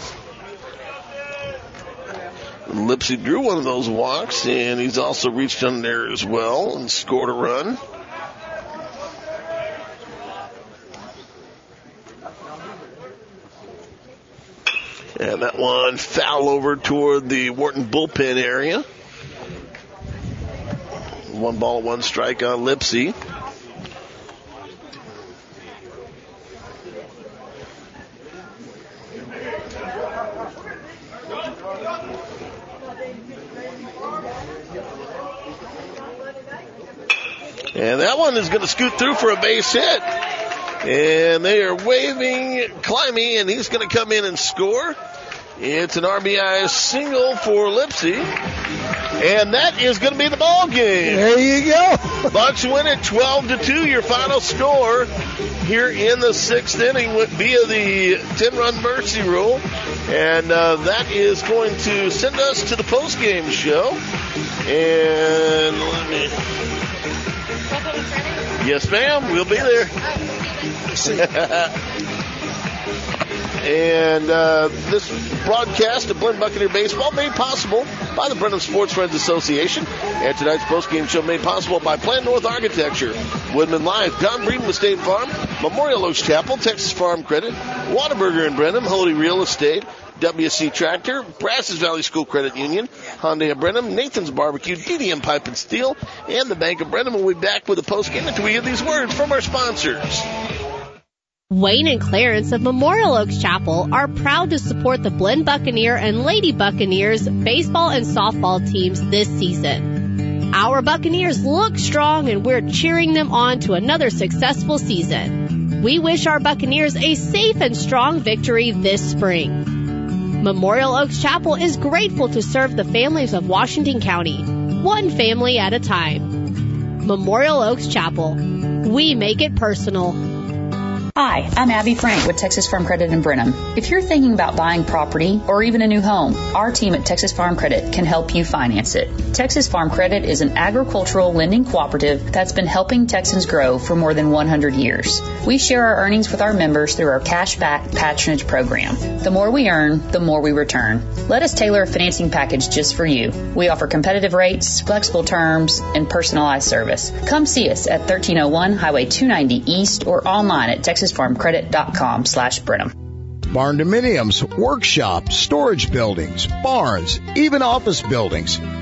Lipsy drew one of those walks, and he's also reached on there as well and scored a run. And that one foul over toward the Wharton bullpen area. 1 ball, 1 strike on Lipsy. And that one is going to scoot through for a base hit. And they are waving Climby, and he's going to come in and score. It's an RBI single for Lipsy. And that is going to be the ball game. There you go. Bucks win it 12-2, your final score here in the 6th inning via the 10-run mercy rule. And that is going to send us to the post-game show. And let me... Yes, ma'am. We'll be there. And this broadcast of Blinn Buccaneer Baseball made possible by the Brenham Sports Friends Association. And tonight's postgame show made possible by Plan North Architecture, Woodman Live, Don Breeden with State Farm, Memorial Oaks Chapel, Texas Farm Credit, Whataburger in Brenham, Holy Real Estate, WC Tractor, Brazos Valley School Credit Union, Hyundai of Brenham, Nathan's Barbecue, DDM Pipe and Steel, and the Bank of Brenham. We'll be back with a postgame after we hear these words from our sponsors. Wayne and Clarence of Memorial Oaks Chapel are proud to support the Blinn Buccaneer and Lady Buccaneers baseball and softball teams this season. Our Buccaneers look strong, and we're cheering them on to another successful season. We wish our Buccaneers a safe and strong victory this spring. Memorial Oaks Chapel is grateful to serve the families of Washington County, one family at a time. Memorial Oaks Chapel. We make it personal. Hi, I'm Abby Frank with Texas Farm Credit in Brenham. If you're thinking about buying property or even a new home, our team at Texas Farm Credit can help you finance it. Texas Farm Credit is an agricultural lending cooperative that's been helping Texans grow for more than 100 years. We share our earnings with our members through our cashback patronage program. The more we earn, the more we return. Let us tailor a financing package just for you. We offer competitive rates, flexible terms, and personalized service. Come see us at 1301 Highway 290 East or online at TexasFarmCredit.com/Brenham. Barn dominiums, workshops, storage buildings, barns, even office buildings.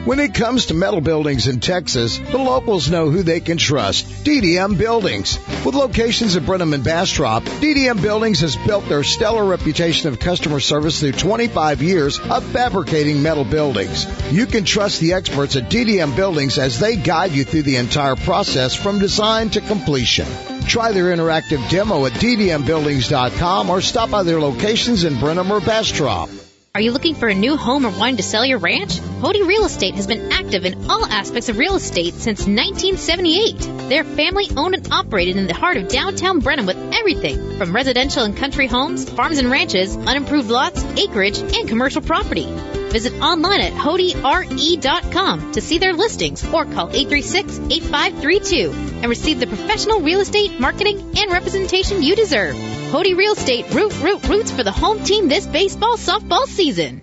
When it comes to metal buildings in Texas, the locals know who they can trust. DDM Buildings. With locations in Brenham and Bastrop, DDM Buildings has built their stellar reputation of customer service through 25 years of fabricating metal buildings. You can trust the experts at DDM Buildings as they guide you through the entire process from design to completion. Try their interactive demo at ddmbuildings.com or stop by their locations in Brenham or Bastrop. Are you looking for a new home or wanting to sell your ranch? Hody Real Estate has been active in all aspects of real estate since 1978. They're family owned and operated in the heart of downtown Brenham with everything from residential and country homes, farms and ranches, unimproved lots, acreage, and commercial property. Visit online at HodyRE.com to see their listings or call 836-8532 and receive the professional real estate marketing and representation you deserve. Hody Real Estate, roots for the home team this baseball softball season.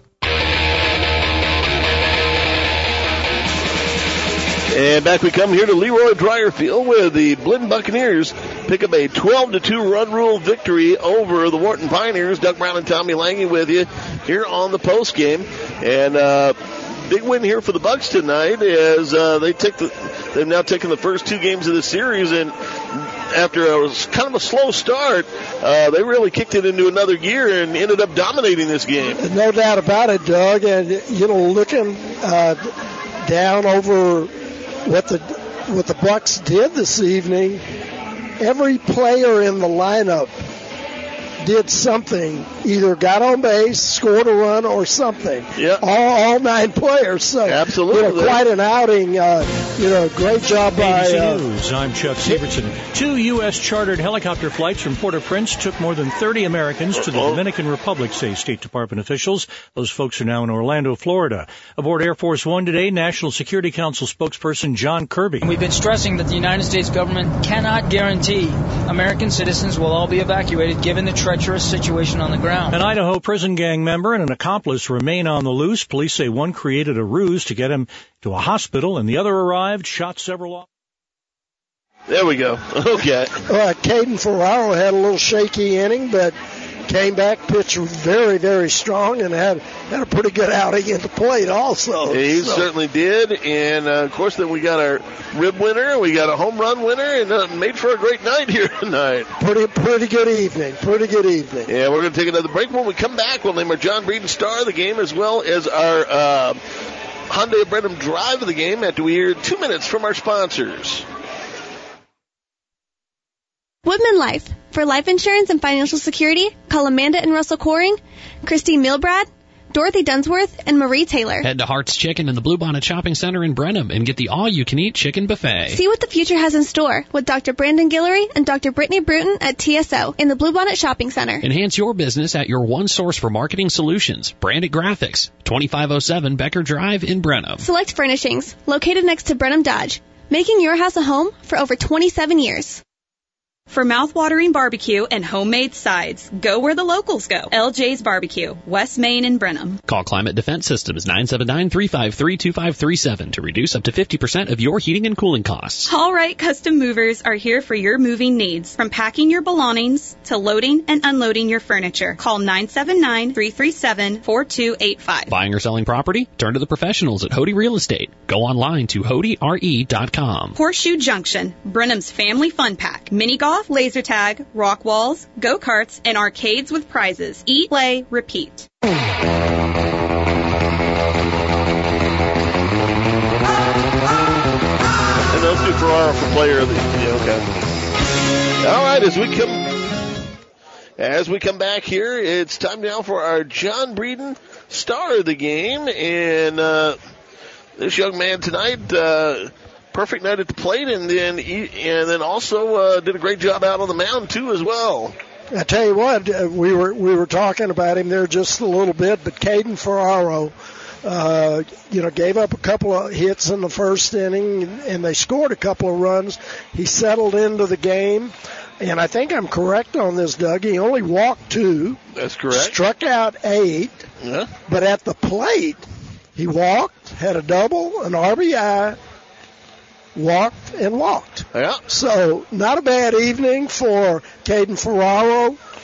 And back we come here to Leroy Dreyer Field where the Blinn Buccaneers pick up a 12-2 run rule victory over the Wharton Pioneers. Doug Brown and Tommy Lange with you here on the post game. And big win here for the Bucks tonight as they've now taken the first two games of the series, and after kind of a slow start, they really kicked it into another gear and ended up dominating this game. No doubt about it, Doug. And looking down over what the Bucks did this evening, every player in the lineup did something, either got on base, scored a run, or something. Yeah. All 9 players. So, absolutely, quite an outing. Great job by. ABC News. I'm Chuck Severson. 2 U.S. chartered helicopter flights from Port-au-Prince took more than 30 Americans to the Dominican Republic, say State Department officials. Those folks are now in Orlando, Florida. Aboard Air Force One today, National Security Council spokesperson John Kirby. We've been stressing that the United States government cannot guarantee American citizens will all be evacuated given the treacherous situation on the ground. An Idaho prison gang member and an accomplice remain on the loose. Police say one created a ruse to get him to a hospital, and the other arrived, shot several off. There we go. Okay. Caden Ferraro had a little shaky inning, but came back, pitched very, very strong, and had a pretty good outing at the plate also. He certainly did. And, of course, then we got our rib winner, we got a home run winner, and made for a great night here tonight. Pretty good evening. Yeah, we're going to take another break. When we come back, we'll name our John Breeden Star of the game as well as our Hyundai of Brenham Drive of the game after we hear 2 minutes from our sponsors. Woodman Life. For life insurance and financial security, call Amanda and Russell Coring, Christine Milbrad, Dorothy Dunsworth, and Marie Taylor. Head to Hart's Chicken in the Bluebonnet Shopping Center in Brenham and get the all-you-can-eat chicken buffet. See what the future has in store with Dr. Brandon Guillory and Dr. Brittany Bruton at TSO in the Bluebonnet Shopping Center. Enhance your business at your one source for marketing solutions. Branded Graphics, 2507 Becker Drive in Brenham. Select Furnishings, located next to Brenham Dodge, making your house a home for over 27 years. For mouth-watering barbecue and homemade sides, go where the locals go. LJ's Barbecue, West Main in Brenham. Call Climate Defense Systems 979-353-2537 to reduce up to 50% of your heating and cooling costs. All Right Custom Movers are here for your moving needs, from packing your belongings to loading and unloading your furniture. Call 979-337-4285. Buying or selling property? Turn to the professionals at Hody Real Estate. Go online to HodyRE.com. Horseshoe Junction, Brenham's Family Fun Pack. Mini golf, laser tag, rock walls, go-karts, and arcades with prizes. Eat, play, repeat. And those two Ferraro for player of the okay. All right, as we come back here, it's time now for our John Breeden Star of the game, and this young man tonight. Perfect night at the plate, and then also did a great job out on the mound too as well. I tell you what, we were talking about him there just a little bit, but Caden Ferraro, gave up a couple of hits in the first inning, and they scored a couple of runs. He settled into the game, and I think I'm correct on this, Doug. He only walked 2. That's correct. Struck out 8. Yeah. But at the plate, he walked, had a double, an RBI. Walked. Yeah. So not a bad evening for Caden Ferraro.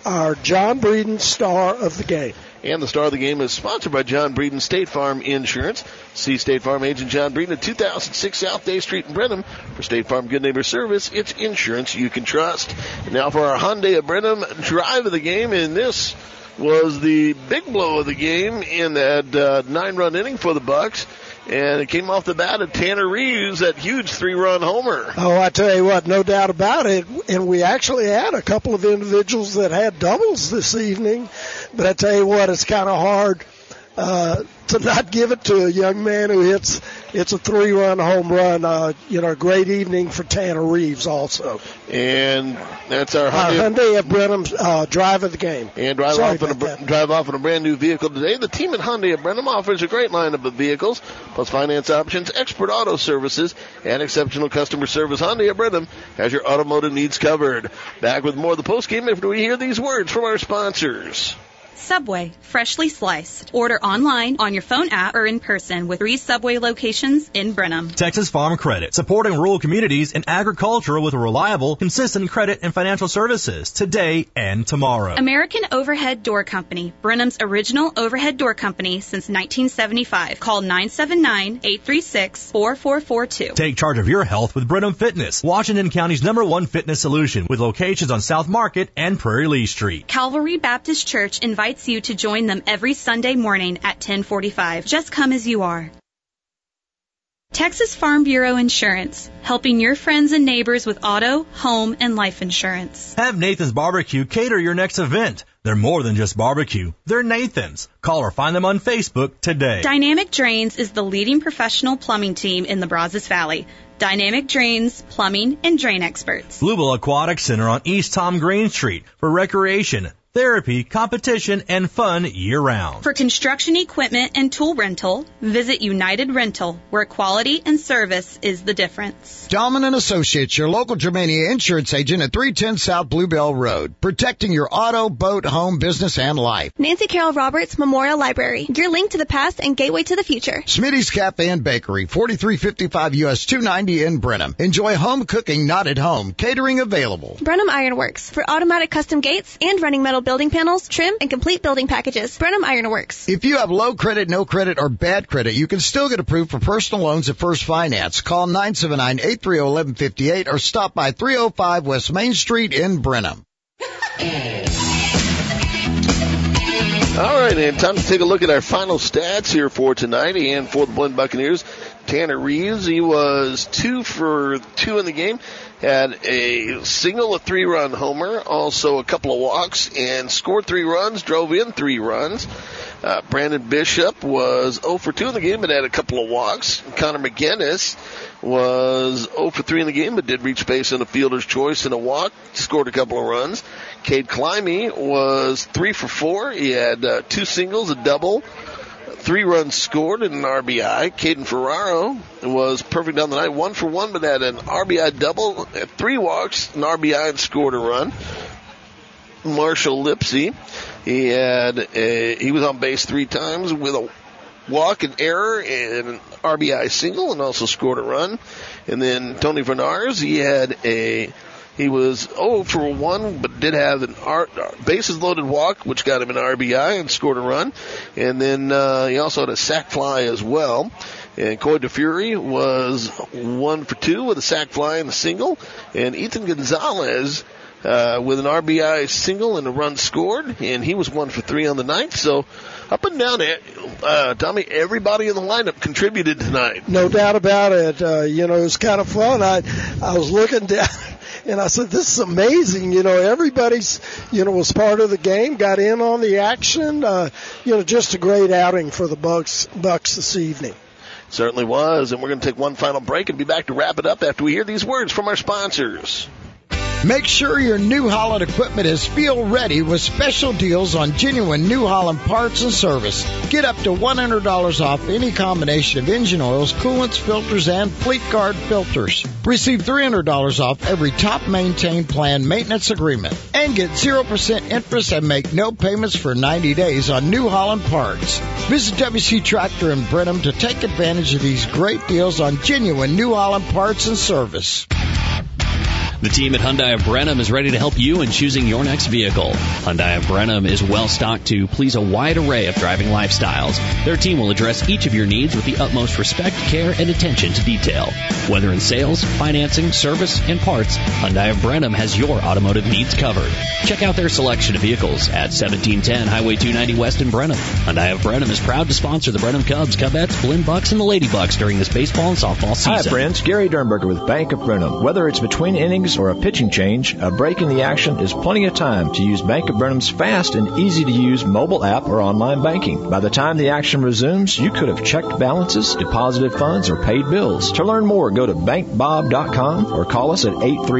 our John Breeden Star of the Game. And the Star of the Game is sponsored by John Breeden State Farm Insurance. See State Farm agent John Breeden at 2006 South Day Street in Brenham. For State Farm Good Neighbor Service, it's insurance you can trust. And now for our Hyundai of Brenham drive of the game, and this was the big blow of the game in that 9-run inning for the Bucks. And it came off the bat of Tanner Reeves, that huge 3-run homer. Oh, I tell you what, no doubt about it. And we actually had a couple of individuals that had doubles this evening. But I tell you what, it's kind of hard to not give it to a young man who hits a 3-run home run. A great evening for Tanner Reeves also. And that's our Hyundai of Brenham drive of the game. And drive off in a brand new vehicle today. The team at Hyundai of Brenham offers a great lineup of vehicles, plus finance options, expert auto services, and exceptional customer service. Hyundai of Brenham has your automotive needs covered. Back with more of the postgame after we hear these words from our sponsors. Subway, freshly sliced. Order online, on your phone app, or in person with 3 Subway locations in Brenham. Texas Farm Credit, supporting rural communities and agriculture with reliable, consistent credit and financial services today and tomorrow. American Overhead Door Company, Brenham's original overhead door company since 1975. Call 979-836-4442. Take charge of your health with Brenham Fitness, Washington County's #1 fitness solution with locations on South Market and Prairie Lee Street. Calvary Baptist Church invites you to join them every Sunday morning at 10:45. Just come as you are. Texas Farm Bureau Insurance, helping your friends and neighbors with auto, home, and life insurance. Have Nathan's Barbecue cater your next event. They're more than just barbecue. They're Nathan's. Call or find them on Facebook today. Dynamic Drains is the leading professional plumbing team in the Brazos Valley. Dynamic Drains, plumbing, and drain experts. Louisville Aquatic Center on East Tom Green Street for recreation, therapy, competition, and fun year-round. For construction equipment and tool rental, visit United Rental, where quality and service is the difference. Dahlman & Associates, your local Germania insurance agent at 310 South Bluebell Road, protecting your auto, boat, home, business, and life. Nancy Carroll Roberts Memorial Library, your link to the past and gateway to the future. Smitty's Cafe and Bakery, 4355 US 290 in Brenham. Enjoy home cooking, not at home. Catering available. Brenham Ironworks, for automatic custom gates and running metal building panels, trim, and complete building packages. Brenham Ironworks. If you have low credit, no credit, or bad credit, you can still get approved for personal loans at First Finance. Call 979-830-1158 or stop by 305 West Main Street in Brenham. All right, and time to take a look at our final stats here for tonight and for the Blinn Buccaneers. Tanner Reeves, he was 2 for 2 in the game. Had a single, a 3-run homer, also a couple of walks, and scored 3 runs, drove in 3 runs. Brandon Bishop was 0 for 2 in the game, but had a couple of walks. Connor McGinnis was 0 for 3 in the game, but did reach base on a fielder's choice and a walk, scored a couple of runs. Cade Climby was 3 for 4. He had 2 singles, a double, 3 runs scored and an RBI. Caden Ferraro was perfect on the night, 1 for 1, but had an RBI double, had 3 walks, an RBI, and scored a run. Marshall Lipsy, he was on base 3 times with a walk, an error, and an RBI single, and also scored a run. And then Tony Vernars, he was 0 for 1, but did have an bases loaded walk, which got him an RBI and scored a run. And then he also had a sac fly as well. And Coy DeFury was 1 for 2 with a sac fly and a single. And Ethan Gonzalez with an RBI single and a run scored, and he was 1 for 3 on the night. So up and down it, Tommy, everybody in the lineup contributed tonight. No doubt about it. It was kind of fun. I was looking down. And I said, this is amazing. Everybody's, was part of the game, got in on the action. Just a great outing for the Bucks this evening. Certainly was. And we're going to take one final break and be back to wrap it up after we hear these words from our sponsors. Make sure your New Holland equipment is field ready with special deals on genuine New Holland parts and service. Get up to $100 off any combination of engine oils, coolants, filters, and Fleet Guard filters. Receive $300 off every top maintained plan maintenance agreement. And get 0% interest and make no payments for 90 days on New Holland parts. Visit WC Tractor in Brenham to take advantage of these great deals on genuine New Holland parts and service. The team at Hyundai of Brenham is ready to help you in choosing your next vehicle. Hyundai of Brenham is well stocked to please a wide array of driving lifestyles. Their team will address each of your needs with the utmost respect, care, and attention to detail. Whether in sales, financing, service, and parts, Hyundai of Brenham has your automotive needs covered. Check out their selection of vehicles at 1710 Highway 290 West in Brenham. Hyundai of Brenham is proud to sponsor the Brenham Cubs, Cubettes, Blinn Bucks, and the Lady Bucks during this baseball and softball season. Hi, friends. Gary Dernberger with Bank of Brenham. Whether it's between innings or a pitching change, a break in the action is plenty of time to use Bank of Brenham's fast and easy-to-use mobile app or online banking. By the time the action resumes, you could have checked balances, deposited funds, or paid bills. To learn more, go to bankbob.com or call us at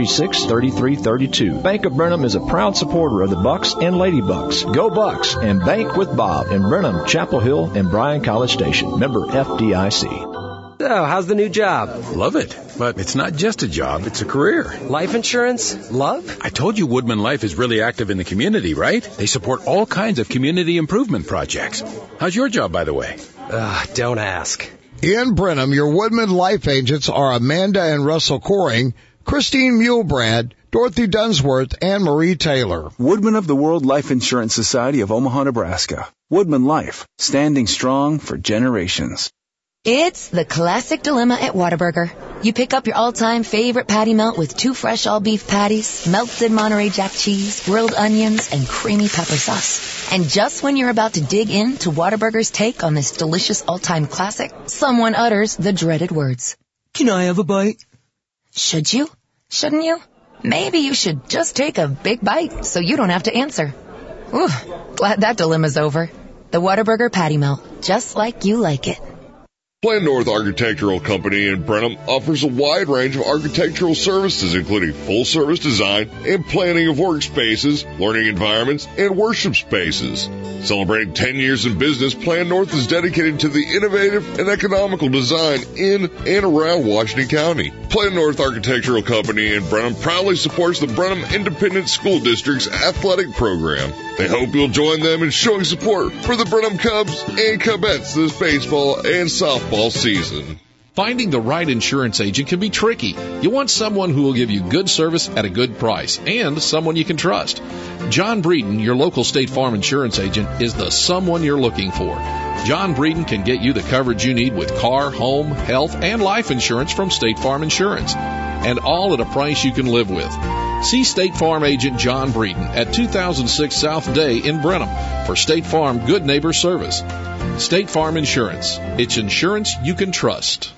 836-3332. Bank of Brenham is a proud supporter of the Bucks and Lady Bucks. Go Bucks and bank with Bob in Brenham, Chapel Hill, and Bryan College Station. Member FDIC. So, how's the new job? Love it. But it's not just a job, it's a career. Life insurance? Love? I told you Woodman Life is really active in the community, right? They support all kinds of community improvement projects. How's your job, by the way? Don't ask. In Brenham, your Woodman Life agents are Amanda and Russell Coring, Christine Mulebrad, Dorothy Dunsworth, and Marie Taylor. Woodman of the World Life Insurance Society of Omaha, Nebraska. Woodman Life, standing strong for generations. It's the classic dilemma at Whataburger. You pick up your all-time favorite patty melt with 2 fresh all-beef patties, melted Monterey Jack cheese, grilled onions, and creamy pepper sauce. And just when you're about to dig into Whataburger's take on this delicious all-time classic, someone utters the dreaded words. Can I have a bite? Should you? Shouldn't you? Maybe you should just take a big bite so you don't have to answer. Ooh, glad that dilemma's over. The Whataburger patty melt, just like you like it. Plan North Architectural Company in Brenham offers a wide range of architectural services, including full-service design and planning of workspaces, learning environments, and worship spaces. Celebrating 10 years in business, Plan North is dedicated to the innovative and economical design in and around Washington County. Plan North Architectural Company in Brenham proudly supports the Brenham Independent School District's athletic program. They hope you'll join them in showing support for the Brenham Cubs and Cubettes this baseball and softball season. Finding the right insurance agent can be tricky. You want someone who will give you good service at a good price and someone you can trust. John Breeden, your local State Farm insurance agent, is the someone you're looking for. John Breeden can get you the coverage you need with car, home, health, and life insurance from State Farm Insurance, and all at a price you can live with. See State Farm agent John Breeden at 2006 South Day in Brenham for State Farm Good Neighbor Service. State Farm Insurance. It's insurance you can trust.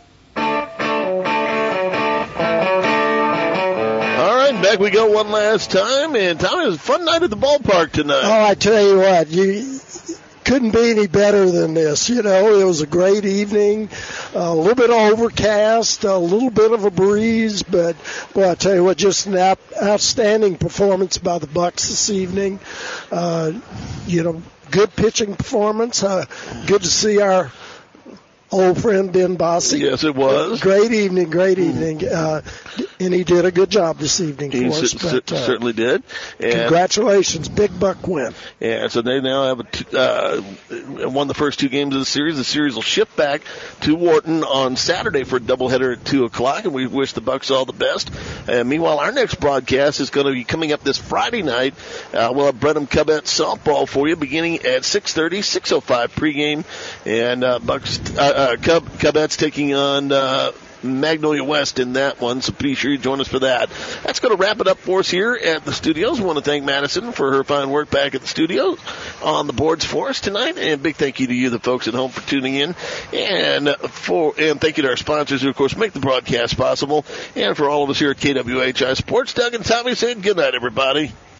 Back we go one last time, and Tommy, it was a fun night at the ballpark tonight. Oh, I tell you what, you couldn't be any better than this. You know, it was a great evening, a little bit overcast, a little bit of a breeze, but boy, I tell you what, just an outstanding performance by the Bucks this evening. You know, good pitching performance. Good to see our old friend Ben Bossy. Yes, it was. Great evening. And he did a good job this evening for us. Certainly did. And congratulations, big Buck win. Yeah, so they now have won the first 2 games of the series. The series will shift back to Wharton on Saturday for a doubleheader at 2 o'clock, and we wish the Bucks all the best. Meanwhile, our next broadcast is going to be coming up this Friday night. We'll have Brenham Cubettes softball for you beginning at 6:30, 6:05 pregame, and Bucks Cubettes taking on Magnolia West in that one, so be sure you join us for that. That's going to wrap it up for us here at the studios. We want to thank Madison for her fine work back at the studio on the boards for us tonight, and a big thank you to you, the folks at home, for tuning in, and thank you to our sponsors who, of course, make the broadcast possible, and for all of us here at KWHI Sports. Doug and Tommy saying good night, everybody.